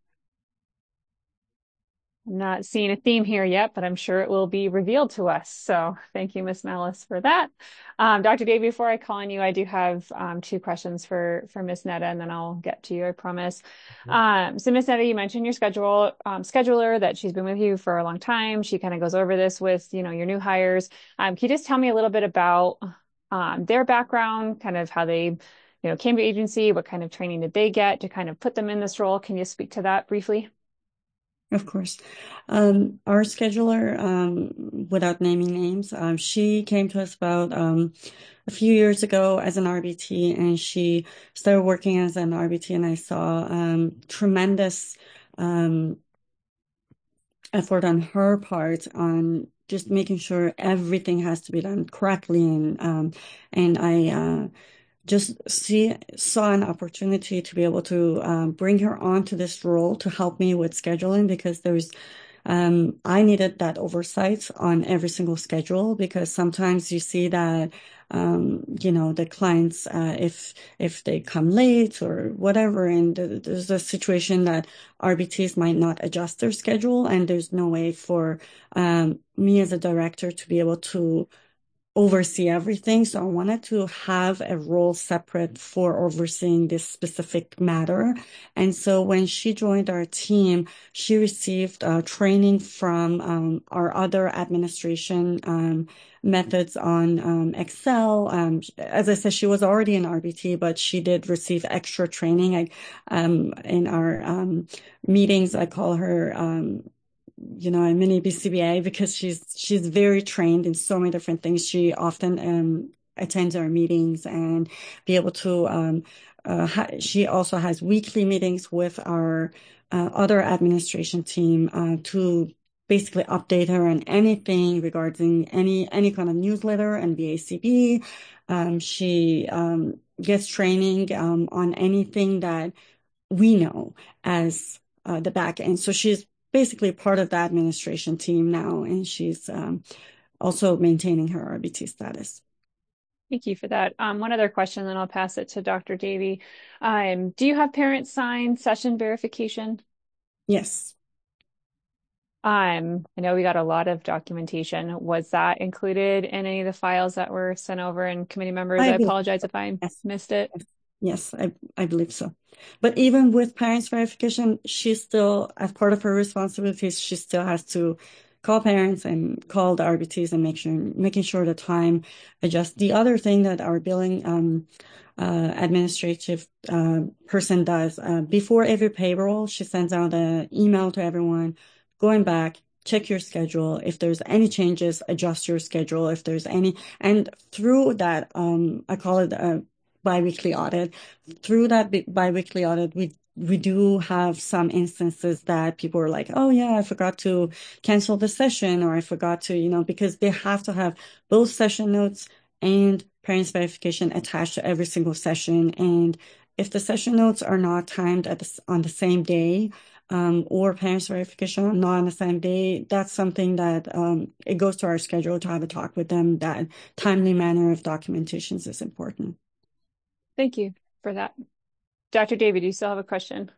I'm not seeing a theme here yet, but I'm sure it will be revealed to us. So thank you, Miz Malice, for that. Um, Doctor Day, before I call on you, I do have um, two questions for, for Miz Netta, and then I'll get to you, I promise. Mm-hmm. Um, so Miz Netta, you mentioned your schedule um, scheduler, that she's been with you for a long time. She kind of goes over this with, you know, your new hires. Um, can you just tell me a little bit about um, their background, kind of how they, you know, came to agency, what kind of training did they get to kind of put them in this role? Can you speak to that briefly? Of course. Um, our scheduler, um, without naming names, um, she came to us about um, a few years ago as an R B T, and she started working as an R B T, and I saw um, tremendous um, effort on her part on just making sure everything has to be done correctly. And, um, and I uh, just see saw an opportunity to be able to um, bring her onto this role to help me with scheduling, because there's um, I needed that oversight on every single schedule, because sometimes you see that um, you know, the clients, uh, if if they come late or whatever, and there's a situation that R B Ts might not adjust their schedule, and there's no way for um, me as a director to be able to oversee everything. So I wanted to have a role separate for overseeing this specific matter. And so when she joined our team, she received uh, training from um, our other administration um, methods on um, Excel. Um, as I said, she was already in R B T, but she did receive extra training. I, um, in our um, meetings, I call her um, you know, a mini B C B A because she's she's very trained in so many different things. She often um, attends our meetings and be able to. Um, uh, ha- she also has weekly meetings with our uh, other administration team uh, to basically update her on anything regarding any any kind of newsletter and B A C B. Um, she um, gets training um, on anything that we know as uh, the back end. So she's basically part of the administration team now, and she's um, also maintaining her R B T status. Thank you for that. Um, one other question, then I'll pass it to Doctor Davey. Um, do you have parents sign session verification? Yes. Um, I know we got a lot of documentation. Was that included in any of the files that were sent over? And committee members, I, I apologize if I yes. missed it. Yes, I, I believe so. But even with parents verification, she still, as part of her responsibilities, she still has to call parents and call the R B Ts and make sure, making sure the time adjusts. The other thing that our billing um, uh, administrative uh, person does, uh, before every payroll, she sends out an email to everyone, going back, check your schedule. If there's any changes, adjust your schedule. If there's any, and through that, um, I call it a biweekly audit. Through that bi- biweekly audit, we we do have some instances that people are like, oh yeah, I forgot to cancel the session, or I forgot to, you know, because they have to have both session notes and parents verification attached to every single session. And if the session notes are not timed at the, on the same day, um, or parents verification are not on the same day, that's something that um, it goes to our schedule to have a talk with them. That timely manner of documentations is important. Thank you for that. Doctor David, do you still have a question?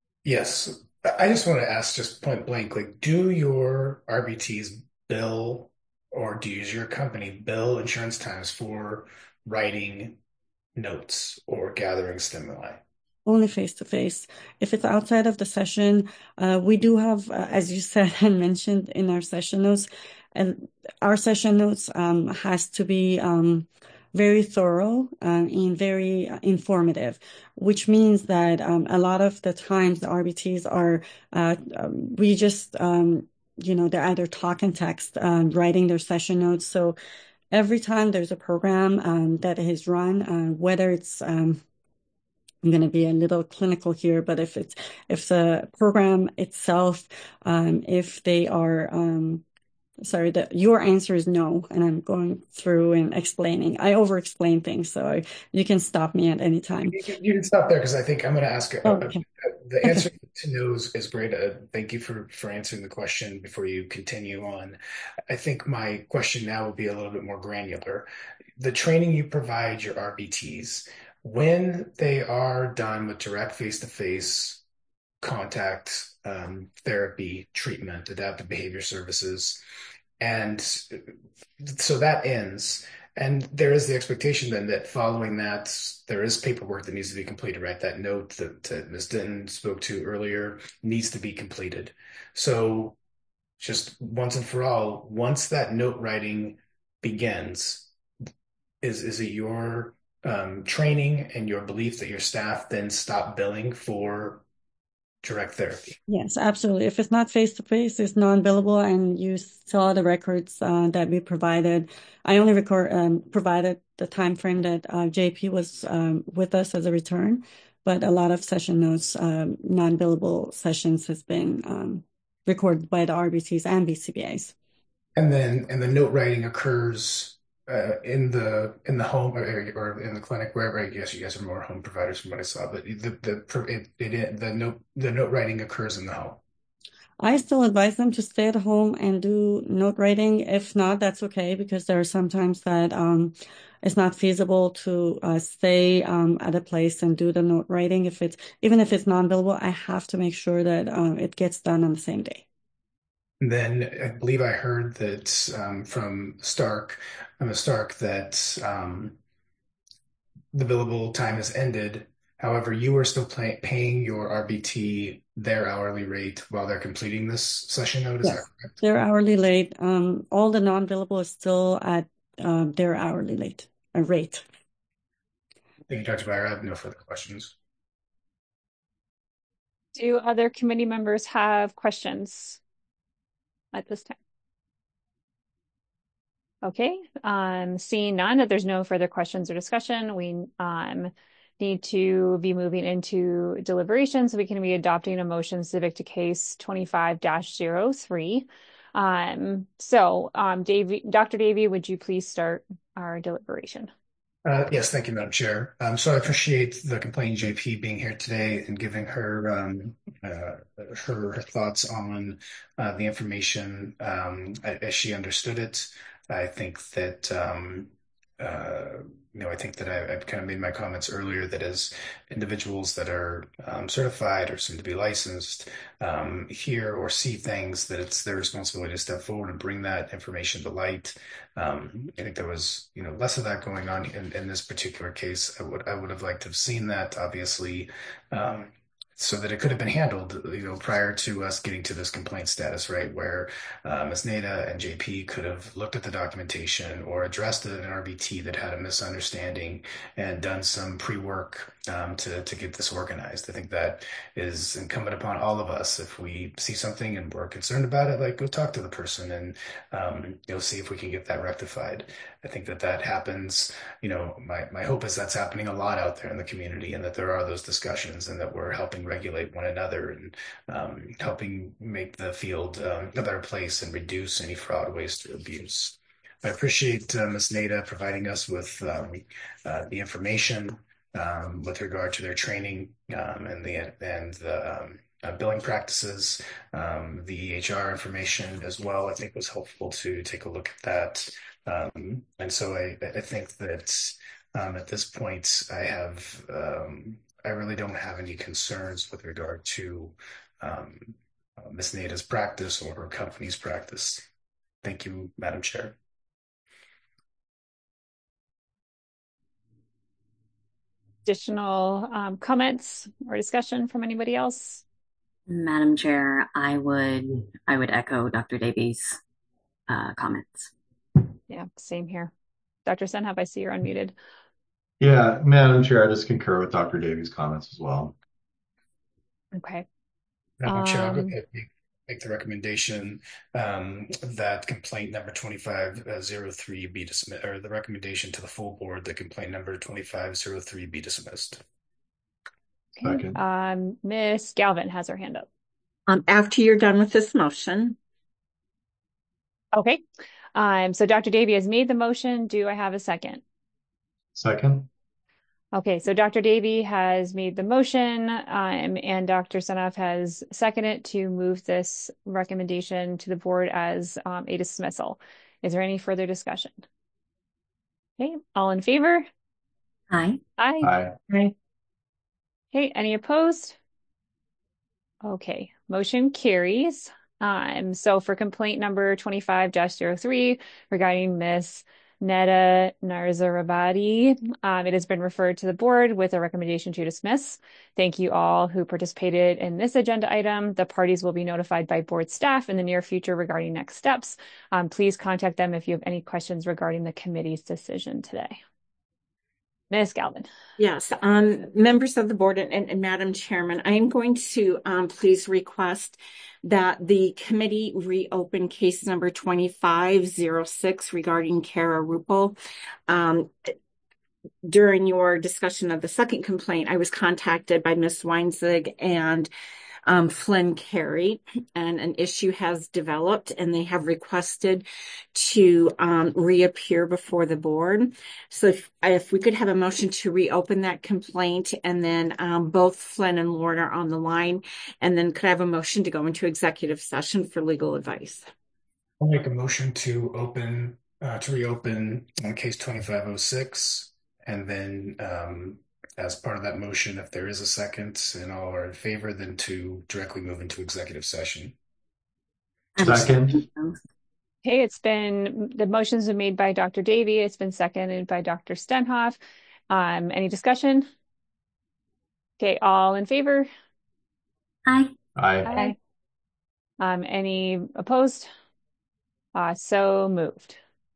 Yes. I just want to ask just point blank, like, do your R B Ts bill or do you, your company bill insurance times for writing notes or gathering stimuli? Only face to face. If it's outside of the session, uh, we do have, uh, as you said and mentioned in our session notes, and our session notes um, has to be um, very thorough um, and very informative, which means that um, a lot of the times the R B Ts are, uh, we just, um, you know, they're either talk and text, um, writing their session notes. So every time there's a program um, that is run, uh, whether it's, um, I'm going to be a little clinical here, but if it's, if the program itself, um, if they are, um, Sorry, that your answer is no, and I'm going through and explaining. I over-explain things, so I, you can stop me at any time. You can, you can stop there because I think I'm going to ask. A, oh, a, okay. a, the answer okay. to no is, is great. Uh, thank you for for answering the question before you continue on. I think my question now will be a little bit more granular. The training you provide your R B Ts, when they are done with direct face-to-face contact um, therapy, treatment, adaptive behavior services. And so that ends. And there is the expectation then that following that, there is paperwork that needs to be completed, right? That note that, that Miz Denton spoke to earlier needs to be completed. So just once and for all, once that note writing begins, is, is it your um, training and your belief that your staff then stop billing for direct therapy? Yes, absolutely. If it's not face-to-face, it's non-billable, and you saw the records uh, that we provided. I only record um, provided the time frame that uh, J P was um, with us as a return, but a lot of session notes, um, non-billable sessions has been um, recorded by the R B Ts and B C B As. And then, and the note writing occurs Uh, in the in the home or, or in the clinic, wherever. I guess you guys are more home providers from what I saw, but the the it, it, the note the note writing occurs in the home. I still advise them to stay at home and do note writing. If not, that's okay, because there are sometimes that um, it's not feasible to uh, stay um, at a place and do the note writing. If it's even if it's non-billable, I have to make sure that um, it gets done on the same day. And then I believe I heard that um, from Stark, Miz Stark, that um, the billable time has ended. However, you are still pay paying your R B T their hourly rate while they're completing this session note. Is Yes, that correct? they're hourly late. Um, all the non-billable is still at um, their hourly late uh, rate. Thank you, Doctor Byer. I have no further questions. Do other committee members have questions at this time? Okay, um, seeing none, that there's no further questions or discussion, we um, need to be moving into deliberations so we can be adopting a motion civic to case twenty-five dash zero three. Um, so, um, Davey, Doctor Davey, would you please start our deliberation? Uh, yes, thank you, Madam Chair. Um, so I appreciate the complaining J P being here today and giving her um, uh, her, her thoughts on uh, the information um, as she understood it. I think that um, uh, you know, I think that I, I've kind of made my comments earlier that as individuals that are um, certified or soon to be licensed um, hear or see things, that it's their responsibility to step forward and bring that information to light. Um, I think there was, you know, less of that going on in, in this particular case. I would I would have liked to have seen that, obviously, um, so that it could have been handled, you know, prior to us getting to this complaint status, right, where uh, Miz Neda and J P could have looked at the documentation or addressed an R B T that had a misunderstanding and done some pre-work um, to to get this organized. I think that is incumbent upon all of us. If we see something and we're concerned about it, like, go talk to the person and um, you know, see if we can get that rectified. I think that that happens. You know, my my hope is that's happening a lot out there in the community, and that there are those discussions, and that we're helping regulate one another and um, helping make the field um, a better place and reduce any fraud, waste, or abuse. I appreciate uh, Miz Neda providing us with um, uh, the information um, with regard to their training um, and the and the um, uh, billing practices, um, the E H R information as well. I think was helpful to take a look at that. Um, and so I, I think that um, at this point, I have um, I really don't have any concerns with regard to um, uh, Miz Neda's practice or her company's practice. Thank you, Madam Chair. Additional um, comments or discussion from anybody else? Madam Chair, I would I would echo Doctor Davies' uh, comments. Yeah, same here. Doctor Senhab, I see you're unmuted. Yeah, Madam Chair, I just concur with Doctor Davies' comments as well. Okay. Madam Chair, I'll go Um, ahead and make the recommendation um, that complaint number twenty-five oh three be dismissed, or the recommendation to the full board that complaint number twenty-five oh three be dismissed. okay. Second. Um, Miss Galvin has her hand up. Um, after you're done with this motion, Okay. Um, so Doctor Davey has made the motion. Do I have a second? Second. Okay, so Doctor Davey has made the motion, um, and Doctor Senhab has seconded to move this recommendation to the board as um, a dismissal. Is there any further discussion? Okay, all in favor? Aye. Aye. Aye. Aye. Okay, any opposed? Okay, motion carries. Um, so for complaint number twenty-five dash zero three regarding Miss Neda Narzarabadi, um, it has been referred to the board with a recommendation to dismiss. Thank you all who participated in this agenda item. The parties will be notified by board staff in the near future regarding next steps. Um, please contact them if you have any questions regarding the committee's decision today. Miz Galvin. yes, um, members of the board and, and, and Madam Chairman, I am going to um, please request that the committee reopen case number twenty-five oh six regarding Kara Rupel. Um, during your discussion of the second complaint, I was contacted by Miz Weinzig and um, Flynn Carey, and an issue has developed, and they have requested to um, reappear before the board. So if, if we could have a motion to reopen that complaint, and then um, both Flynn and Lauren are on the line, and then could I have a motion to go into executive session for legal advice? I'll make a motion to open, uh, to reopen uh, case twenty-five oh six, and then um, as part of that motion, if there is a second and all are in favor, then to directly move into executive session. Second. Okay, it's been, the motions been made by Doctor Davy. It's been seconded by Doctor Stenhoff. Um, any discussion? Okay, all in favor? Aye. Aye. Aye. Um, any opposed? Uh, so moved.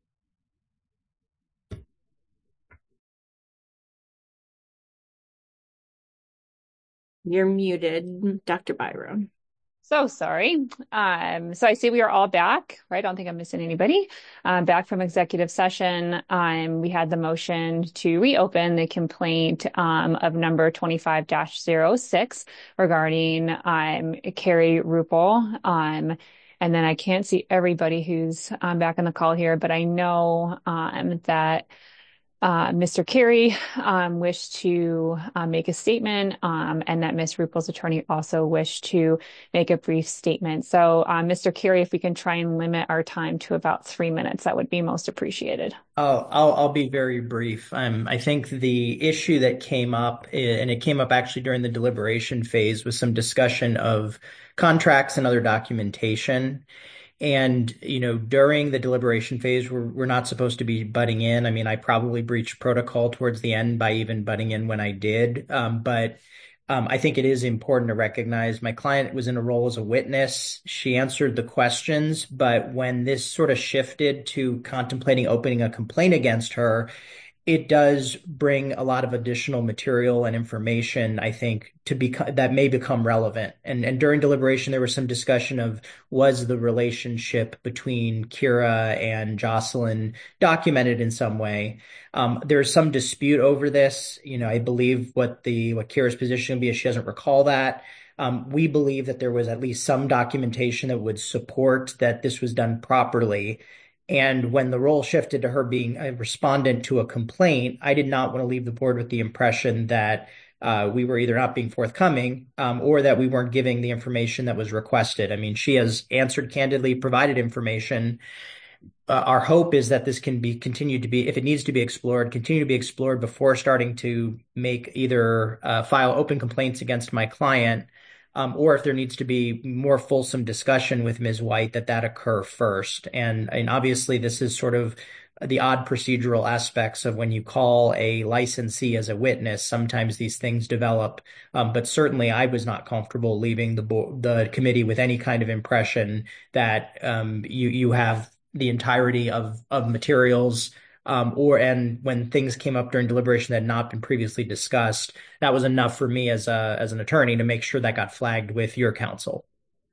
You're muted, Doctor Byram. So sorry. Um, so I see we are all back, right? I don't think I'm missing anybody. Um, back from executive session. Um, we had the motion to reopen the complaint um, of number twenty-five dash zero six regarding um, Carrie Ruppel. Um, and then I can't see everybody who's um, back on the call here, but I know um, that Uh, Mister Carey um, wished to uh, make a statement, um, and that Miz Ruppel's attorney also wished to make a brief statement. So, uh, Mister Carey, if we can try and limit our time to about three minutes, that would be most appreciated. Oh, I'll I'll be very brief. Um, I think the issue that came up, and it came up actually during the deliberation phase, was some discussion of contracts and other documentation. And, you know, during the deliberation phase, we're, we're not supposed to be butting in. I mean, I probably breached protocol towards the end by even butting in when I did. Um, but um, I think it is important to recognize my client was in a role as a witness. She answered the questions, but when this sort of shifted to contemplating opening a complaint against her, it does bring a lot of additional material and information, I think, to become that may become relevant. And and during deliberation, there was some discussion of was the relationship between Kira and Jocelyn documented in some way. Um, there's some dispute over this. You know, I believe what the what Kira's position would be is she doesn't recall that. Um, we believe that there was at least some documentation that would support that this was done properly. And when the role shifted to her being a respondent to a complaint, I did not want to leave the board with the impression that uh, we were either not being forthcoming um, or that we weren't giving the information that was requested. I mean, she has answered candidly, provided information. Uh, our hope is that this can be continued to be, if it needs to be explored, continue to be explored before starting to make either uh, file open complaints against my client, um, or if there needs to be more fulsome discussion with Miz White, that that occur first. And, and obviously, this is sort of the odd procedural aspects of when you call a licensee as a witness. Sometimes these things develop, um, but certainly I was not comfortable leaving the bo- the committee with any kind of impression that um, you you have the entirety of of materials, um, or and when things came up during deliberation that had not been previously discussed, that was enough for me as a as an attorney to make sure that got flagged with your counsel.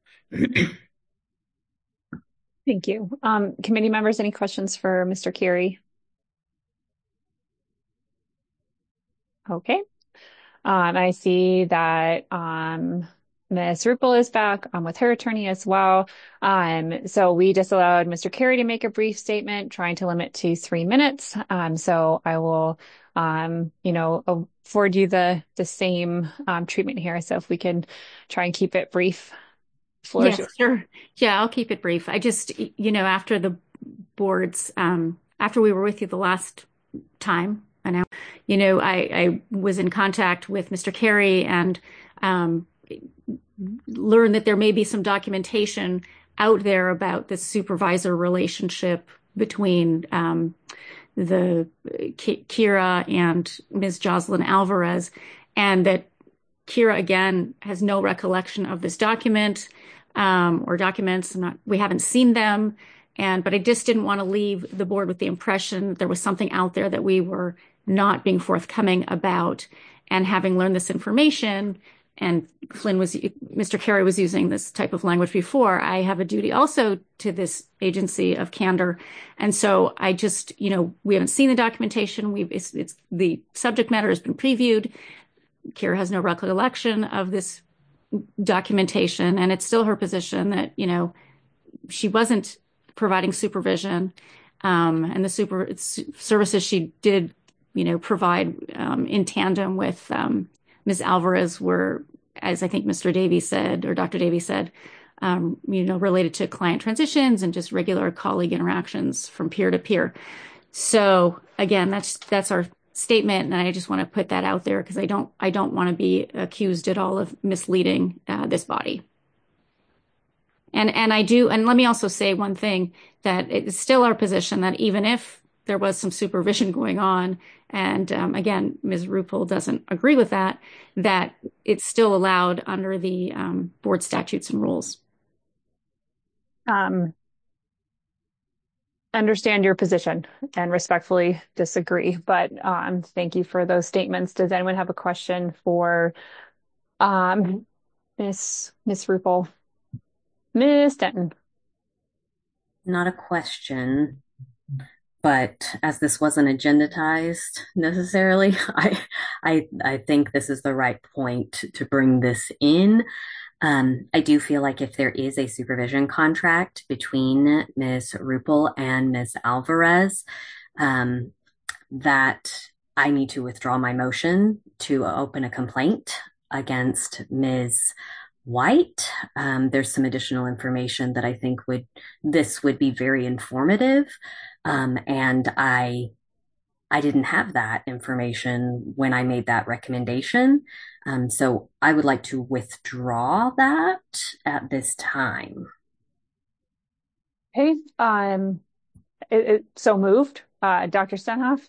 Thank you. Um, committee members, any questions for Mister Carey? Okay. Um, I see that um, Miz Ruppel is back um, with her attorney as well. Um, so we just allowed Mister Carey to make a brief statement, trying to limit to three minutes. Um, so I will, um, you know, afford you the the same um, treatment here. So if we can try and keep it brief. Floor is Yes, yours. sure. Yeah, I'll keep it brief. I just, you know, after the boards, um, after we were with you the last time, I know, you know, I, I was in contact with Mister Carey and um, learned that there may be some documentation out there about the supervisor relationship between um, the K- Kira and Miz Jocelyn Alvarez, and that Kira, again, has no recollection of this document um, or documents. Not, we haven't seen them. And but I just didn't want to leave the board with the impression that there was something out there that we were not being forthcoming about. And having learned this information, and Flynn was, Mister Carey was using this type of language before, I have a duty also to this agency of candor. And so I just, you know, we haven't seen the documentation. We've, it's, it's the subject matter has been previewed. Kira has no recollection of this documentation, and it's still her position that, you know, she wasn't providing supervision, um, and the super services she did, you know, provide um, in tandem with um, Miz Alvarez were, as I think Mister Davies said, or Doctor Davies said, um, you know, related to client transitions and just regular colleague interactions from peer to peer. So again, that's that's our statement, and I just want to put that out there because I don't I don't want to be accused at all of misleading uh, this body. And and I do, and let me also say one thing, that it's still our position that even if there was some supervision going on, and um, again, Miz Rupel doesn't agree with that, that it's still allowed under the um, board statutes and rules. Um, understand your position and respectfully disagree, but um, thank you for those statements. Does anyone have a question for um, Miss Miss Rupel? Miss Denton. Not a question, but as this wasn't agendatized necessarily, I I I think this is the right point to bring this in. Um, I do feel like if there is a supervision contract between Miz Rupel and Miz Alvarez, um, that I need to withdraw my motion to open a complaint against Miz White. Um, there's some additional information that I think would, this would be very informative. Um, and I, I didn't have that information when I made that recommendation. Um, so I would like to withdraw that at this time. Okay, um, it, it, so moved. Uh, Doctor Stenhoff?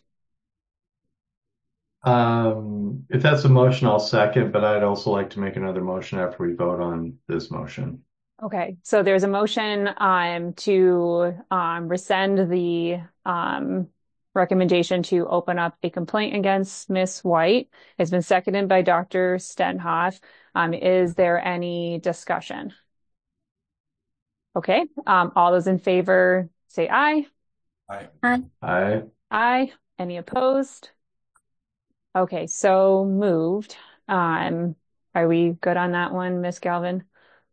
Um, if that's a motion, I'll second, but I'd also like to make another motion after we vote on this motion. Okay, so there's a motion um, to um, rescind the um, recommendation to open up a complaint against Miss White. It's been seconded by Doctor Stenhoff. Um, is there any discussion? Okay, um, all those in favor say aye. Aye. Aye. Aye. Aye. Any opposed? Okay, so moved. Um, are we good on that one, Miss Galvin?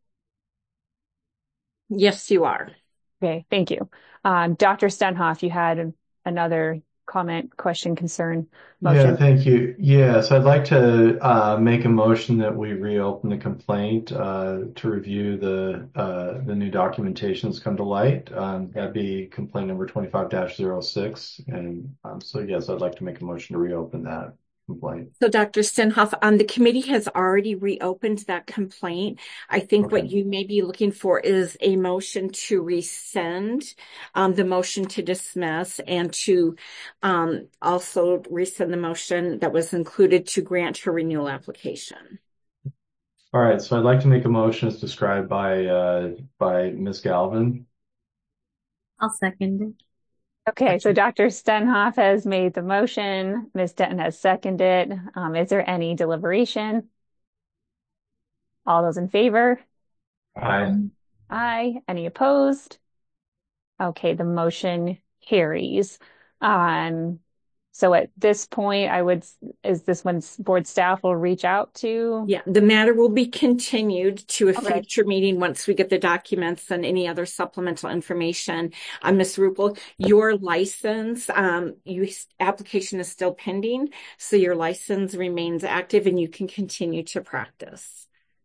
Yes, you are. Okay, thank you. Um, Doctor Stenhoff, you had another comment, question, concern, motion. Yeah, thank you. Yes, I'd like to uh, make a motion that we reopen the complaint uh, to review the uh, the new documentation that's come to light. Um, that'd be complaint number twenty-five dash zero six. And um, so, yes, I'd like to make a motion to reopen that complaint. So Doctor Stenhoff, um, the committee has already reopened that complaint. I think Okay. what you may be looking for is a motion to rescind, um, the motion to dismiss, and to um, also rescind the motion that was included to grant her renewal application. All right, so I'd like to make a motion as described by uh, by Miz Galvin. I'll second it. Okay, so Doctor Stenhoff has made the motion. Miz Denton has seconded. Um, is there any deliberation? All those in favor? Aye. Aye. Any opposed? Okay, the motion carries. Um, so at this point, I would, is this when board staff will reach out to? Yeah, the matter will be continued to a Okay. future meeting once we get the documents and any other supplemental information. Uh, Miz Rupel, your license, um, you application is still pending, so your license remains active and you can continue to practice.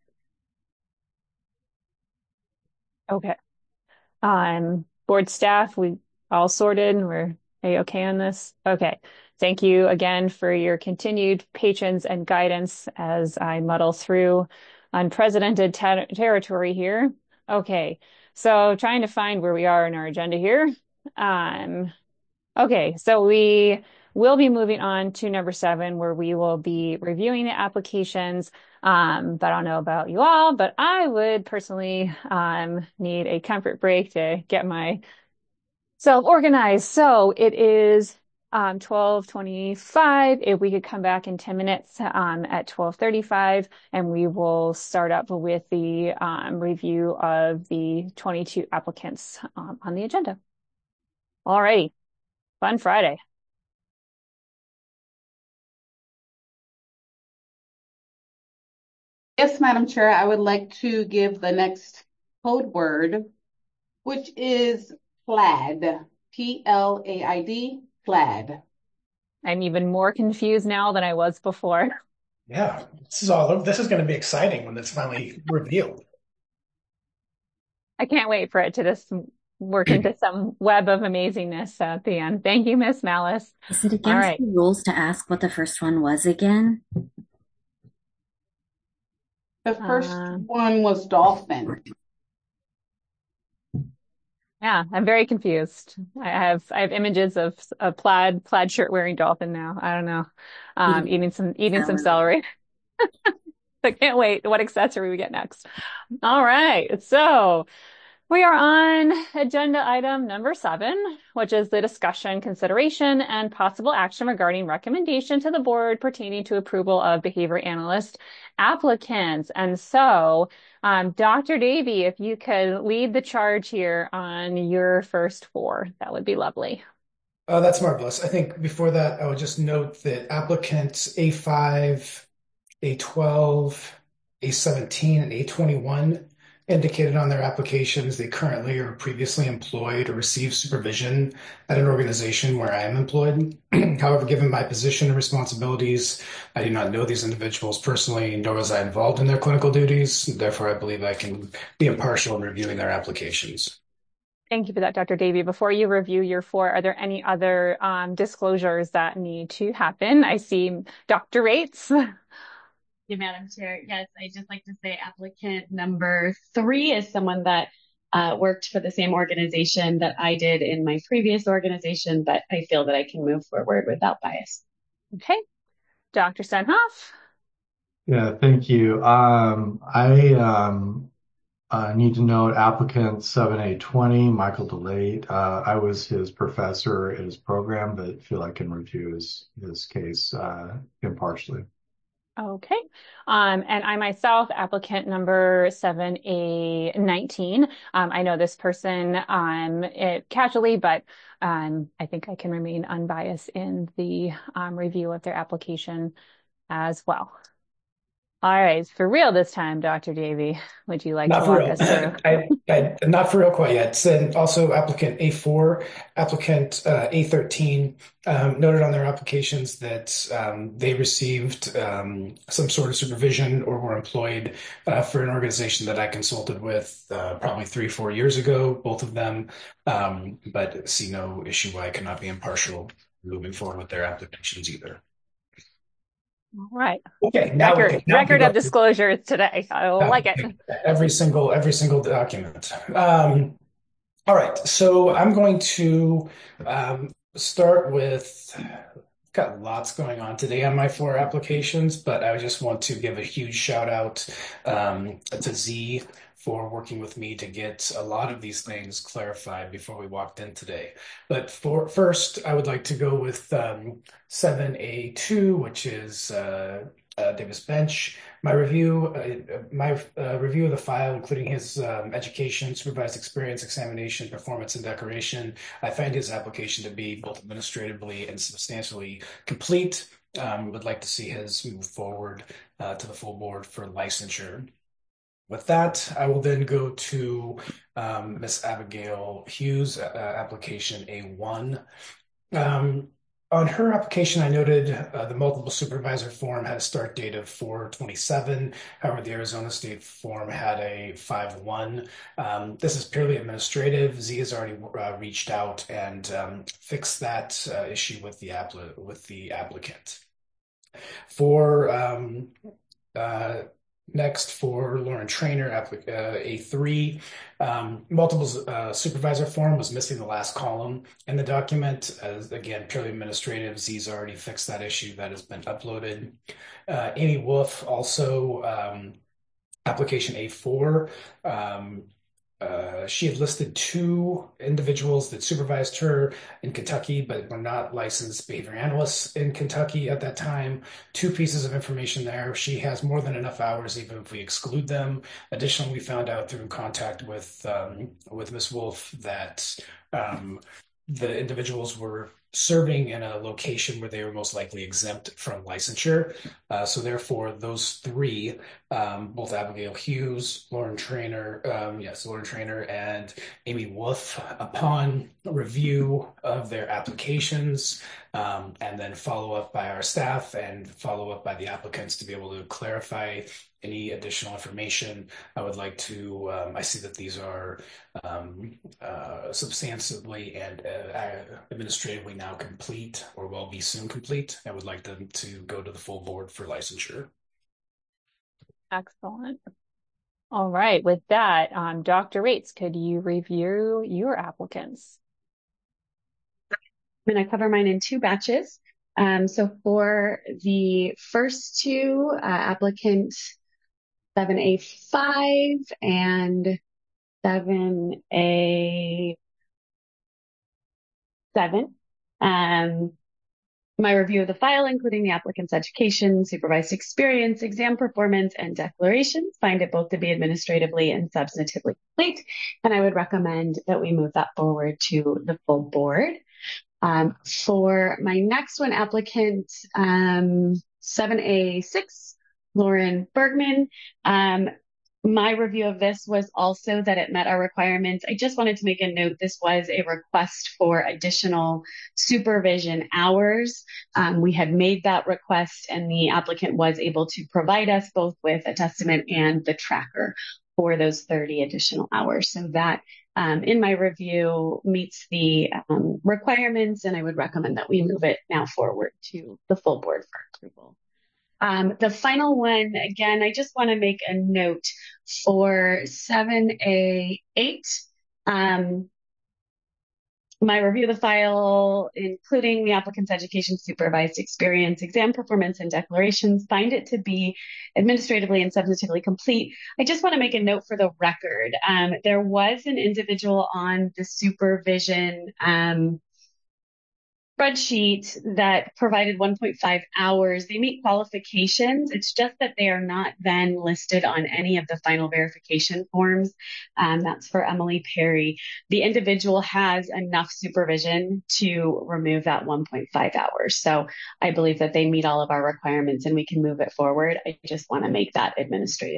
Okay. Um, board staff, we all sorted and we're A-okay on this? Okay. Thank you again for your continued patience and guidance as I muddle through unprecedented ter territory here. Okay. So trying to find where we are in our agenda here. Um, okay. So we will be moving on to number seven, where we will be reviewing the applications. Um, but I don't know about you all, but I would personally um, need a comfort break to get my self organized. So it is um, twelve twenty-five. If we could come back in ten minutes um, at twelve thirty-five, and we will start up with the um, review of the twenty-two applicants um, on the agenda. All right. Fun Friday. Yes, Madam Chair, I would like to give the next code word, which is plaid, P L A I D, plaid. I'm even more confused now than I was before. Yeah, this is all. This is going to be exciting when it's finally revealed. I can't wait for it to just work into some web of amazingness at the end. Thank you, Miss Malice. Is it against All right. the rules to ask what the first one was again? The first Uh, one was dolphin. Yeah, I'm very confused. I have I have images of a plaid plaid shirt wearing dolphin now. I don't know. Um, eating some eating some celery. I can't wait. What accessory we get next? All right. So we are on agenda item number seven, which is the discussion, consideration, and possible action regarding recommendation to the board pertaining to approval of behavior analyst applicants. And so, um, Doctor Davy, if you could lead the charge here on your first four, that would be lovely. Oh, that's marvelous. I think before that, I would just note that applicants A five, A twelve, A seventeen, and A twenty-one indicated on their applications they currently or previously employed or received supervision at an organization where I am employed. However, given my position and responsibilities, I do not know these individuals personally, nor was I involved in their clinical duties. Therefore, I believe I can be impartial in reviewing their applications. Thank you for that, Doctor Davy. Before you review your four, are there any other um, disclosures that need to happen? I see Doctor Rates. Yeah, Madam Chair. Yes, I'd just like to say applicant number three is someone that uh, worked for the same organization that I did in my previous organization, but I feel that I can move forward without bias. Okay. Doctor Senhoff. Yeah, thank you. Um, I um, uh, need to note applicant seven A twenty, Michael DeLate. Uh, I was his professor at his program, but feel I can review his, his case uh, impartially. Okay. Um, and I myself, applicant number seven A nineteen. Um, I know this person um, it, casually, but um, I think I can remain unbiased in the um, review of their application as well. All right, for real this time, Doctor Davy, would you like Not to for walk real. us through? I, I, not for real quite yet. And also applicant A four, applicant uh, A thirteen um, noted on their applications that um, they received um, some sort of supervision or were employed uh, for an organization that I consulted with uh, probably three, four years ago, both of them, um, but see no issue why I cannot be impartial moving forward with their applications either. All right. Okay. Now, record okay, now record of disclosure today. I Uh, like it. Every single every single document. Um, all right, so I'm going to um, start with. Got lots going on today on my four applications, but I just want to give a huge shout out um, to Z for working with me to get a lot of these things clarified before we walked in today. But for first, I would like to go with um, seven A two, which is uh, uh, Davis Bench. My review, uh, my uh, review of the file, including his um, education, supervised experience, examination, performance, and decoration. I find his application to be both administratively and substantially complete. Um, would like to see his move forward uh, to the full board for licensure. With that, I will then go to um, Miss Abigail Hughes, uh, application A one. Um, on her application, I noted uh, the multiple supervisor form had a start date of four twenty-seven. However, the Arizona State form had a five one. Um, this is purely administrative. Z has already uh, reached out and um, fixed that uh, issue with the appli- with the applicant. For um, uh, Next, for Lauren Trainer, uh, A three, um, multiple uh, supervisor form was missing the last column in the document. As again, purely administrative. Z's already fixed that issue. That has been uploaded. Uh, Amy Wolf, also um, application A four. Um, Uh, she had listed two individuals that supervised her in Kentucky, but were not licensed behavior analysts in Kentucky at that time. Two pieces of information there. She has more than enough hours, even if we exclude them. Additionally, we found out through contact with um, with Miz Wolf that um, the individuals were serving in a location where they were most likely exempt from licensure. Uh, so therefore, those three, um, both Abigail Hughes, Lauren Trainer, um, yes, Lauren Trainer, and Amy Wolf, upon review of their applications, um, and then follow up by our staff and follow up by the applicants to be able to clarify any additional information, I would like to, um, I see that these are um, uh, substantively and uh, administratively now complete or will be soon complete. I would like them to go to the full board for licensure. Excellent. All right. With that, um, Doctor Rates, could you review your applicants? I'm going to cover mine in two batches. Um, so for the first two, uh, applicant seven A five and seven A seven, um, my review of the file, including the applicant's education, supervised experience, exam performance, and declarations, find it both to be administratively and substantively complete. And I would recommend that we move that forward to the full board. Um, for my next one, applicant um, seven A six, Lauren Bergman, um, my review of this was also that it met our requirements. I just wanted to make a note. This was a request for additional supervision hours. Um, we had made that request and the applicant was able to provide us both with a testament and the tracker for those thirty additional hours. So that, um, in my review, meets the um, requirements, and I would recommend that we move it now forward to the full board for approval. Um, the final one, again, I just want to make a note for seven A eight. Um, my review of the file, including the applicant's education, supervised experience, exam performance, and declarations, find it to be administratively and substantively complete. I just want to make a note for the record. Um, there was an individual on the supervision um, spreadsheet that provided one point five hours. They meet qualifications. It's just that they are not then listed on any of the final verification forms. Um, that's for Emily Perry. The individual has enough supervision to remove that one point five hours. So I believe that they meet all of our requirements and we can move it forward. I just want to make that administrative.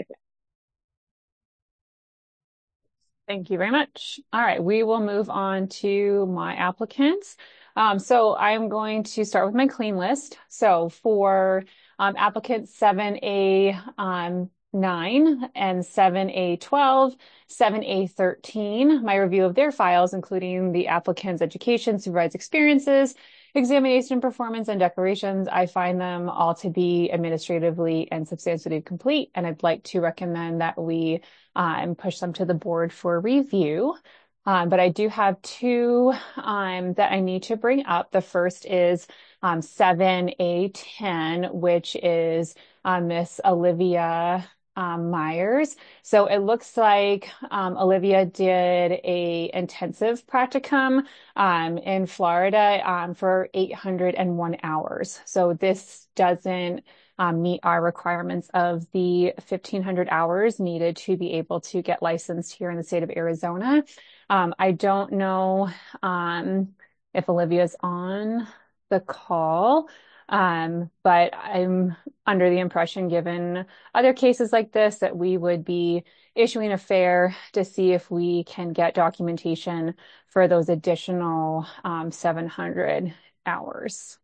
Thank you very much. All right, we will move on to my applicants. Um, so I'm going to start with my clean list. So for um, applicants seven A nine and seven A twelve, seven A thirteen, my review of their files, including the applicant's education, supervised experiences, examination performance, and declarations, I find them all to be administratively and substantially complete, and I'd like to recommend that we um, push them to the board for review. Um, but I do have two um, that I need to bring up. The first is um, seven A ten, which is uh, Miss Olivia um, Myers. So it looks like um, Olivia did a intensive practicum um, in Florida um, for eight hundred one hours. So this doesn't Um, meet our requirements of the fifteen hundred hours needed to be able to get licensed here in the state of Arizona. Um, I don't know um, if Olivia's on the call, um, but I'm under the impression, given other cases like this, that we would be issuing a fare to see if we can get documentation for those additional um, seven hundred hours.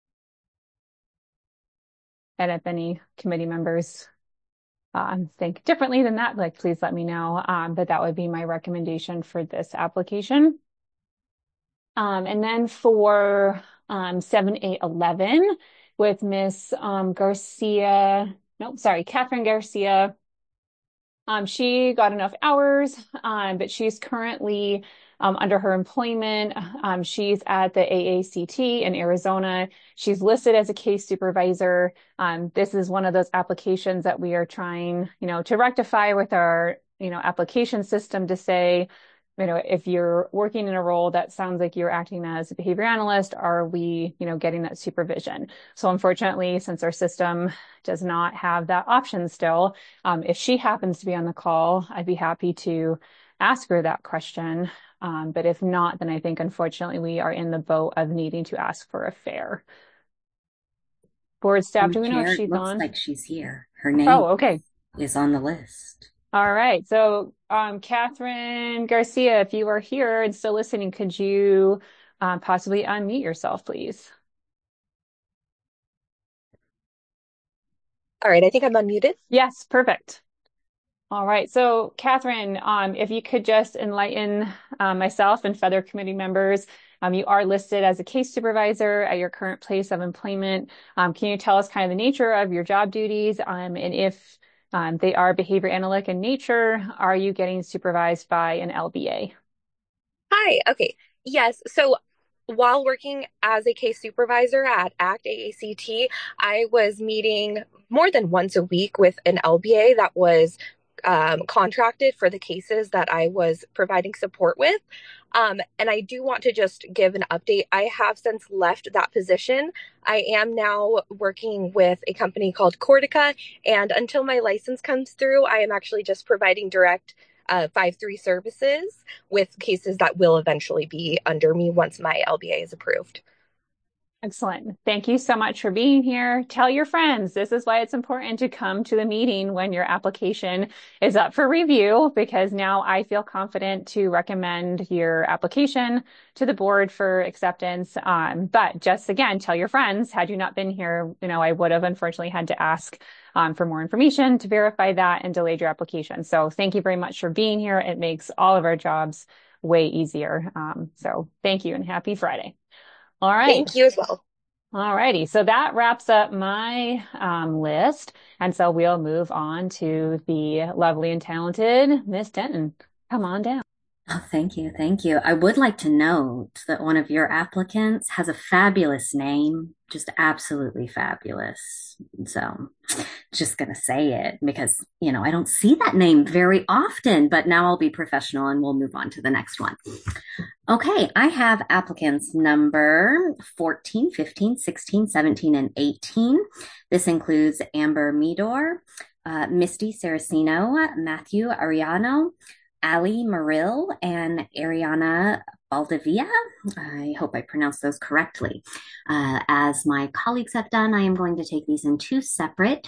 And if any committee members um, think differently than that, like, please let me know. Um, but that would be my recommendation for this application. Um, and then for um, seven A eleven with Miss um, Garcia, no, sorry, Catherine Garcia. Um, she got enough hours, um, but she's currently um, under her employment. Um, she's at the A A C T in Arizona. She's listed as a case supervisor. Um, this is one of those applications that we are trying, you know, to rectify with our, you know, application system to say, you know, if you're working in a role that sounds like you're acting as a behavior analyst, are we, you know, getting that supervision? So unfortunately, since our system does not have that option still, um, if she happens to be on the call, I'd be happy to ask her that question. Um, but if not, then I think unfortunately we are in the boat of needing to ask for a fare. Board staff, do we know if she's looks on? Like she's here. Her name Oh, okay. is on the list. All right. So, um, Catherine Garcia, if you are here and still listening, could you uh, possibly unmute yourself, please? All right. I think I'm unmuted. Yes, perfect. All right. So, Catherine, um, if you could just enlighten uh, myself and Feather Committee members, um, you are listed as a case supervisor at your current place of employment. Um, can you tell us kind of the nature of your job duties um, and if Um, they are behavior analytic in nature. Are you getting supervised by an L B A? Hi. Okay. Yes. So while working as a case supervisor at ACT A A C T, I was meeting more than once a week with an L B A that was um, contracted for the cases that I was providing support with. Um, and I do want to just give an update. I have since left that position. I am now working with a company called Cortica, and until my license comes through, I am actually just providing direct uh, five three services with cases that will eventually be under me once my L B A is approved. Excellent. Thank you so much for being here. Tell your friends. This is why it's important to come to the meeting when your application is up for review, because now I feel confident to recommend your application to the board for acceptance. Um, but just again, tell your friends. Had you not been here, you know, I would have unfortunately had to ask um, for more information to verify that and delayed your application. So thank you very much for being here. It makes all of our jobs way easier. Um, so thank you and happy Friday. All right. Thank you as well. All righty. So that wraps up my um, list. And so we'll move on to the lovely and talented Miss Denton. Come on down. Oh, thank you. Thank you. I would like to note that one of your applicants has a fabulous name, just absolutely fabulous. So just going to say it because, you know, I don't see that name very often, but now I'll be professional and we'll move on to the next one. Okay, I have applicants number fourteen, fifteen, sixteen, seventeen, and eighteen. This includes Amber Midor, uh, Misty Saraceno, Matthew Ariano, Ali Marill, and Ariana Baldavia. I hope I pronounced those correctly. Uh, as my colleagues have done, I am going to take these in two separate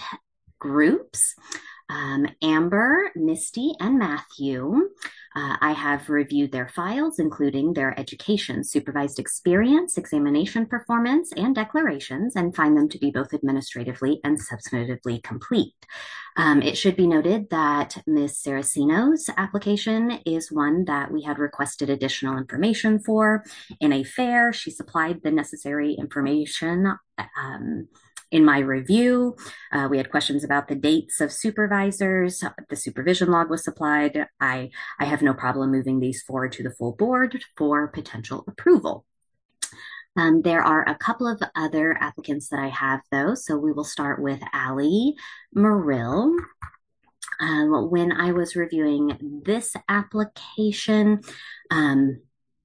groups. Um, Amber, Misty, and Matthew. Uh, I have reviewed their files, including their education, supervised experience, examination performance, and declarations, and find them to be both administratively and substantively complete. Um, it should be noted that Miz Saraceno's application is one that we had requested additional information for. In a fair, she supplied the necessary information um, in my review. Uh, we had questions about the dates of supervisors. The supervision log was supplied. I, I have no problem moving these forward to the full board for potential approval. Um, there are a couple of other applicants that I have, though, so we will start with Ali Marill. Um, when I was reviewing this application, um,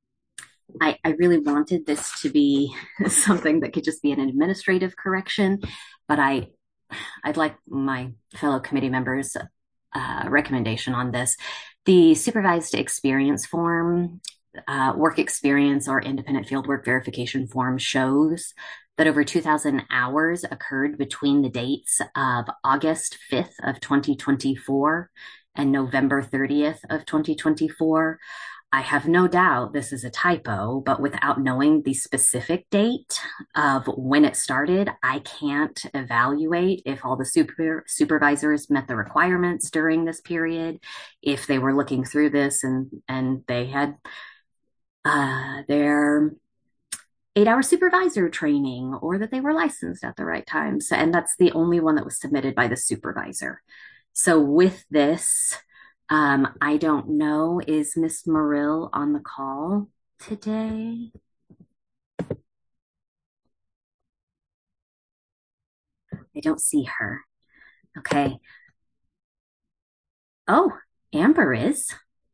I, I really wanted this to be something that could just be an administrative correction, but I, I'd like my fellow committee members' uh, recommendation on this. The supervised experience form, uh, work experience or independent fieldwork verification form shows that over two thousand hours occurred between the dates of August fifth of twenty twenty-four and November thirtieth of twenty twenty-four. I have no doubt this is a typo, but without knowing the specific date of when it started, I can't evaluate if all the super, supervisors met the requirements during this period, if they were looking through this and, and they had uh, their eight-hour supervisor training or that they were licensed at the right time. So, and that's the only one that was submitted by the supervisor. So with this, Um, I don't know, is Miss Marill on the call today? I don't see her. Okay. Oh, Amber is.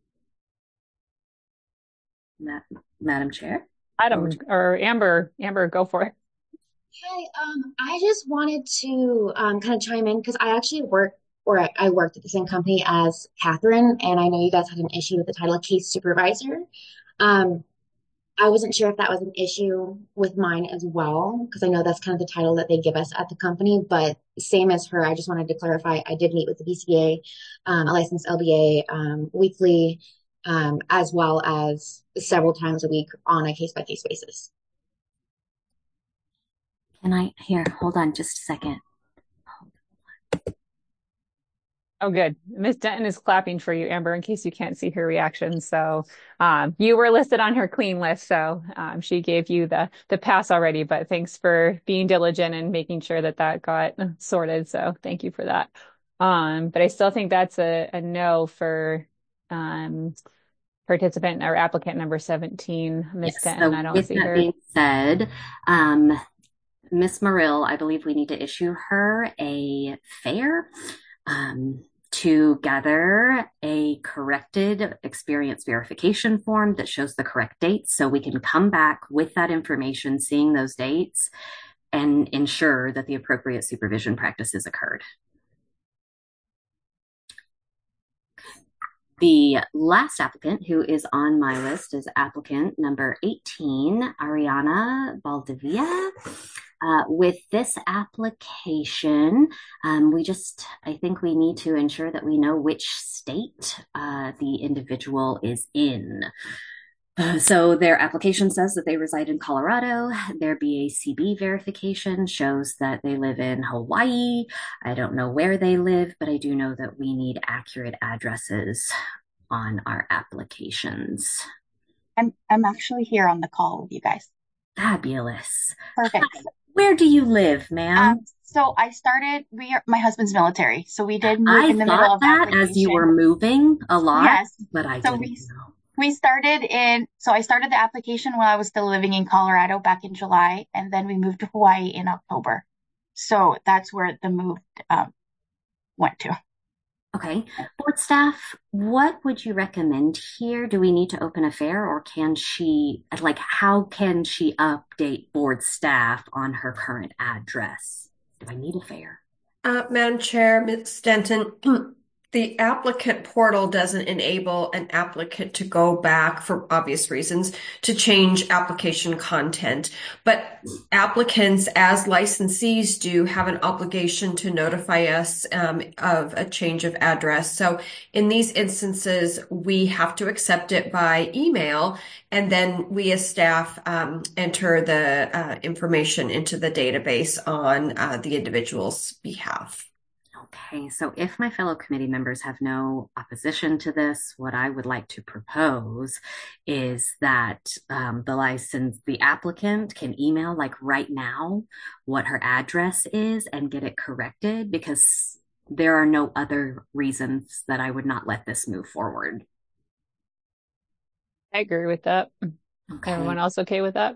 Ma Madam Chair? Adam, or Amber, Amber, go for it. Hi, um, I just wanted to um, kind of chime in because I actually work or I, I worked at the same company as Catherine, and I know you guys had an issue with the title of case supervisor. Um, I wasn't sure if that was an issue with mine as well, because I know that's kind of the title that they give us at the company, but same as her, I just wanted to clarify, I did meet with the B C B A, um, a licensed L B A, um, weekly, um, as well as several times a week on a case-by-case basis. Can I, here, hold on just a second. Oh, good. Miss Denton is clapping for you, Amber, in case you can't see her reaction. So um, you were listed on her clean list, so um, she gave you the the pass already. But thanks for being diligent and making sure that that got sorted. So thank you for that. Um, but I still think that's a, a no for um, participant or applicant number seventeen, Miz Yes. Denton. So I don't with see that her. being said, um, Miss Marill, I believe we need to issue her a fare um, to gather a corrected experience verification form that shows the correct dates so we can come back with that information, seeing those dates, and ensure that the appropriate supervision practices occurred. The last applicant who is on my list is applicant number eighteen, Ariana Valdivia. Uh, with this application, um, we just, I think we need to ensure that we know which state uh, the individual is in. Uh, so their application says that they reside in Colorado. Their B A C B verification shows that they live in Hawaii. I don't know where they live, but I do know that we need accurate addresses on our applications. I'm I'm actually here on the call with you guys. Fabulous. Perfect. Hi. Where do you live, ma'am? Um, so I started, we are, my husband's military, so we did move I in the middle thought of that application. as you were moving a lot, Yes. but I So didn't we, know. we started in, so I started the application while I was still living in Colorado back in July, and then we moved to Hawaii in October. So that's where the move um, went to. Okay. Board staff, what would you recommend here? Do we need to open a fare, or can she, like, how can she update board staff on her current address? Do I need a fare? Uh, Madam Chair, Miz Denton, the applicant portal doesn't enable an applicant to go back, for obvious reasons, to change application content. But applicants, as licensees do, have an obligation to notify us um, of a change of address. So in these instances, we have to accept it by email, and then we as staff um, enter the uh, information into the database on uh, the individual's behalf. Okay, so if my fellow committee members have no opposition to this, what I would like to propose is that um, the license, the applicant can email, like right now, what her address is and get it corrected, because there are no other reasons that I would not let this move forward. I agree with that. Okay. Everyone else okay with that?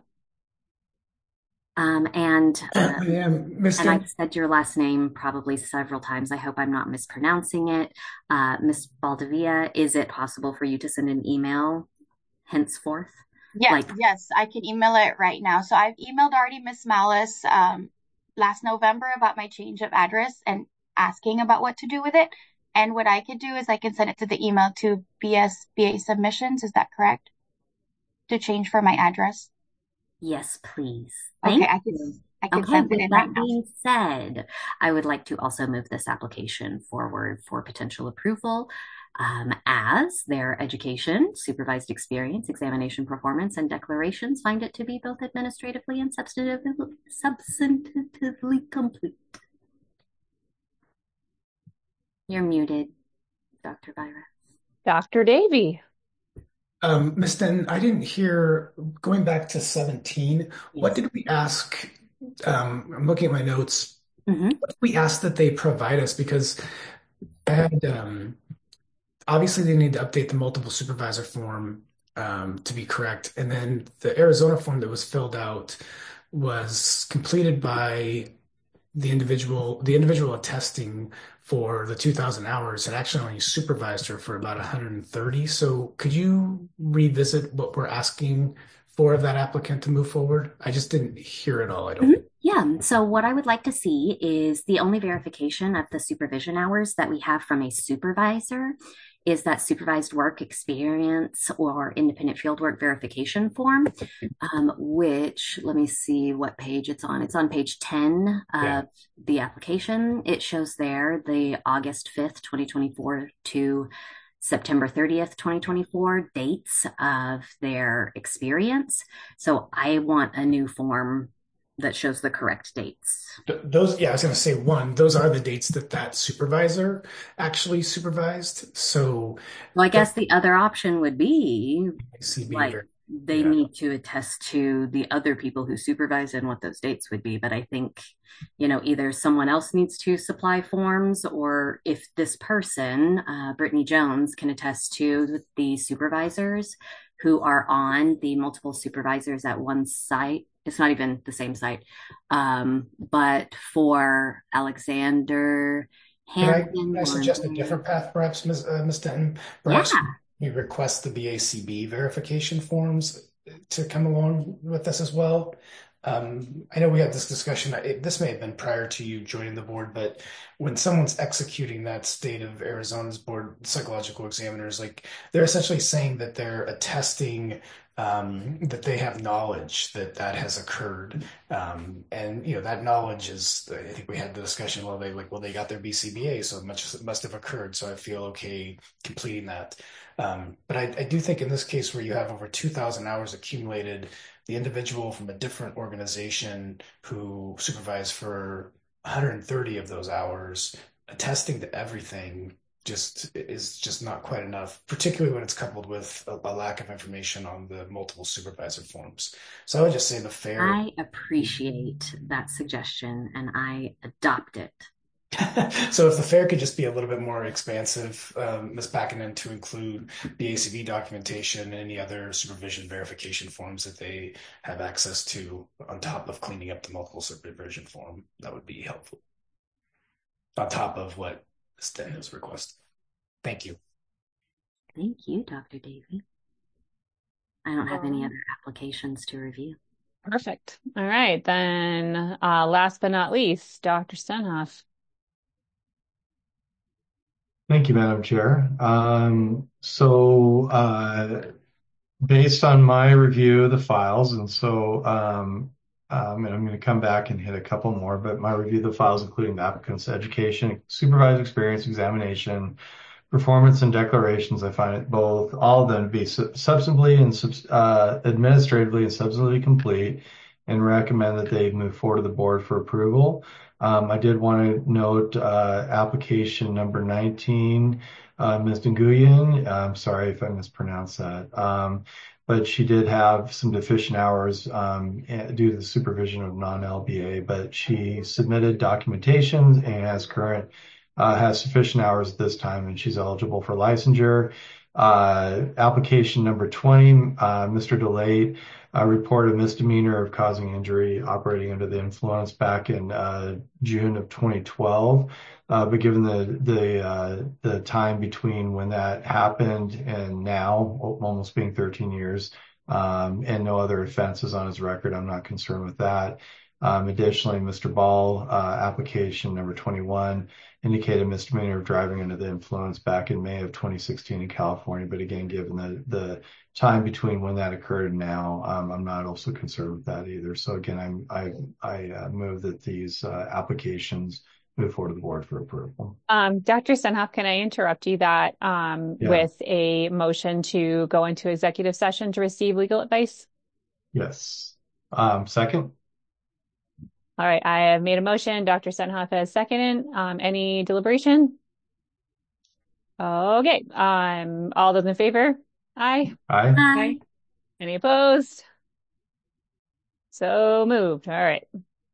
Um, and uh, I am, Miz and I've said your last name probably several times. I hope I'm not mispronouncing it. Uh, Miz Valdivia, is it possible for you to send an email henceforth? Yes, Like, yes, I can email it right now. So I've emailed already Miss Malice um, last November about my change of address and asking about what to do with it. And what I could do is I can send it to the email to B S B A submissions. Is that correct? To change for my address? yes, please. Okay, Thank I can you. I can Okay, send it with in right that now. being said, I would like to also move this application forward for potential approval, um, as their education, supervised experience, examination performance, and declarations find it to be both administratively and substantively, substantively complete. You're muted, Doctor Byra. Doctor Davy. Um, Miz Denton, I didn't hear, going back to seventeen, what Yes. did we ask? Um, I'm looking at my notes. Mm-hmm. What did we ask that they provide us? Because I had, um, obviously they need to update the multiple supervisor form um, to be correct. And then the Arizona form that was filled out was completed by the individual, the individual attesting for the two thousand hours had actually only supervised her for about one hundred thirty. So could you revisit what we're asking for of that applicant to move forward? I just didn't hear it all. I don't. Mhm. Yeah, so what I would like to see is the only verification of the supervision hours that we have from a supervisor is that supervised work experience or independent fieldwork verification form, um, which, let me see what page it's on. It's on page ten of Yeah. the application. It shows there the August fifth, twenty twenty-four to September thirtieth, twenty twenty-four dates of their experience. So I want a new form that shows the correct dates. Th- Those, yeah, I was going to say one, those are the dates that that supervisor actually supervised. So Well, I the guess the other option would be C B like ver- they Yeah. need to attest to the other people who supervise and what those dates would be. But I think, you know, either someone else needs to supply forms, or if this person, uh, Brittany Jones, can attest to the supervisors who are on the multiple supervisors at one site. It's not even the same site. Um, but for Alexander Can I, Hanson, can I suggest a different path, perhaps, Miz uh, Miz Denton? Perhaps yeah. we request the B A C B verification forms to come along with this as well. Um, I know we had this discussion. It, this may have been prior to you joining the board, but when someone's executing that state of Arizona's board psychological examiners, like they're essentially saying that they're attesting um, that they have knowledge that that has occurred. Um, and, you know, that knowledge is, I think we had the discussion, well, they like, well, they got their B C B A, so much it must have occurred. So I feel okay completing that. Um, but I, I do think in this case where you have over two thousand hours accumulated, the individual from a different organization who supervised for one hundred thirty of those hours, attesting to everything just is just not quite enough, particularly when it's coupled with a, a lack of information on the multiple supervisor forms. So I would just say the fair. I appreciate that suggestion and I adopt it. So if the fair could just be a little bit more expansive, um, Miz Packinen, to include B A C B documentation and any other supervision verification forms that they have access to on top of cleaning up the multiple supervision form, that would be helpful. On top of what Miz Den has requested. Thank you. Thank you, Doctor Davey. I don't have any other applications to review. Perfect. All right, then uh, last but not least, Doctor Stenhoff. Thank you, Madam Chair. Um, so uh, based on my review of the files, and so um, um, and I'm going to come back and hit a couple more, but my review of the files, including the applicant's education, supervised experience, examination, performance, and declarations, I find it both, all of them to be sub substantively and uh, administratively and substantively complete, and recommend that they move forward to the board for approval. Um, I did want to note uh, application number nineteen, uh, Miz Nguyen. I'm sorry if I mispronounced that. Um, but she did have some deficient hours um, due to the supervision of non-L B A, but she submitted documentation and has current, uh, has sufficient hours at this time, and she's eligible for licensure. Uh, application number twenty, uh, Mister DeLate, uh, reported a misdemeanor of causing injury operating under the influence back in uh, June of twenty twelve. Uh, but given the the uh, the time between when that happened and now, almost being thirteen years, um, and no other offenses on his record, I'm not concerned with that. Um, additionally, Mister Ball, uh, application number twenty-one, indicated misdemeanor of driving under the influence back in May of twenty sixteen in California. But again, given the the time between when that occurred and now, um, I'm not also concerned with that either. So again, I'm, I I uh, move that these uh, applications move forward to the board for approval. Um, Doctor Stenhoff, can I interrupt you that um, Yeah. with a motion to go into executive session to receive legal advice? Yes. Um, second. All right, I have made a motion. Doctor Stenhoff has seconded. Um, any deliberation? Okay. Um, all those in favor? Aye. Aye. Aye. Any opposed? So moved. All right.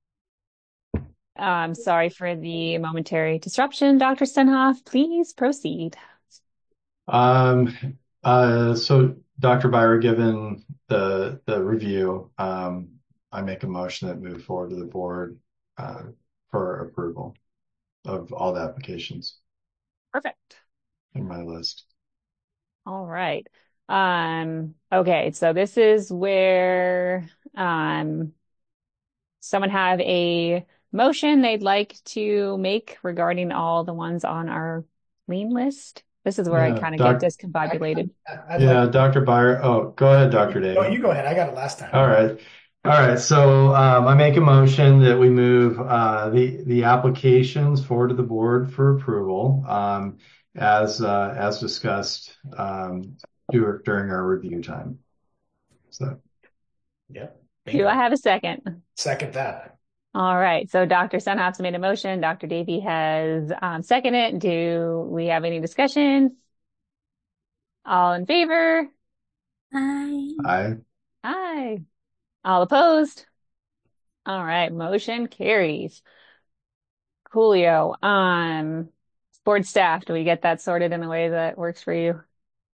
I'm sorry for the momentary disruption. Doctor Stenhoff, please proceed. Um, uh, so Doctor Byra, given the the review, um, I make a motion that move forward to the board uh, for approval of all the applications Perfect. in my list. All right. Um, okay, so this is where um someone have a motion they'd like to make regarding all the ones on our lien list. This is where Yeah, I kind of doc- get discombobulated. I'd Yeah, like- Doctor Byra. Oh, go ahead, Doctor David. Oh, you go ahead. I got it last time. All right. All right. So um, I make a motion that we move uh, the the applications forward to the board for approval, um, as uh, as discussed um, dur- during our review time. So Yeah. Do I have a second? Second that. All right. So Doctor Stenhoff's made a motion. Doctor Davey has um, seconded it. Do we have any discussion? All in favor? Aye. Aye. Aye. All opposed? All right, motion carries. Coolio. Um, board staff, do we get that sorted in a way that works for you?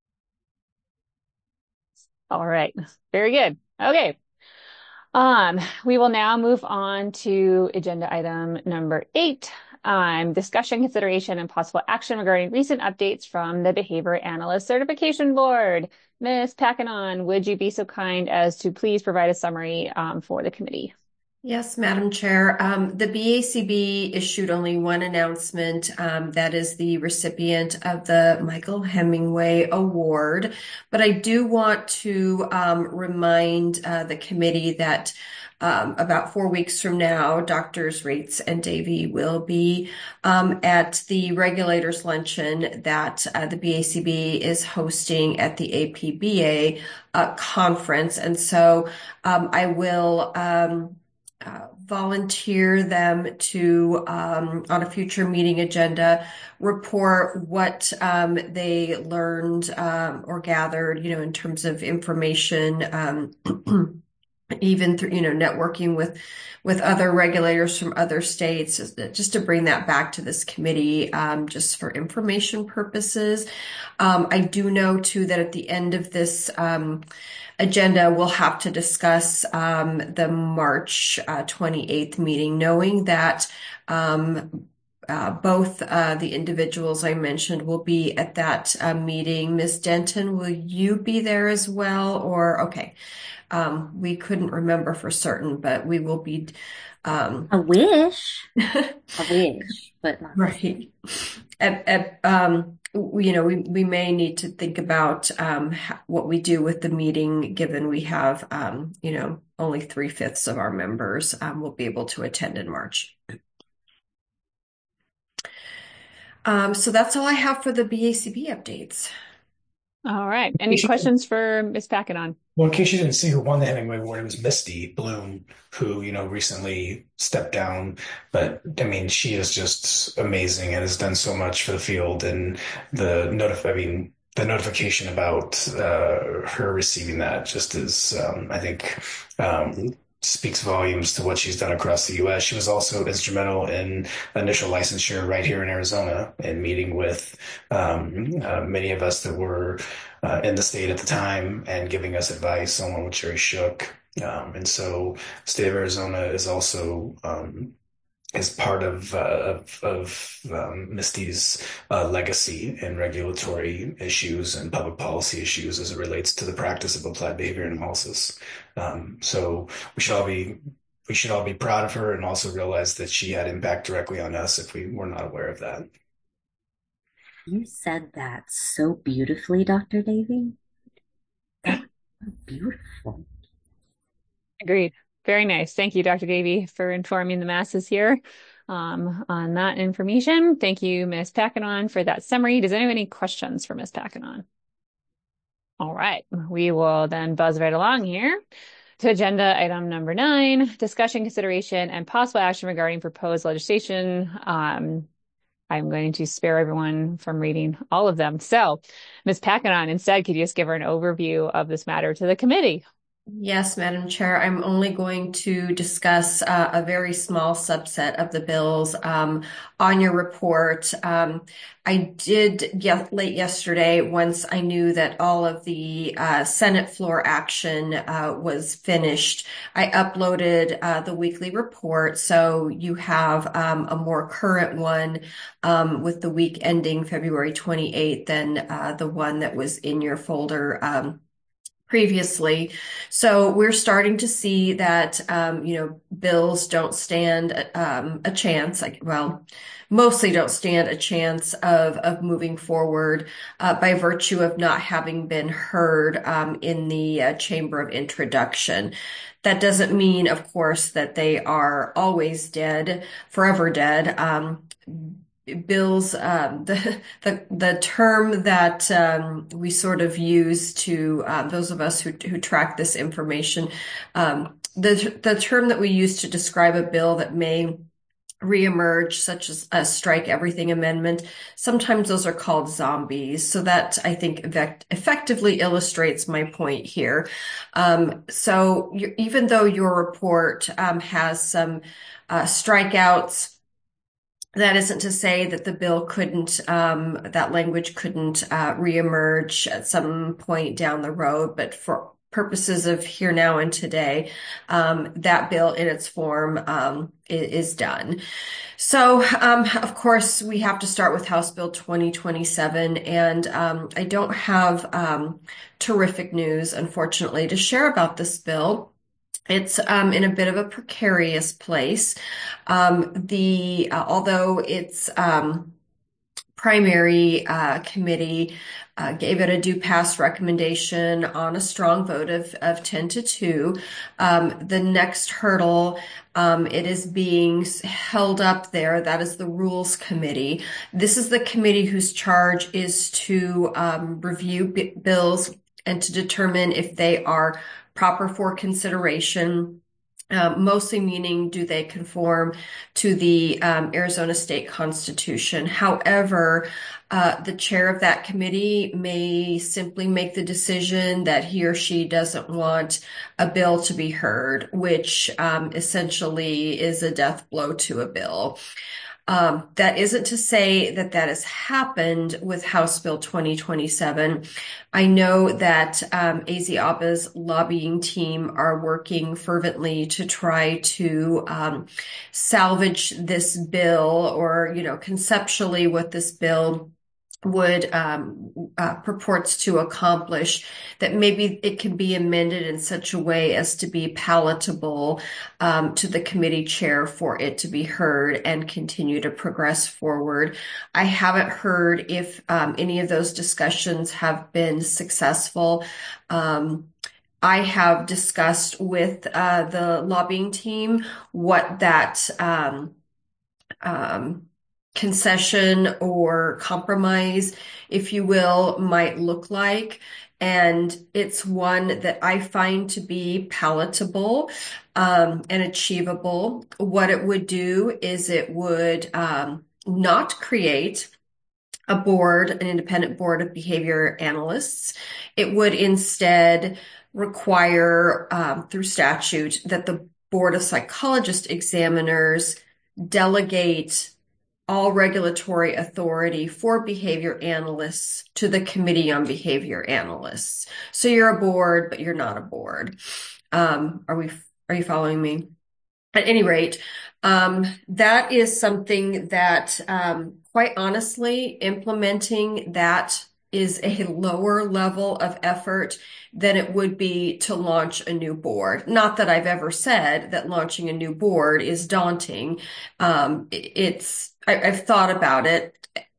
All right, very good. Okay. Um, we will now move on to agenda item number eight. Um, discussion, consideration, and possible action regarding recent updates from the Behavior Analyst Certification Board. Miz Packanon, would you be so kind as to please provide a summary um, for the committee? Yes, Madam Chair. Um, the B A C B issued only one announcement. Um, that is the recipient of the Michael Hemingway Award. But I do want to um, remind uh, the committee that um, about four weeks from now, Doctors Rates and Davey will be um, at the Regulators Luncheon that uh, the B A C B is hosting at the A P B A uh, conference. And so um, I will... Um, Uh, volunteer them to, um, on a future meeting agenda, report what um, they learned um, or gathered, you know, in terms of information, um, even through, you know, networking with with other regulators from other states, just to bring that back to this committee, um, just for information purposes. Um, I do know, too, that at the end of this um, agenda, we'll have to discuss um, the March uh, twenty-eighth meeting, knowing that um, uh, both uh, the individuals I mentioned will be at that uh, meeting. Miz Denton, will you be there as well? Or, okay, um, we couldn't remember for certain, but we will be. Um, I wish. I wish, but not right. At, at, um, you know, we, we may need to think about um, what we do with the meeting, given we have, um, you know, only three fifths of our members um, will be able to attend in March. Um, so that's all I have for the B A C B updates. All right. Any questions for Miz Packanon? Well, in case you didn't see who won the Hemingway Award, it was Misty Bloom, who, you know, recently stepped down. But I mean, she is just amazing and has done so much for the field. And the notif- I mean, the notification about uh, her receiving that just is, um, I think, um, speaks volumes to what she's done across the U S. She was also instrumental in initial licensure right here in Arizona and meeting with um, uh, many of us that were uh, in the state at the time and giving us advice along with Jerry Shook. Um, and so the state of Arizona is also um, is part of uh, of, of um, Misty's uh, legacy in regulatory issues and public policy issues as it relates to the practice of applied behavior analysis. Um, so we should all be we should all be proud of her and also realize that she had impact directly on us if we were not aware of that. You said that so beautifully, Doctor Davey. Beautiful. Agreed. Very nice. Thank you, Doctor Davey, for informing the masses here um, on that information. Thank you, Miz Packanon, for that summary. Does anyone have any questions for Miz Packanon? All right. We will then buzz right along here to agenda item number nine, discussion, consideration, and possible action regarding proposed legislation. Um, I'm going to spare everyone from reading all of them. So, Miz Packanon, instead, could you just give her an overview of this matter to the committee? Yes, Madam Chair. I'm only going to discuss uh, a very small subset of the bills um, on your report. Um, I did get late yesterday, once I knew that all of the uh, Senate floor action uh, was finished, I uploaded uh, the weekly report. So you have um, a more current one um, with the week ending February twenty-eighth than uh, the one that was in your folder um, previously. So we're starting to see that, um, you know, bills don't stand um, a chance, like, well, mostly don't stand a chance of, of moving forward uh, by virtue of not having been heard um, in the uh, chamber of introduction. That doesn't mean, of course, that they are always dead, forever dead. Um, Bills, um, the, the the term that um, we sort of use to um, those of us who who track this information, um, the the term that we use to describe a bill that may reemerge, such as a strike everything amendment. Sometimes those are called zombies. So that, I think, effect- effectively illustrates my point here. Um, so you, even though your report um, has some uh, strikeouts, that isn't to say that the bill couldn't, um, that language couldn't uh, reemerge at some point down the road. But for purposes of here, now, and today, um, that bill in its form um, is, is done. So, um, of course, we have to start with House Bill twenty twenty-seven, and um, I don't have um, terrific news, unfortunately, to share about this bill. It's um, in a bit of a precarious place. Um, the uh, although its um, primary uh, committee uh, gave it a do pass recommendation on a strong vote of, of ten to two. Um, the next hurdle, um, it is being held up there. That is the Rules Committee. This is the committee whose charge is to um, review b- bills and to determine if they are proper for consideration. Um, mostly meaning, do they conform to the um, Arizona State Constitution? However, uh, the chair of that committee may simply make the decision that he or she doesn't want a bill to be heard, which um, essentially is a death blow to a bill. Um, that isn't to say that that has happened with House Bill twenty twenty-seven. I know that um, A Z A B A's lobbying team are working fervently to try to um, salvage this bill, or, you know, conceptually what this bill would um, uh, purports to accomplish, that maybe it can be amended in such a way as to be palatable um, to the committee chair for it to be heard and continue to progress forward. I haven't heard if um, any of those discussions have been successful. Um, I have discussed with uh, the lobbying team what that um, um, concession or compromise, if you will, might look like. And it's one that I find to be palatable um, and achievable. What it would do is it would um, not create a board, an independent board of behavior analysts. It would instead require, um, through statute, that the Board of Psychologist Examiners delegate all regulatory authority for behavior analysts to the Committee on Behavior Analysts. So you're a board, but you're not a board. Um, are we, are you following me? At any rate, um, that is something that, um, quite honestly, implementing that is a lower level of effort than it would be to launch a new board. Not that I've ever said that launching a new board is daunting. Um, it's, I, I've thought about it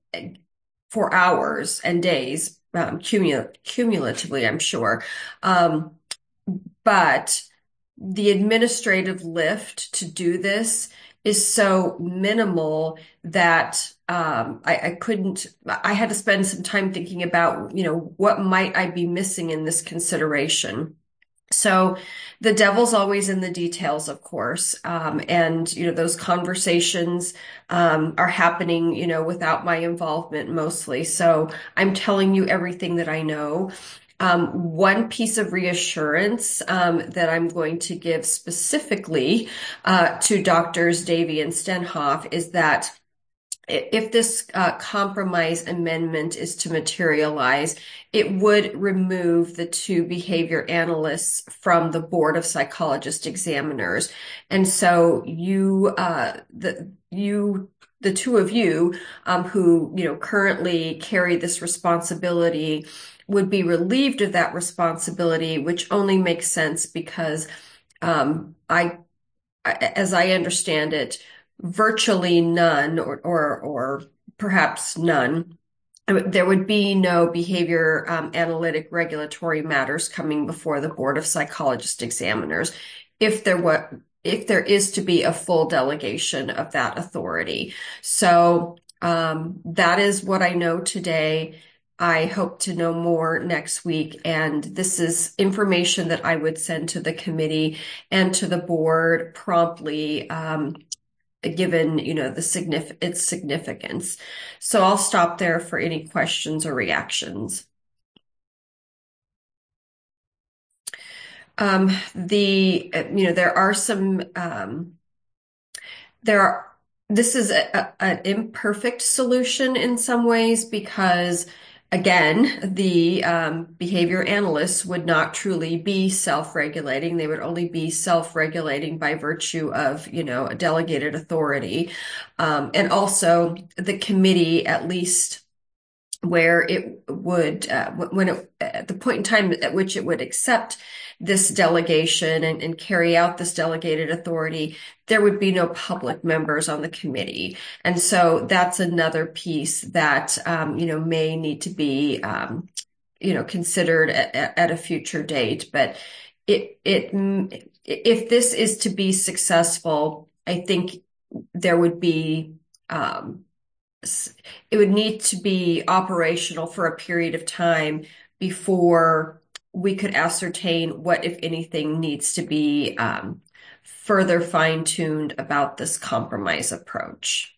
for hours and days, um, cumul- cumulatively, I'm sure. Um, but the administrative lift to do this is so minimal that um, I, I couldn't, I had to spend some time thinking about, you know, what might I be missing in this consideration. So the devil's always in the details, of course. Um, and, you know, those conversations um, are happening, you know, without my involvement mostly. So I'm telling you everything that I know. Um, one piece of reassurance um, that I'm going to give specifically uh, to Doctors Davy and Stenhoff is that if this uh, compromise amendment is to materialize, it would remove the two behavior analysts from the Board of Psychologist Examiners. And so you, uh, the, you, the two of you um, who, you know, currently carry this responsibility would be relieved of that responsibility, which only makes sense because um, I, as I understand it, virtually none, or, or, or perhaps none, there would be no behavior um, analytic regulatory matters coming before the Board of Psychologist Examiners if there were, if there is to be a full delegation of that authority. So um, that is what I know today. I hope to know more next week, and this is information that I would send to the committee and to the board promptly. Um, given, you know, the signif its significance. So I'll stop there for any questions or reactions. Um, the, you know, there are some, um, there are, this is a, a, an imperfect solution in some ways because, again, the um, behavior analysts would not truly be self-regulating. They would only be self-regulating by virtue of, you know, a delegated authority. Um, and also the committee, at least where it would, uh, when it, at the point in time at which it would accept this delegation and, and carry out this delegated authority, there would be no public members on the committee. And so that's another piece that, um, you know, may need to be, um, you know, considered at, at a future date. But it, it, if this is to be successful, I think there would be, um, it would need to be operational for a period of time before we could ascertain what, if anything, needs to be um, further fine-tuned about this compromise approach.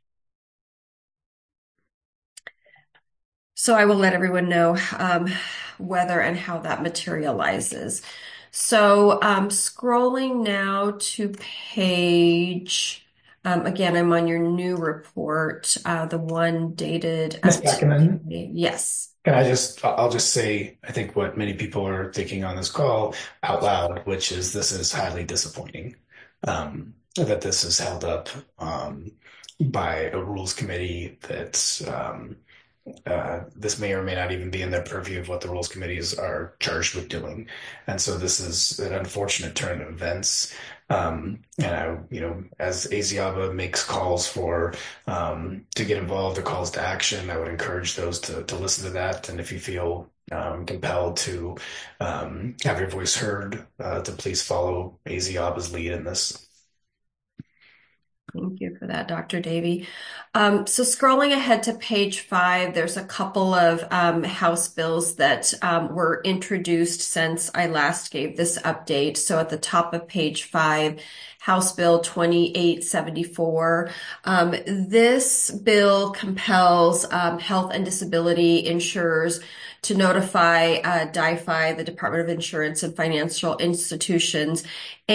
So I will let everyone know um, whether and how that materializes. So um, scrolling now to page... Um, again, I'm on your new report, uh, the one dated. Miz Beckerman? Yes. Can I just, I'll just say, I think what many people are thinking on this call out loud, which is this is highly disappointing, um, that this is held up um, by a rules committee that um, uh, this may or may not even be in their purview of what the rules committees are charged with doing. And so this is an unfortunate turn of events. Um, and I, you know, as ASIABA makes calls for, um, to get involved or calls to action, I would encourage those to, to listen to that. And if you feel, um, compelled to, um, have your voice heard, uh, to please follow ASIABA's lead in this. Thank you for that, Doctor Davey. Um, so scrolling ahead to page five, there's a couple of um, House bills that um, were introduced since I last gave this update. So at the top of page five, House Bill twenty-eight seventy-four. Um, this bill compels um, health and disability insurers to notify uh, D I F I, the Department of Insurance and Financial Institutions,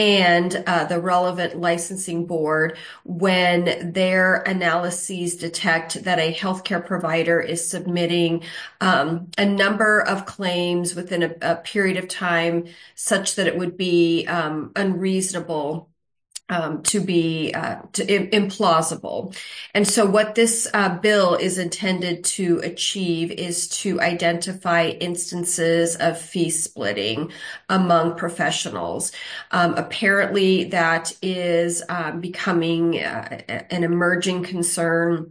and uh, the relevant licensing board when their analyses detect that a healthcare provider is submitting um, a number of claims within a, a period of time such that it would be um, unreasonable Um, to be uh, to, implausible. And so what this uh, bill is intended to achieve is to identify instances of fee splitting among professionals. Um, apparently that is um, becoming uh, an emerging concern.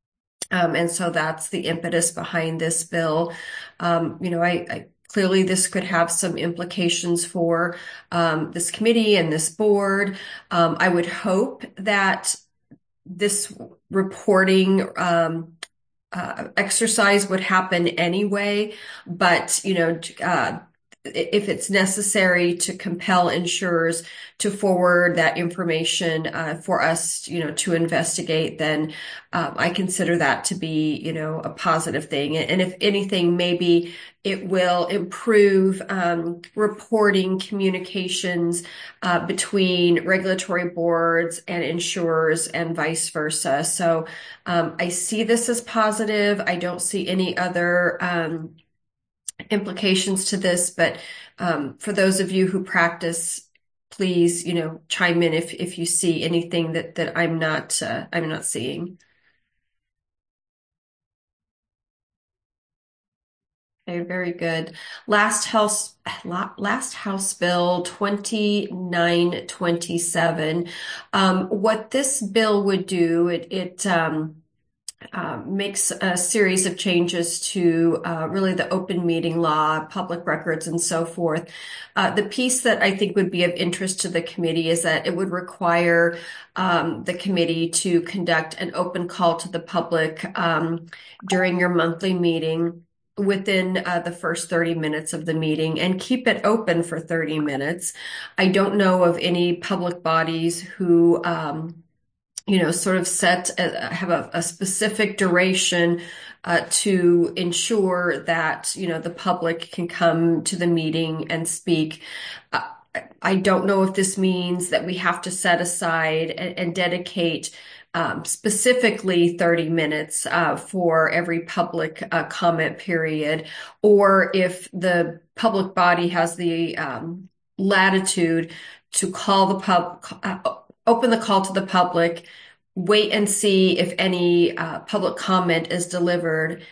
Um, and so that's the impetus behind this bill. Um, you know, I, I Clearly, this could have some implications for um, this committee and this board. Um, I would hope that this reporting um, uh, exercise would happen anyway, but, you know, uh, if it's necessary to compel insurers to forward that information uh, for us, you know, to investigate, then um, I consider that to be, you know, a positive thing. And if anything, maybe it will improve um, reporting communications uh, between regulatory boards and insurers and vice versa. So um, I see this as positive. I don't see any other um, implications to this, but um, for those of you who practice, please, you know, chime in if if you see anything that that I'm not uh, I'm not seeing. Okay, very good. Last house, last House Bill twenty-nine twenty-seven. Um, what this bill would do, it it um, Uh, makes a series of changes to uh, really the open meeting law, public records, and so forth. Uh, the piece that I think would be of interest to the committee is that it would require um, the committee to conduct an open call to the public um, during your monthly meeting within uh, the first thirty minutes of the meeting and keep it open for thirty minutes. I don't know of any public bodies who um, you know, sort of set, a, have a, a specific duration uh, to ensure that, you know, the public can come to the meeting and speak. Uh, I don't know if this means that we have to set aside and, and dedicate um, specifically thirty minutes uh, for every public uh, comment period, or if the public body has the um, latitude to call the pub, uh, open the call to the public, wait and see if any uh, public comment is delivered.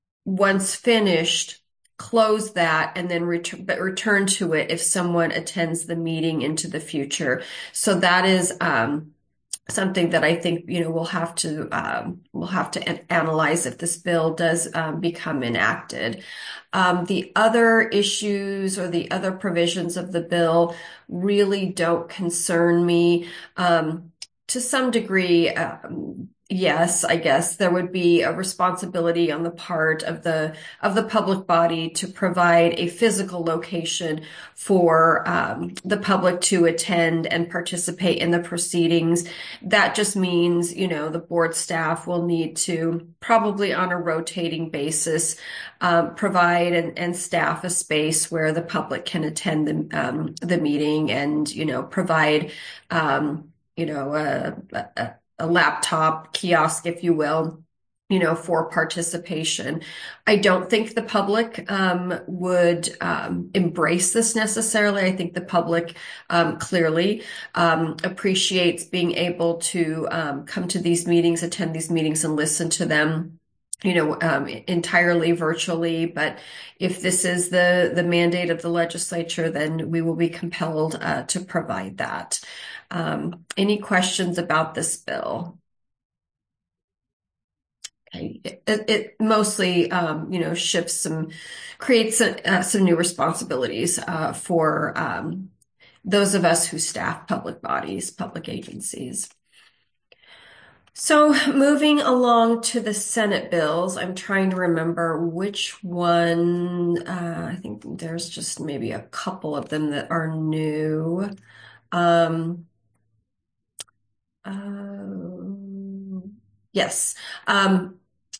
Once finished, close that and then return, but return to it if someone attends the meeting into the future. So that is um, something that I think, you know, we'll have to um, we'll have to an- analyze if this bill does um, become enacted. Um, the other issues or the other provisions of the bill really don't concern me. Um, to some degree, um, yes, I guess there would be a responsibility on the part of the of the public body to provide a physical location for um, the public to attend and participate in the proceedings. That just means, you know, the board staff will need to probably on a rotating basis um, provide and, and staff a space where the public can attend the um, the meeting and, you know, provide um, you know a, a a laptop kiosk, if you will, you know, for participation. I don't think the public um, would um, embrace this necessarily. I think the public um, clearly um, appreciates being able to um, come to these meetings, attend these meetings, and listen to them, you know, um, entirely virtually. But if this is the the mandate of the legislature, then we will be compelled uh, to provide that. Um, any questions about this bill? Okay. It, it mostly, um, you know, shifts some, creates uh, some new responsibilities uh, for um, those of us who staff public bodies, public agencies. So moving along to the Senate bills, I'm trying to remember which one, uh, I think there's just maybe a couple of them that are new. Um, uh, yes. Um,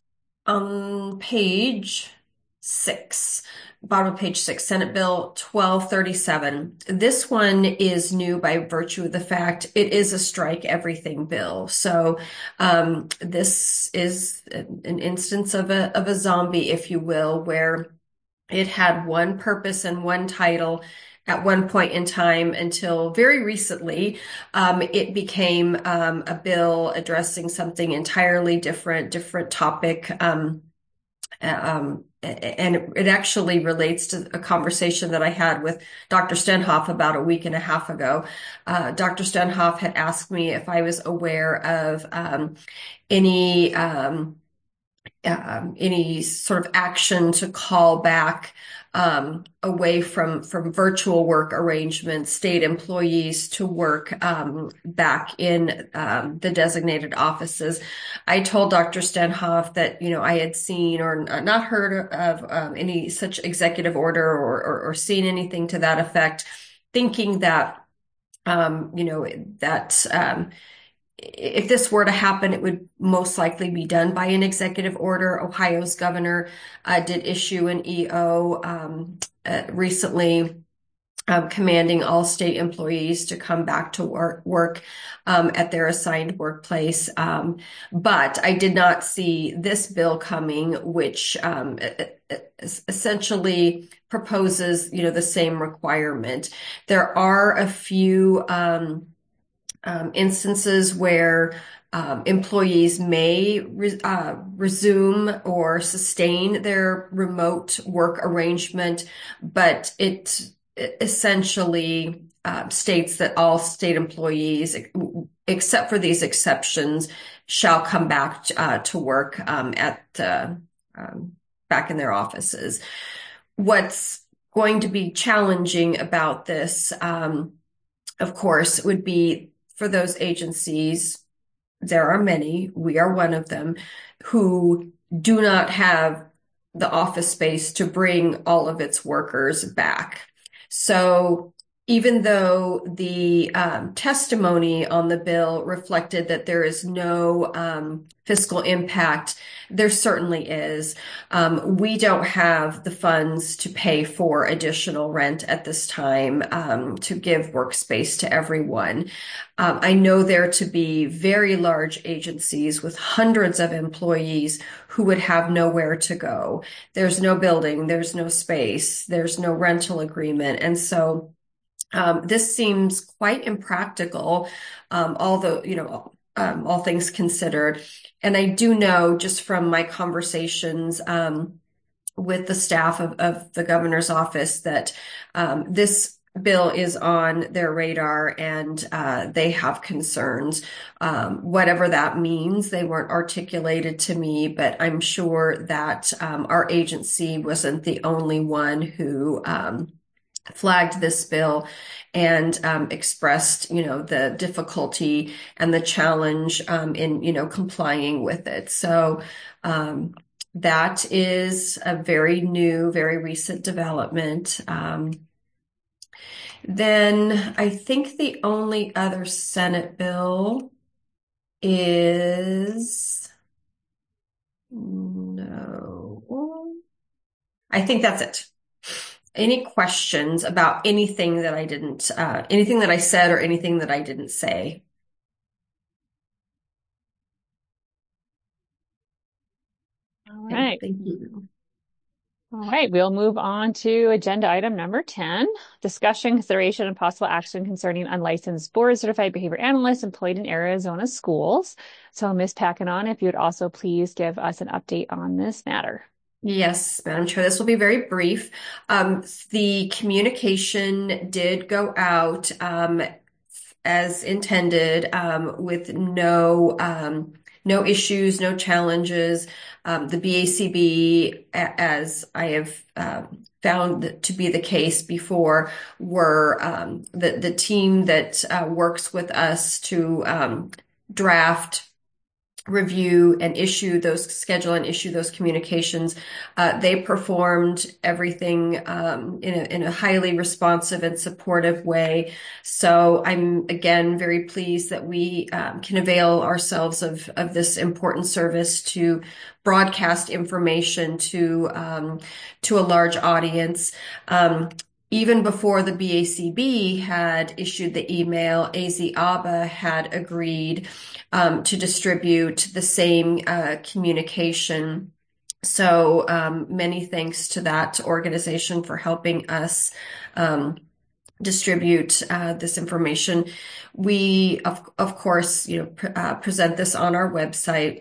on page six, bottom of page six, Senate Bill twelve thirty-seven. This one is new by virtue of the fact it is a strike everything bill. So um, this is an instance of a of a zombie, if you will, where it had one purpose and one title at one point in time until very recently. Um, it became um, a bill addressing something entirely different, different topic. Um, um, and it, it actually relates to a conversation that I had with Doctor Stenhoff about a week and a half ago. Uh, Doctor Stenhoff had asked me if I was aware of um, any um, um, any sort of action to call back um, away from from virtual work arrangements, state employees to work um, back in um, the designated offices. I told Doctor Stenhoff that, you know, I had seen or not heard of um, any such executive order or, or, or seen anything to that effect, thinking that, um, you know, that um, if this were to happen, it would most likely be done by an executive order. Ohio's governor uh, did issue an E O um, uh, recently um, commanding all state employees to come back to work, work um, at their assigned workplace. Um, but I did not see this bill coming, which um, essentially proposes, you know, the same requirement. There are a few um, Um, instances where um, employees may re- uh, resume or sustain their remote work arrangement, but it, it essentially uh, states that all state employees, except for these exceptions, shall come back uh, to work um, at uh, um, back in their offices. What's going to be challenging about this, um, of course, would be for those agencies, there are many, we are one of them, who do not have the office space to bring all of its workers back. So even though the um, testimony on the bill reflected that there is no um, fiscal impact, there certainly is. Um, we don't have the funds to pay for additional rent at this time um, to give workspace to everyone. Um, I know there to be very large agencies with hundreds of employees who would have nowhere to go. There's no building, there's no space, there's no rental agreement. And so Um, this seems quite impractical, um, although, you know, um, all things considered. And I do know just from my conversations um, with the staff of, of the governor's office that um, this bill is on their radar and uh, they have concerns. Um, whatever that means, they weren't articulated to me, but I'm sure that um, our agency wasn't the only one who um, flagged this bill and um, expressed, you know, the difficulty and the challenge um, in, you know, complying with it. So um, that is a very new, very recent development. Um, then I think the only other Senate bill is, no, I think that's it. Any questions about anything that I didn't, uh, anything that I said or anything that I didn't say? All right. Thank you. All right, we'll move on to agenda item number ten, discussion, consideration, and possible action concerning unlicensed board certified behavior analysts employed in Arizona schools. So Miz Packanon, if you would also please give us an update on this matter. Yes, Madam Chair, this will be very brief. Um, the communication did go out um, as intended um, with no um, no issues, no challenges. Um, the B A C B, as I have uh, found to be the case before, were um, the, the team that uh, works with us to um, draft, review and issue those, schedule and issue those communications. Uh, they performed everything um, in a, in a highly responsive and supportive way. So I'm again very pleased that we um, can avail ourselves of of this important service to broadcast information to um, to a large audience. Um, Even before the B A C B had issued the email, A Z A B A had agreed um, to distribute the same uh, communication. So um, many thanks to that organization for helping us um, distribute uh, this information. We, of, of course, you know, pr- uh, present this on our website.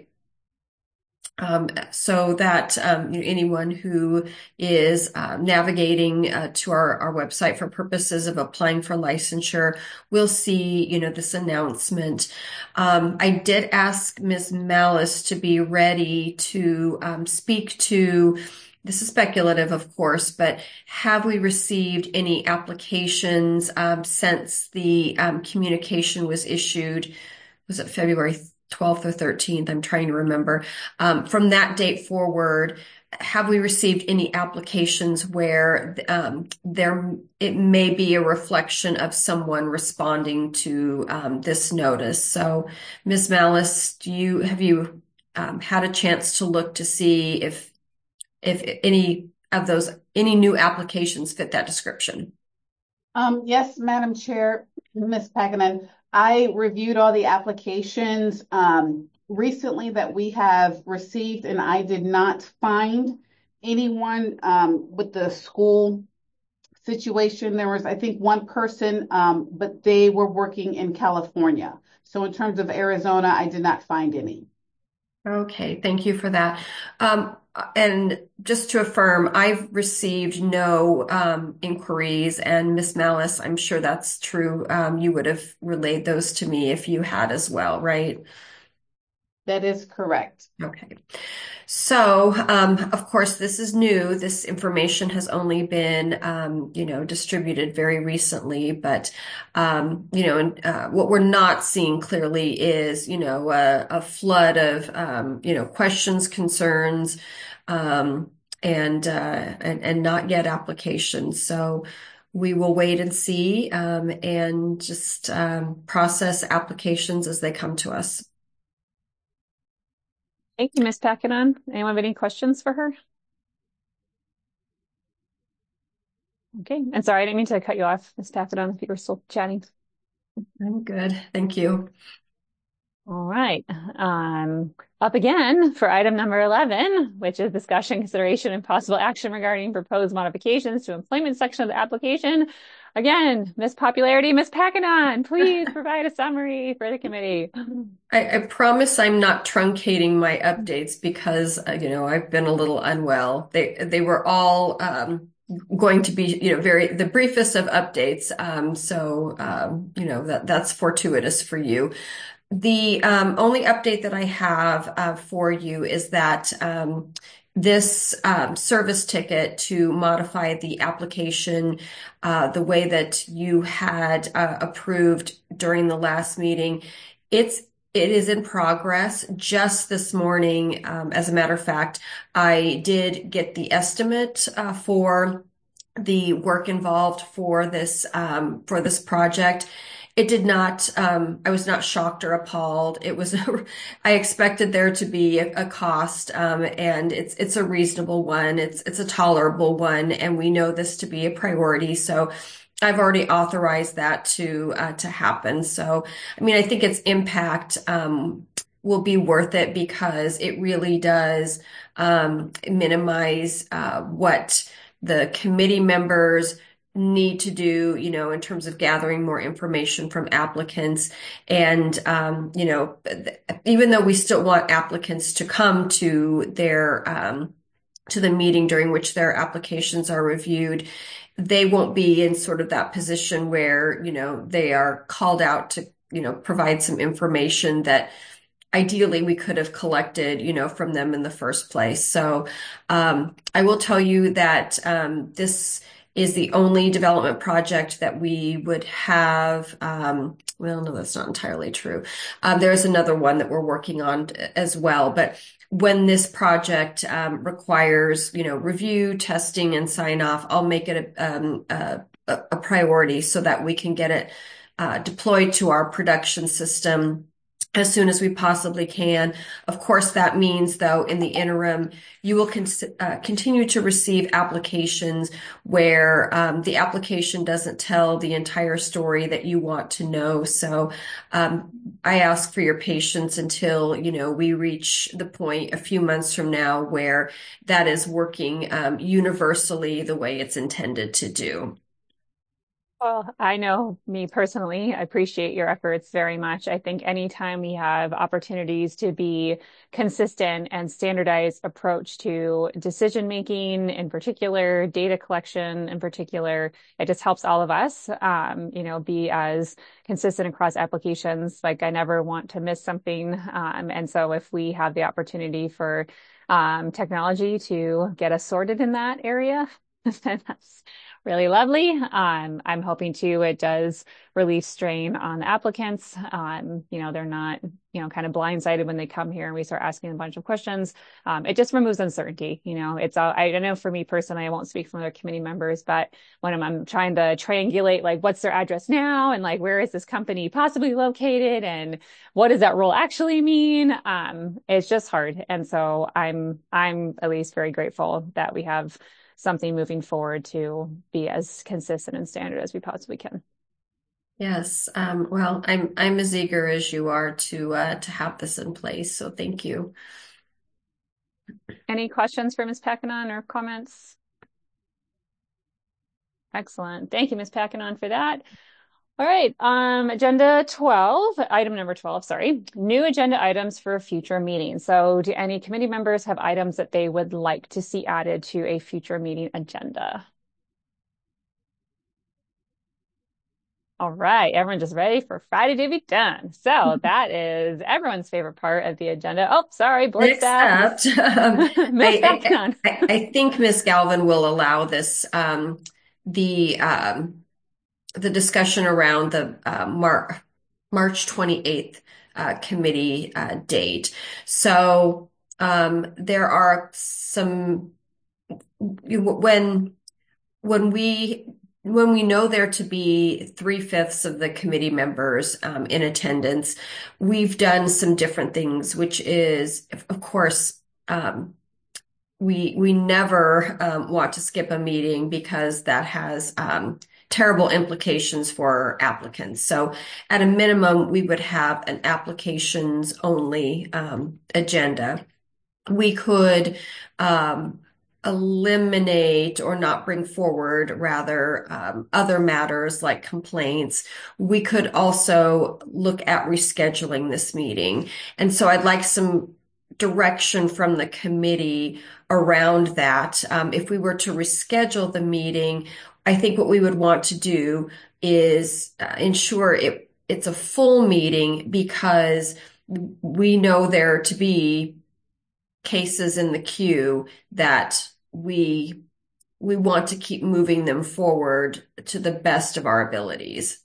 Um, so that um, you know, anyone who is uh, navigating uh, to our, our website for purposes of applying for licensure will see, you know, this announcement. Um, I did ask Miz Malice to be ready to um, speak to, this is speculative, of course, but have we received any applications um, since the um, communication was issued? Was it February twelfth or thirteenth? I'm trying to remember. Um, from that date forward, have we received any applications where um, there it may be a reflection of someone responding to um, this notice? So, Miz Malice, do you have you um, had a chance to look to see if if any of those any new applications fit that description? Um, yes, Madam Chair, Miz Packanon. I reviewed all the applications um, recently that we have received, and I did not find anyone um, with the school situation. There was, I think, one person, um, but they were working in California. So in terms of Arizona, I did not find any. Okay, thank you for that. Um, and just to affirm, I've received no um, inquiries, and Miz Malice, I'm sure that's true. Um, you would have relayed those to me if you had as well, right? That is correct. Okay. So, um, of course, this is new. This information has only been, um, you know, distributed very recently. But, um, you know, and, uh, what we're not seeing clearly is, you know, a, a flood of, um, you know, questions, concerns, um, and, uh, and and not yet applications. So, we will wait and see um, and just um, process applications as they come to us. Thank you, Miz Packanon. Anyone have any questions for her? Okay. And sorry, I didn't mean to cut you off, Miz Packanon, if you were still chatting. I'm good. Thank you. All right. Um, up again for item number eleven, which is discussion, consideration, and possible action regarding proposed modifications to employment section of the application. Again, Miss Popularity, Miss Packanon, please provide a summary for the committee. I, I promise I'm not truncating my updates because, uh, you know, I've been a little unwell. They, they were all, um, going to be, you know, very, the briefest of updates. Um, so, um, you know, that, that's fortuitous for you. The, um, only update that I have, uh, for you is that, um, this, um, service ticket to modify the application, uh, the way that you had, uh, approved during the last meeting, it's, It is in progress. Just this morning, um, as a matter of fact, I did get the estimate uh, for the work involved for this um, for this project. It did not. Um, I was not shocked or appalled. It was. I expected there to be a, a cost, um, and it's it's a reasonable one. It's it's a tolerable one, and we know this to be a priority. So I've already authorized that to uh, to happen. So, I mean, I think its impact um, will be worth it because it really does um, minimize uh, what the committee members need to do, you know, in terms of gathering more information from applicants. And, um, you know, even though we still want applicants to come to their um, to the meeting during which their applications are reviewed, they won't be in sort of that position where, you know, they are called out to, you know, provide some information that ideally we could have collected, you know, from them in the first place. So um, I will tell you that um, this is the only development project that we would have. Um, well, no, that's not entirely true. Um, there's another one that we're working on as well, but when this project um, requires, you know, review, testing, and sign off, I'll make it a, um, a, a priority so that we can get it uh, deployed to our production system as soon as we possibly can. Of course, that means, though, in the interim, you will con- uh, continue to receive applications where um, the application doesn't tell the entire story that you want to know. So um, I ask for your patience until, you know, we reach the point a few months from now where that is working um, universally the way it's intended to do. Well, I know me personally, I appreciate your efforts very much. I think anytime we have opportunities to be consistent and standardized approach to decision making in particular, data collection in particular, it just helps all of us, um, you know, be as consistent across applications. Like I never want to miss something. Um, and so if we have the opportunity for um, technology to get us sorted in that area, then that's really lovely. Um, I'm hoping too, it does relieve strain on the applicants. Um, you know, they're not, you know, kind of blindsided when they come here and we start asking a bunch of questions. Um, it just removes uncertainty. You know, it's all, I don't know, for me personally, I won't speak from other committee members, but when I'm, I'm trying to triangulate, like, what's their address now? And like, where is this company possibly located? And what does that role actually mean? Um, it's just hard. And so I'm, I'm at least very grateful that we have something moving forward to be as consistent and standard as we possibly can. Yes. Um, well, I'm I'm as eager as you are to uh, to have this in place. So thank you. Any questions for Miz Packanon or comments? Excellent. Thank you, Miz Packanon, for that. All right, um, agenda twelve, item number twelve, sorry, new agenda items for future meetings. So do any committee members have items that they would like to see added to a future meeting agenda? All right, everyone just ready for Friday to be done. So that is everyone's favorite part of the agenda. Oh, sorry, board staff. Except, um, I, I, I, I think Miz Galvin will allow this, um, the um, the discussion around the uh, Mar- March twenty-eighth uh, committee uh, date. So um, there are some, when when we when we know there to be three-fifths of the committee members um, in attendance, we've done some different things, which is, of course, um, we we never um, want to skip a meeting because that has um, terrible implications for applicants. So at a minimum, we would have an applications only um, agenda. We could um, eliminate or not bring forward rather um, other matters like complaints. We could also look at rescheduling this meeting. And so I'd like some direction from the committee around that. Um, if we were to reschedule the meeting, I think what we would want to do is uh, ensure it it's a full meeting, because we know there to be cases in the queue that we we want to keep moving them forward to the best of our abilities.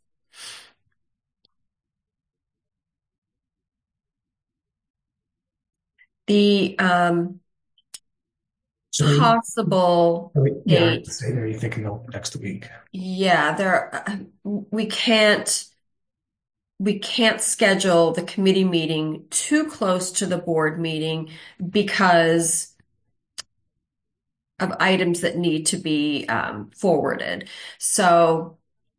The um, So possible are we, yeah, date. say, are you thinking of next week? Yeah, there we can't we can't schedule the committee meeting too close to the board meeting because of items that need to be um, forwarded. So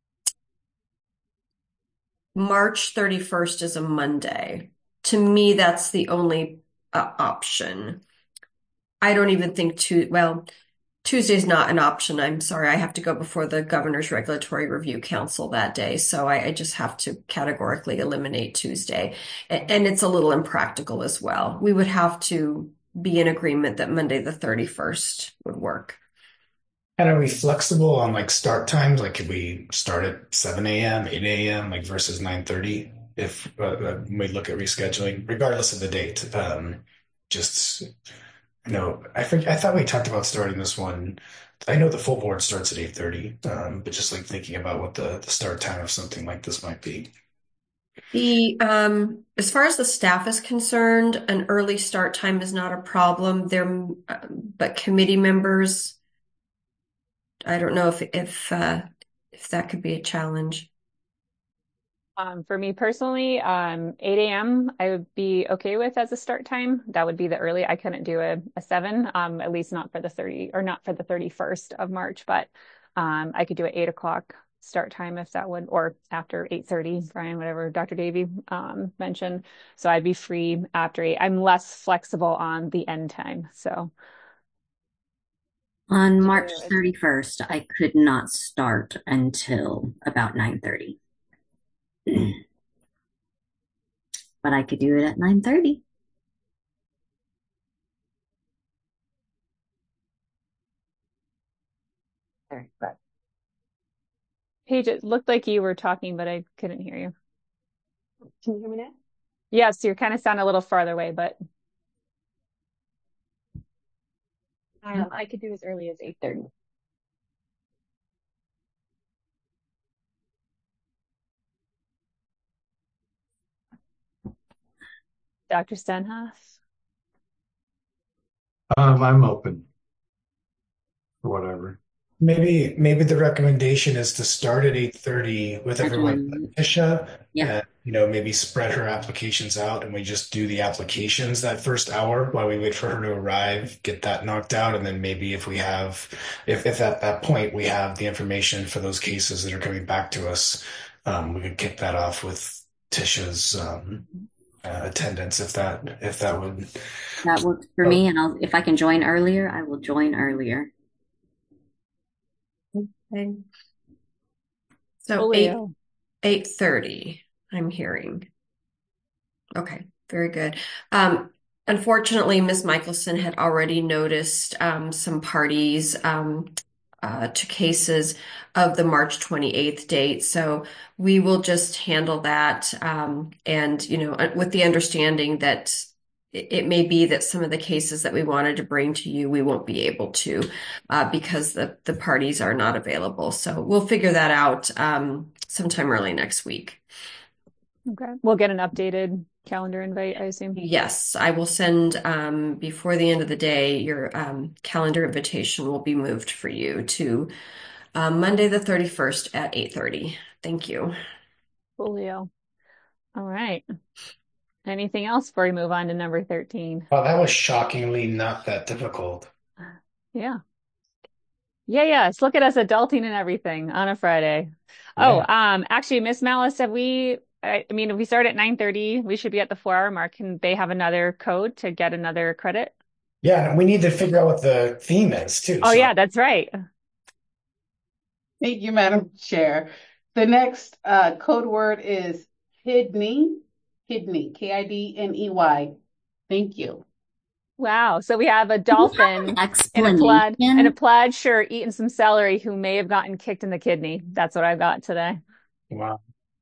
March thirty-first is a Monday. To me, that's the only uh, option. I don't even think two, well, Tuesday's not an option. I'm sorry. I have to go before the Governor's Regulatory Review Council that day. So I, I just have to categorically eliminate Tuesday. And, and it's a little impractical as well. We would have to be in agreement that Monday the thirty-first would work. And are we flexible on like start times? Like, could we start at seven a m, eight a m, like versus nine thirty if uh, uh, we look at rescheduling, regardless of the date? Um, just, you know, I think I thought we talked about starting this one. I know the full board starts at eight thirty, um, but just like thinking about what the, the start time of something like this might be. The um, as far as the staff is concerned, an early start time is not a problem. There, uh, but committee members, I don't know if if uh, if that could be a challenge. Um, for me personally, um, eight a m I would be okay with as a start time. That would be the early. I couldn't do a, a seven, um, at least not for the thirty or not for the thirty-first of March, but um, I could do an eight o'clock start time if that would, or after eight thirty, Brian, whatever Doctor Davey um, mentioned. So I'd be free after eight. I'm less flexible on the end time. So on March thirty-first, I could not start until about nine thirty. But I could do it at nine thirty. Very good. Paige, it looked like you were talking, but I couldn't hear you. Can you hear me now? Yes, you kind of sound a little farther away, but Um, I could do as early as eight thirty. Doctor Stenhouse? Um, I'm open for whatever. Maybe maybe the recommendation is to start at eight thirty with everyone but Tisha, Yeah. and you know, maybe spread her applications out, and we just do the applications that first hour while we wait for her to arrive, get that knocked out, and then maybe if we have, if if at that point we have the information for those cases that are coming back to us, um, we could kick that off with Tisha's um, uh, attendance, if that if that would. That works for me, and I'll, if I can join earlier, I will join earlier. Okay. So Julio. eight eight thirty, I'm hearing. Okay, very good. Um, unfortunately, Miz Michelson had already noticed um, some parties um, uh, to cases of the March twenty-eighth date. So we will just handle that, um, and you know, with the understanding that it, it may be that some of the cases that we wanted to bring to you, we won't be able to uh, because the the parties are not available. So we'll figure that out um, sometime early next week. Okay. We'll get an updated calendar invite, I assume. Yes, I will send um, before the end of the day. Your um, calendar invitation will be moved for you to uh, Monday the thirty-first at eight thirty. Thank you. Coolio. All right. Anything else before we move on to number thirteen? Wow, that was shockingly not that difficult. Yeah. Yeah, yes. Look at us adulting and everything on a Friday. Oh, Yeah. um, actually, Miss Malice, have we, I, I mean, if we start at nine thirty, we should be at the four hour mark. Can they have another code to get another credit? Yeah, and we need to figure out what the theme is too. Oh, So yeah, that's right. Thank you, Madam Chair. The next uh, code word is kidney, kidney, K I D N E Y. Thank you. Wow. So we have a dolphin in a plaid in a plaid shirt eating some celery who may have gotten kicked in the kidney. That's what I got today. Wow.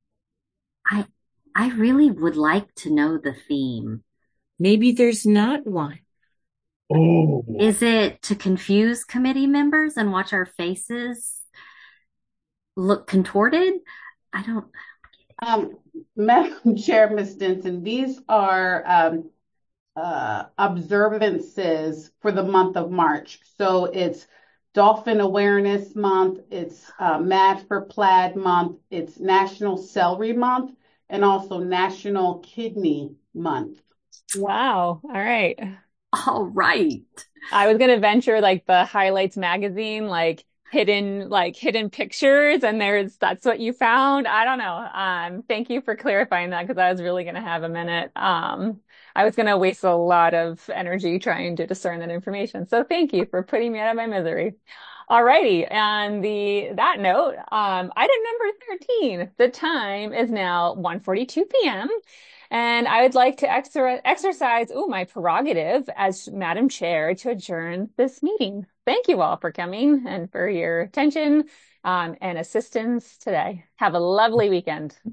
I I really would like to know the theme. Maybe there's not one. Oh. Is it to confuse committee members and watch our faces look contorted? I don't. Um, Madam Chair, Miz Denson, these are um, uh, observances for the month of March. So it's Dolphin Awareness Month, it's uh, Mad for Plaid Month, it's National Celery Month, and also National Kidney Month. Wow. All right. All right. I was gonna venture like the highlights magazine, like hidden, like hidden pictures, and there's that's what you found. I don't know. Um, thank you for clarifying that because I was really gonna have a minute. Um, I was gonna waste a lot of energy trying to discern that information. So thank you for putting me out of my misery. Alrighty, and the that note, um, item number thirteen. The time is now one forty-two p m and I would like to exer exercise, ooh, my prerogative as Madam Chair to adjourn this meeting. Thank you all for coming and for your attention um, and assistance today. Have a lovely weekend.